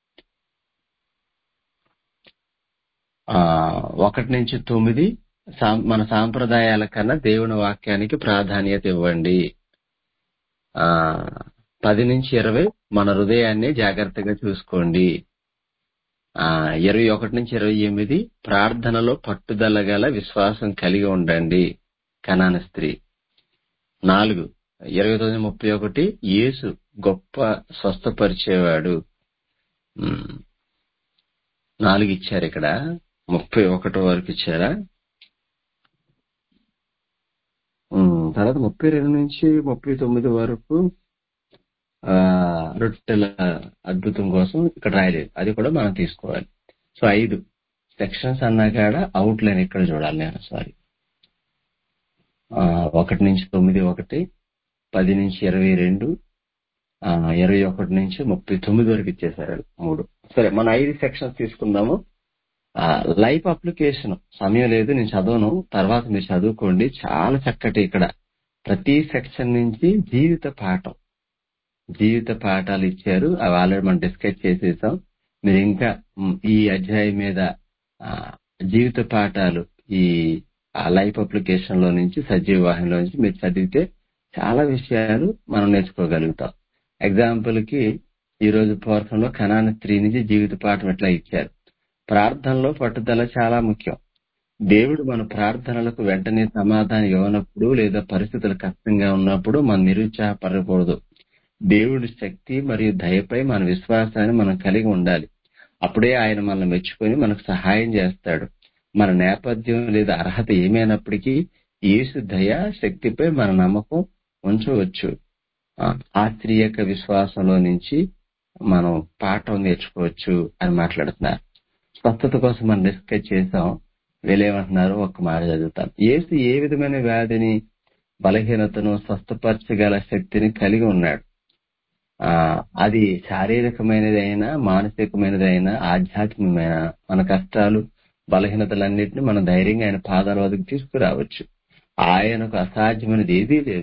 ఆ ఒకటి నుంచి తొమ్మిది సాం- మన సాంప్రదాయాల కన్నా దేవుని వాక్యానికి ప్రాధాన్యత ఇవ్వండి. ఆ పది నుంచి ఇరవై మన హృదయాన్ని జాగ్రత్తగా చూసుకోండి. ఆ ఇరవై ఒకటి నుంచి ఇరవై ఎనిమిది ప్రార్థనలో పట్టుదల గల విశ్వాసం కలిగి ఉండండి కనాన స్త్రీ. నాలుగు ఇరవై తొమ్మిది ముప్పై ఒకటి యేసు గొప్ప స్వస్థపరిచేవాడు. ఉమ్, నాలుగు ఇచ్చారు ఇక్కడ, ముప్పై ఒకటి వరకు ఇచ్చారా? ఉమ్, తర్వాత ముప్పై రెండు నుంచి ముప్పై తొమ్మిది వరకు ఆ రొట్టెల అద్భుతం కోసం ఇక్కడ రాయలేదు, అది కూడా మనం తీసుకోవాలి. సో ఐదు సెక్షన్స్ అన్నా కాడ అవుట్ లైన్ ఇక్కడ చూడాలి నేను. సారీ, ఒకటి నుంచి తొమ్మిది ఒకటి, పది నుంచి ఇరవై రెండు, ఆ ఇరవై ఒకటి నుంచి ముప్పై తొమ్మిది వరకు ఇచ్చేసారు మూడు. సరే, మనం ఐదు సెక్షన్స్ తీసుకుందాము. లైఫ్ అప్లికేషన్ సమయం లేదు, నేను చదవను, తర్వాత మీరు చదువుకోండి. చాలా చక్కటి ఇక్కడ ప్రతి సెక్షన్ నుంచి జీవిత పాఠం జీవిత పాఠాలు ఇచ్చారు. అవి ఆల్రెడీ మనం డిస్కస్ చేసేసాం. మీరు ఇంకా మ్, ఈ అధ్యాయం మీద ఆ, జీవిత పాఠాలు ఈ లైఫ్ అప్లికేషన్ లో నుంచి సజీవ వాహినిలో నుంచి మీరు చదివితే చాలా విషయాలు మనం నేర్చుకోగలుగుతాం. ఎగ్జాంపుల్ కి ఈ రోజు పోర్షన్ లో కనాన స్త్రీ నుంచి జీవిత పాఠం ఎట్లా ఇచ్చారు. ప్రార్థనలో పట్టుదల చాలా ముఖ్యం. దేవుడు మన ప్రార్థనలకు వెంటనే సమాధానం ఇవ్వనప్పుడు లేదా పరిస్థితులు కష్టంగా ఉన్నప్పుడు మనం నిరుత్సాహపడకూడదు. దేవుడి శక్తి మరియు దయపై మన విశ్వాసాన్ని మనం కలిగి ఉండాలి. అప్పుడే ఆయన మనల్ని మెచ్చుకొని మనకు సహాయం చేస్తాడు. మన నేపథ్యం లేదా అర్హత ఏమైనప్పటికీ యేసు దయ శక్తిపై మన నమ్మకం ఉంచవచ్చు. ఆ ఆ స్త్రీ యొక్క విశ్వాసంలో నుంచి మనం పాఠం నేర్చుకోవచ్చు అని మాట్లాడుతున్నారు. స్వస్థత కోసం మనం డిస్కస్ చేసాం. వీళ్ళేమంటున్నారు, ఒక్క మాట చదువుతాం. యేసు ఏ విధమైన వ్యాధిని బలహీనతను స్వస్థపరచగల శక్తిని కలిగి ఉన్నాడు. ఆ అది శారీరకమైనదైనా మానసికమైనదైనా ఆధ్యాత్మికమైన మన కష్టాలు బలహీనతలన్నింటినీ మనం ధైర్యంగా ఆయన పాదాల వద్దకు తీసుకురావచ్చు. ఆయనకు అసాధ్యమైనది ఏదీ లేదు.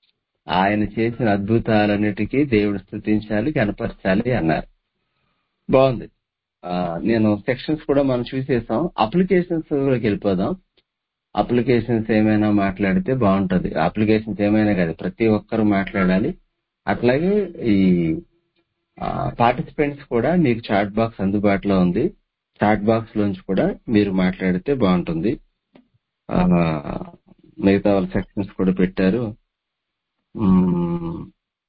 ఆయన చేసిన అద్భుతాలన్నిటికీ దేవుడు స్తుతించాలి, కనపరచాలి అన్నారు. బాగుంది. ఆ నేను సెక్షన్స్ కూడా మనం చూసేసాం. అప్లికేషన్స్ లోకి వెళ్ళిపోదాం. అప్లికేషన్స్ ఏమైనా మాట్లాడితే బాగుంటది. అప్లికేషన్స్ ఏమైనా కాదు, ప్రతి ఒక్కరు మాట్లాడాలి. అట్లాగే ఈ పార్టిసిపెంట్స్ కూడా మీకు చాట్ బాక్స్ అందుబాటులో ఉంది. చాట్ బాక్స్ లోంచి కూడా మీరు మాట్లాడితే బాగుంటుంది. ఆ మిగతా వాళ్ళ సెక్షన్స్ కూడా పెట్టారు. మ్మ్.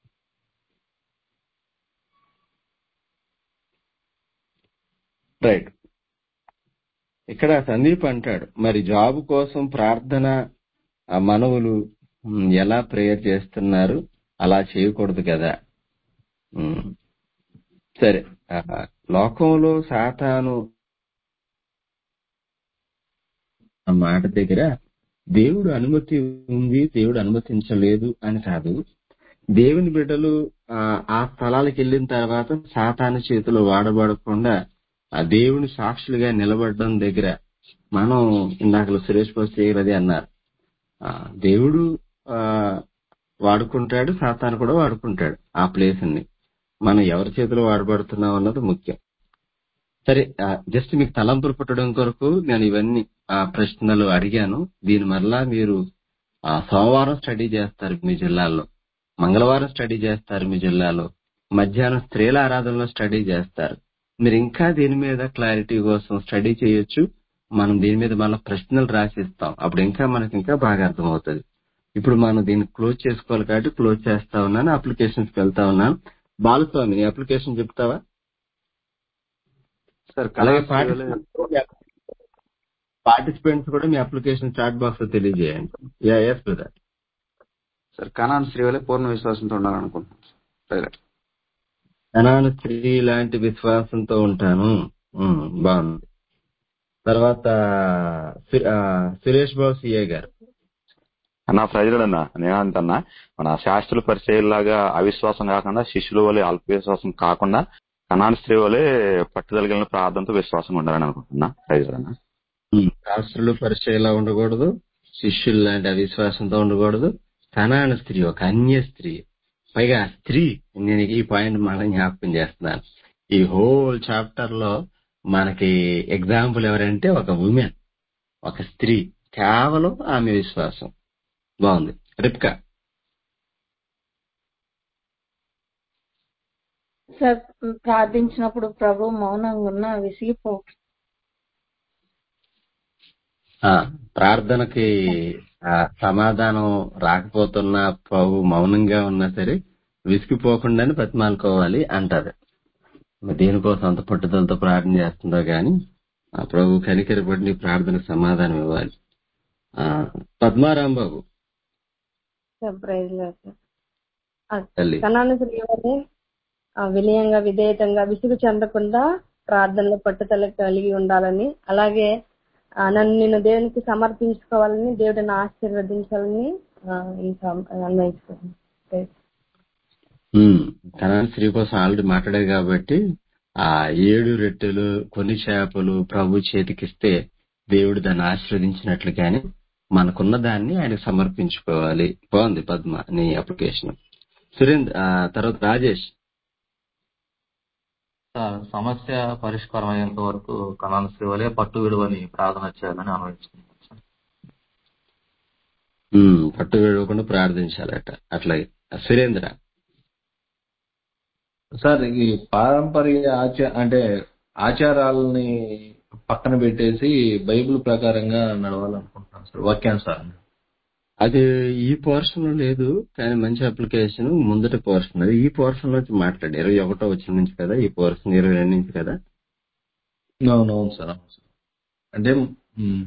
రైట్. ఇక్కడ సందీప్ అంటాడు, మరి జాబ్ కోసం ప్రార్థన ఆ మనవులు మ్, ఎలా ప్రేయర్ చేస్తున్నారు, అలా చేయకూడదు కదా. మ్, సరే, ఆ, లోకంలో సాతాను ఆ మాట దగ్గర దేవుడు అనుమతి ఉంది, దేవుడు అనుమతించలేదు అని కాదు. దేవుని బిడ్డలు ఆ ఆ స్థలాలకు వెళ్ళిన తర్వాత సాతాను చేతిలో వాడబడకుండా ఆ దేవుని సాక్షులుగా నిలబడడం దగ్గర మనం ఇందాక సురేష్ పోస్ట్ అది అన్నారు. ఆ దేవుడు ఆ వాడుకుంటాడు, సాతాను కూడా వాడుకుంటాడు ఆ ప్లేస్ ని. మనం ఎవరి చేతిలో వాడబడుతున్నాం అన్నది ముఖ్యం. సరే, జస్ట్ మీకు తలంపులు పుట్టడం కొరకు నేను ఇవన్నీ ఆ ప్రశ్నలు అడిగాను. దీని మరలా మీరు ఆ సోమవారం స్టడీ చేస్తారు మీ జిల్లాలో, మంగళవారం స్టడీ చేస్తారు మీ జిల్లాలో, మధ్యాహ్నం స్త్రీల ఆరాధనలో స్టడీ చేస్తారు. మీరు ఇంకా దీని మీద క్లారిటీ కోసం స్టడీ చేయొచ్చు. మనం దీని మీద మళ్ళీ ప్రశ్నలు రాసిస్తాం. అప్పుడు ఇంకా మనకి ఇంకా బాగా అర్థమవుతుంది. ఇప్పుడు మనం దీన్ని క్లోజ్ చేసుకోవాలి కాబట్టి క్లోజ్ చేస్తా ఉన్నాను. అప్లికేషన్స్కి వెళ్తా ఉన్నాను. బాలస్వామి, నీ అప్లికేషన్ చెప్తావా? సార్ అలాగే కళాశాలలో పార్టిసిపెంట్స్ కూడా మీ అప్లికేషన్ చాట్ బాక్స్ లో తెలియజేయండి. Yeah yes brother. సార్ కణాన్ స్త్రీ వల్ల పూర్ణ విశ్వాసంతో ఉండాలనుకుంటున్నాను సార్. కనాను స్త్రీ లాంటి విశ్వాసంతో ఉంటాను. ఉమ్, బాగుంది. తర్వాత సు- ఆ, సురేష్ బాబు సిఏ గారు. అన్నా ప్రజలన్నా నేనంతన్నా మన శాస్త్రుల పరిచయలాగా అవిశ్వాసం కాకుండా శిష్యుల వలె అల్ప విశ్వాసం కాకుండా కనాన స్త్రీ వలె పట్టుదలగిన ప్రార్థనతో విశ్వాసం ఉండాలని అనుకుంటున్నా. ప్రజలన్నా ఉమ్, శాస్త్రులు పరిచయలా ఉండకూడదు, శిష్యులు లాంటి అవిశ్వాసంతో ఉండకూడదు. కనాన స్త్రీ ఒక అన్య స్త్రీ, పైగా ఆ స్త్రీ. నేను ఈ పాయింట్ మనం జ్ఞాపకం చేస్తున్నాను. ఈ హోల్ చాప్టర్ లో మనకి ఎగ్జాంపుల్ ఎవరంటే ఒక ఉమెన్, ఒక స్త్రీ, కేవలం ఆమె విశ్వాసం. బాగుంది. రిప్కా. సార్ ప్రార్థించినప్పుడు ప్రభు మౌనంగా ఉన్నా విసిగిపో ఆ, ప్రార్థనకి ఆ సమాధానం రాకపోతున్నా ప్రభు మౌనంగా ఉన్నా సరే విసిగిపోకుండానే బతిమాలుకోవాలి అంటారు. మరి దేనికోసం అంత పట్టుదలతో ప్రార్థన చేస్తుందో గాని ఆ ప్రభు కనికరపడి నీ ప్రార్థనకు సమాధానం ఇవ్వాలి. ఆ Padmaram Babu praise lord sir. ఆ తల్లి కనాను స్త్రీ వలె ఆ వినయంగా విధేయతంగా విసుగు చెందకుండా ప్రార్థనలో పట్టుదల కలిగి ఉండాలని, అలాగే ఆ, నన్ను నేను దేవునికి సమర్పించుకోవాలని, దేవుడిని ఆశీర్వదించాలని ఆ, ఇంకా అన్వయించుకోండి. ఉమ్, కనాన్ స్త్రీ కోసం ఆల్రెడీ మాట్లాడారు కాబట్టి ఆ ఏడు రొట్టెలు కొన్ని చేపలు ప్రభు చేతికిస్తే దేవుడు దాన్ని ఆశీర్వదించినట్లుగానే మనకున్న దాన్ని ఆయనకు సమర్పించుకోవాలి. బాగుంది పద్మ నీ అప్లికేషన్. సురేంద్ర ఆ, తర్వాత రాజేష్. సార్ సమస్య పరిష్కారం అయ్యేంత వరకు కణాల సేవలే పట్టు విలువని ప్రార్థన చేయాలని ఆలోచిస్తున్నాను సార్. ఉమ్, పట్టు వేడకుండా ప్రార్థించాలట. అట్లాగే సురేంద్ర. సార్ ఈ పారంపర్య ఆచార అంటే ఆచారాలని పక్కన పెట్టేసి బైబిల్ ప్రకారంగా నడవాలనుకుంటున్నాను సార్. వాక్యానుసారం. అది ఈ పోర్షన్ లో లేదు కానీ మంచి అప్లికేషన్ ముందటి పోర్షన్ అది. ఈ పోర్షన్ నుంచి మాట్లాడి ఇరవై ఒకటో వచ్చిన నుంచి కదా, ఈ పోర్షన్ ఇరవై రెండు నుంచి కదా. అవునవును సార్, అవును సార్. అంటే ఉమ్,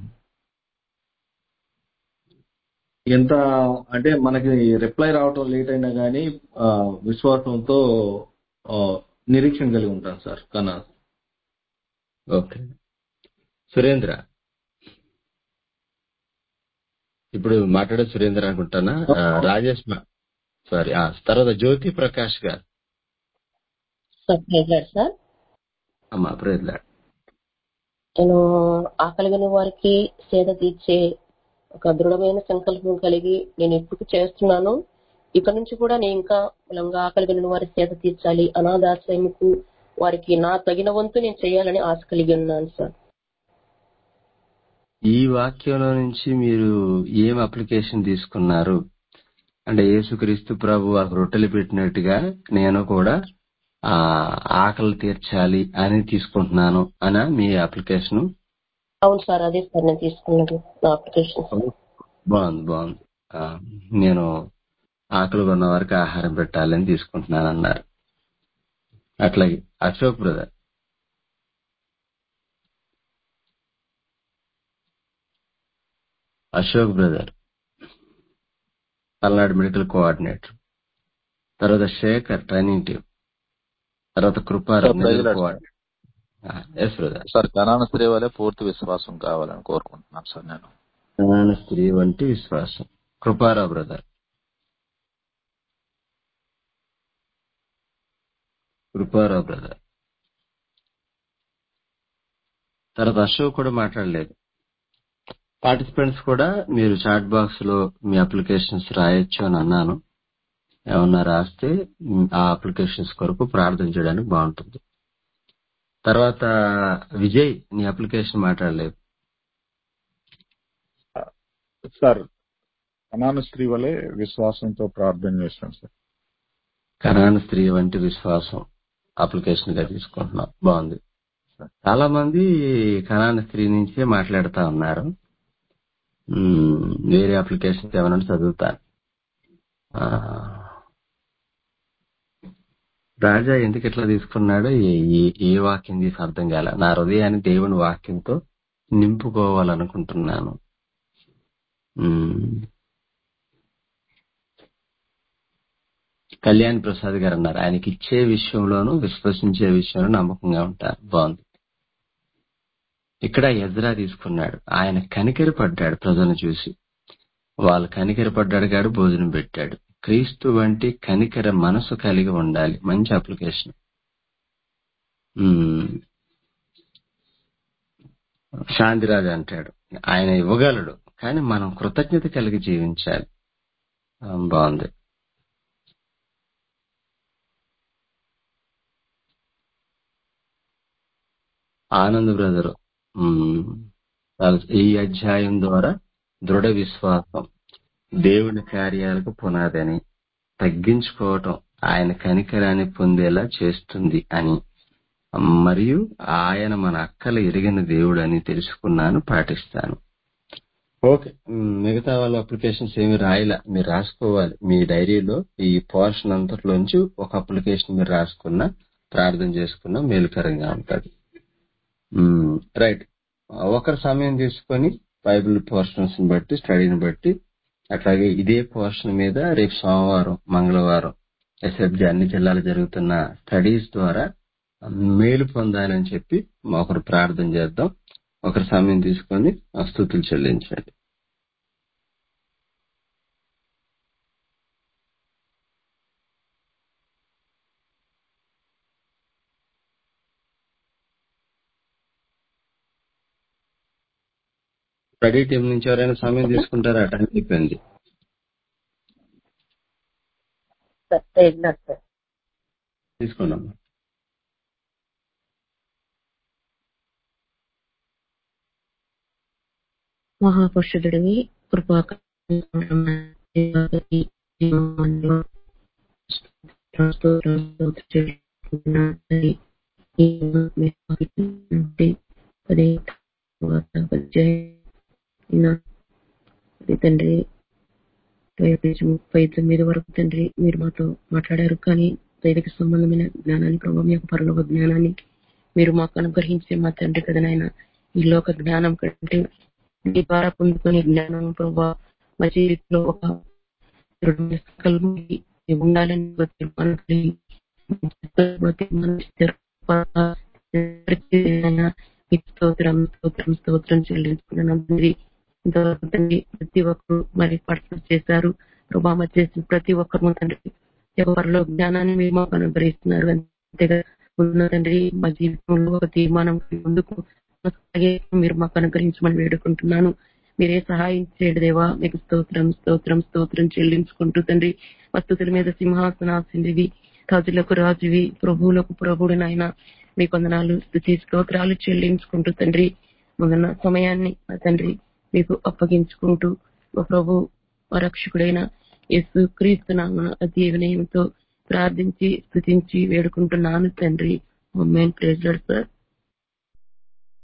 ఎంత అంటే మనకి రిప్లై రావటం లేట్ అయినా కానీ విశ్వాసంతో ఆ, నిరీక్షణ కలిగి ఉంటాను సార్. కన్నా ఓకే సురేంద్ర. ఇప్పుడు మాట్లాడే సురేంద్ర అనుకుంటానా. ఆ, రాజేష్ మా- సారీ ఆ, తర్వాత జ్యోతి ప్రకాష్ గారు. Sir praise lord sir. అమ్మా ప్రేర్లాడు. నేను ఆకలిగిన వారికి సేద తీర్చే ఒక దృఢమైన సంకల్పం కలిగి నేను ఇప్పుడు చేస్తున్నాను. ఇక నుంచి కూడా నేను ఇంకా బలంగా ఆకలిగిన వారి సేద తీర్చాలి, అనాథాశ్రయముకు వారికి నా తగిన వంతు నేను చేయాలని ఆశ కలిగి ఉన్నాను సార్. ఈ వాక్యంలో నుంచి మీరు ఏం అప్లికేషన్ తీసుకున్నారు అంటే యేసుక్రీస్తు ప్రభు వారికి రొట్టెలు పెట్టినట్టుగా నేను కూడా ఆ ఆకలి తీర్చాలి అని తీసుకుంటున్నాను అనా మీ అప్లికేషన్? అవును సార్, అదే సార్ నేను తీసుకున్నది నా అప్లికేషన్. బాగుంది బాగుంది. ఆ, నేను ఆకలి ఉన్న వారికి ఆహారం పెట్టాలని తీసుకుంటున్నాను అన్నారు. అట్లాగే Ashok brother. Ashok brother Palnadu medical coordinator. తర్వాత శేఖర్ ట్రైనింగ్ టీం. తర్వాత Kruparao sir medical praise lord sir. Coordinator. Yes brother. Sir కనాన స్త్రీ వల్లే పూర్తి విశ్వాసం కావాలని కోరుకుంటున్నాను సార్ నేను. జ్ఞాన స్త్రీ వంటి విశ్వాసం. కృపారావు బ్రదర్. కృపారావు బ్రదర్. తర్వాత అశోక్ కూడా మాట్లాడలేదు. పార్టిసిపెంట్స్ కూడా మీరు చాట్ బాక్స్ లో మీ అప్లికేషన్స్ రాయొచ్చు అని అన్నాను. ఏమన్నా రాస్తే ఆ అప్లికేషన్స్ కొరకు ప్రార్థన చేయడానికి బాగుంటుంది. తర్వాత విజయ్ నీ అప్లికేషన్ మాట్లాడలేదు. సార్ కనాను స్త్రీ వలె విశ్వాసంతో ప్రార్థన చేస్తాం సార్. కనాన స్త్రీ వంటి విశ్వాసం అప్లికేషన్ గా తీసుకుంటున్నాం. బాగుంది. చాలా మంది కనాన స్త్రీ నుంచే మాట్లాడుతా ఉన్నారు. మ్మ్, వేరే అప్లికేషన్స్ ఏమైనా చదువుతాను. ఆ, రాజా ఎందుకు ఇట్లా తీసుకున్నాడో ఏ- ఏ- ఏ వాక్యం తీసి అర్థం కాల. నా హృదయాన్ని దేవుని వాక్యంతో నింపుకోవాలనుకుంటున్నాను. మ్మ్. కళ్యాణ్ ప్రసాద్ గారు అన్నారు ఆయనకి ఇచ్చే విషయంలోనూ విశ్వసించే విషయంలో నమ్మకంగా ఉంటారు. బాగుంది. ఇక్కడ ఎజ్రా తీసుకున్నాడు. ఆయన కనికరి పడ్డాడు ప్రజలను చూసి. వాళ్ళు కనికరి పడ్డాడు కాడు భోజనం పెట్టాడు. క్రీస్తు వంటి కనికర మనసు కలిగి ఉండాలి. మంచి అప్లికేషన్. మ్మ్. శాంతిరాజు అంటాడు ఆయన ఇవ్వగలడు కానీ మనం కృతజ్ఞత కలిగి జీవించాలి. ఆ, బాగుంది. ఆనంద్ బ్రదరు మ్మ్. ఈ అధ్యాయం ద్వారా దృఢ విశ్వాసం దేవుని కార్యాలకు పునాదని తగ్గించుకోవటం ఆయన కనికరాన్ని పొందేలా చేస్తుంది అని, మరియు ఆయన మన అక్కలు ఎరిగిన దేవుడు అని తెలుసుకున్నాను, పాటిస్తాను. ఓకే, మిగతా వాళ్ళ అప్లికేషన్స్ ఏమి రాయలా, మీరు రాసుకోవాలి. మీ డైరీలో ఈ పోర్షన్ అంతట్లోంచి ఒక అప్లికేషన్ మీరు రాసుకున్నా, ప్రార్థన చేసుకున్నా మేలుకరంగా ఉంటుంది. రైట్, ఒకరి సమయం తీసుకొని బైబిల్ పోర్షన్స్ బట్టి, స్టడీని బట్టి, అట్లాగే ఇదే పోర్షన్ మీద రేపు సోమవారం, మంగళవారం ఎస్ఎఫ్జి అన్ని జిల్లాలు జరుగుతున్న స్టడీస్ ద్వారా మేలు పొందాలని చెప్పి ఒకరు ప్రార్థన చేద్దాం. ఒకరి సమయం తీసుకొని స్తుతులు చెల్లించండి. స్టడీ టీం నుంచి ఎవరైనా సమయం తీసుకుంటారా? టైం అయిపోయింది. తీసుకున్నాం. మహాపురుషుడివి కృపాక తండ్రి ముప్పై తొమ్మిది వరకు తండ్రి మీరు మాతో మాట్లాడారు. కానీ దైవిక సంబంధమైన జ్ఞానాన్ని, ప్రభావం యొక్క పరలోక జ్ఞానాన్ని మీరు మాకు అనుగ్రహించే మా తండ్రి కదా నాయన. ఈ లోక జ్ఞానం కంటే మీ ద్వారా పొందుకునే జ్ఞానం ప్రభావ మా జీవితంలో ఒక ఉండాలని స్తోత్రం స్తోత్రం స్తోత్రం చెల్లించుకున్నాను. ఇంతవరకు తండ్రి ప్రతి ఒక్కరు మరి పర్సన్ చేశారు ప్రభావ చేసిన ప్రతి ఒక్కరు తండ్రి ఎవరిలో జ్ఞానాన్ని మీరు మాకు అనుగ్రహిస్తున్నారు. అంతేగా ఉన్న తండ్రి మా జీవితంలో ఒక తీర్మానం ముందుకు మీరు మాకు అనుగ్రహించమని వేడుకుంటున్నాను. మీరే సహాయం చేయడు దేవా. మీకు స్తోత్రం స్తోత్రం స్తోత్రం చెల్లించుకుంటూ తండ్రి వస్తుతుల మీద సింహాసనాసిందివి, రాజులకు రాజువి, ప్రభువులకు ప్రభుడు నాయన మీకు వందనాలు స్తుతి స్తోత్రాలు చెల్లించుకుంటూ తండ్రి ముందున్న సమయాన్ని తండ్రి మీకు అప్పగించుకుంటూ మా ప్రభు మా రక్షకుడైన యేసు క్రీస్తు నామమున అతి వినయంతో ప్రార్థించి స్తుతించి వేడుకుంటున్నాను తండ్రి. ఆమేన్. Praise lord sir.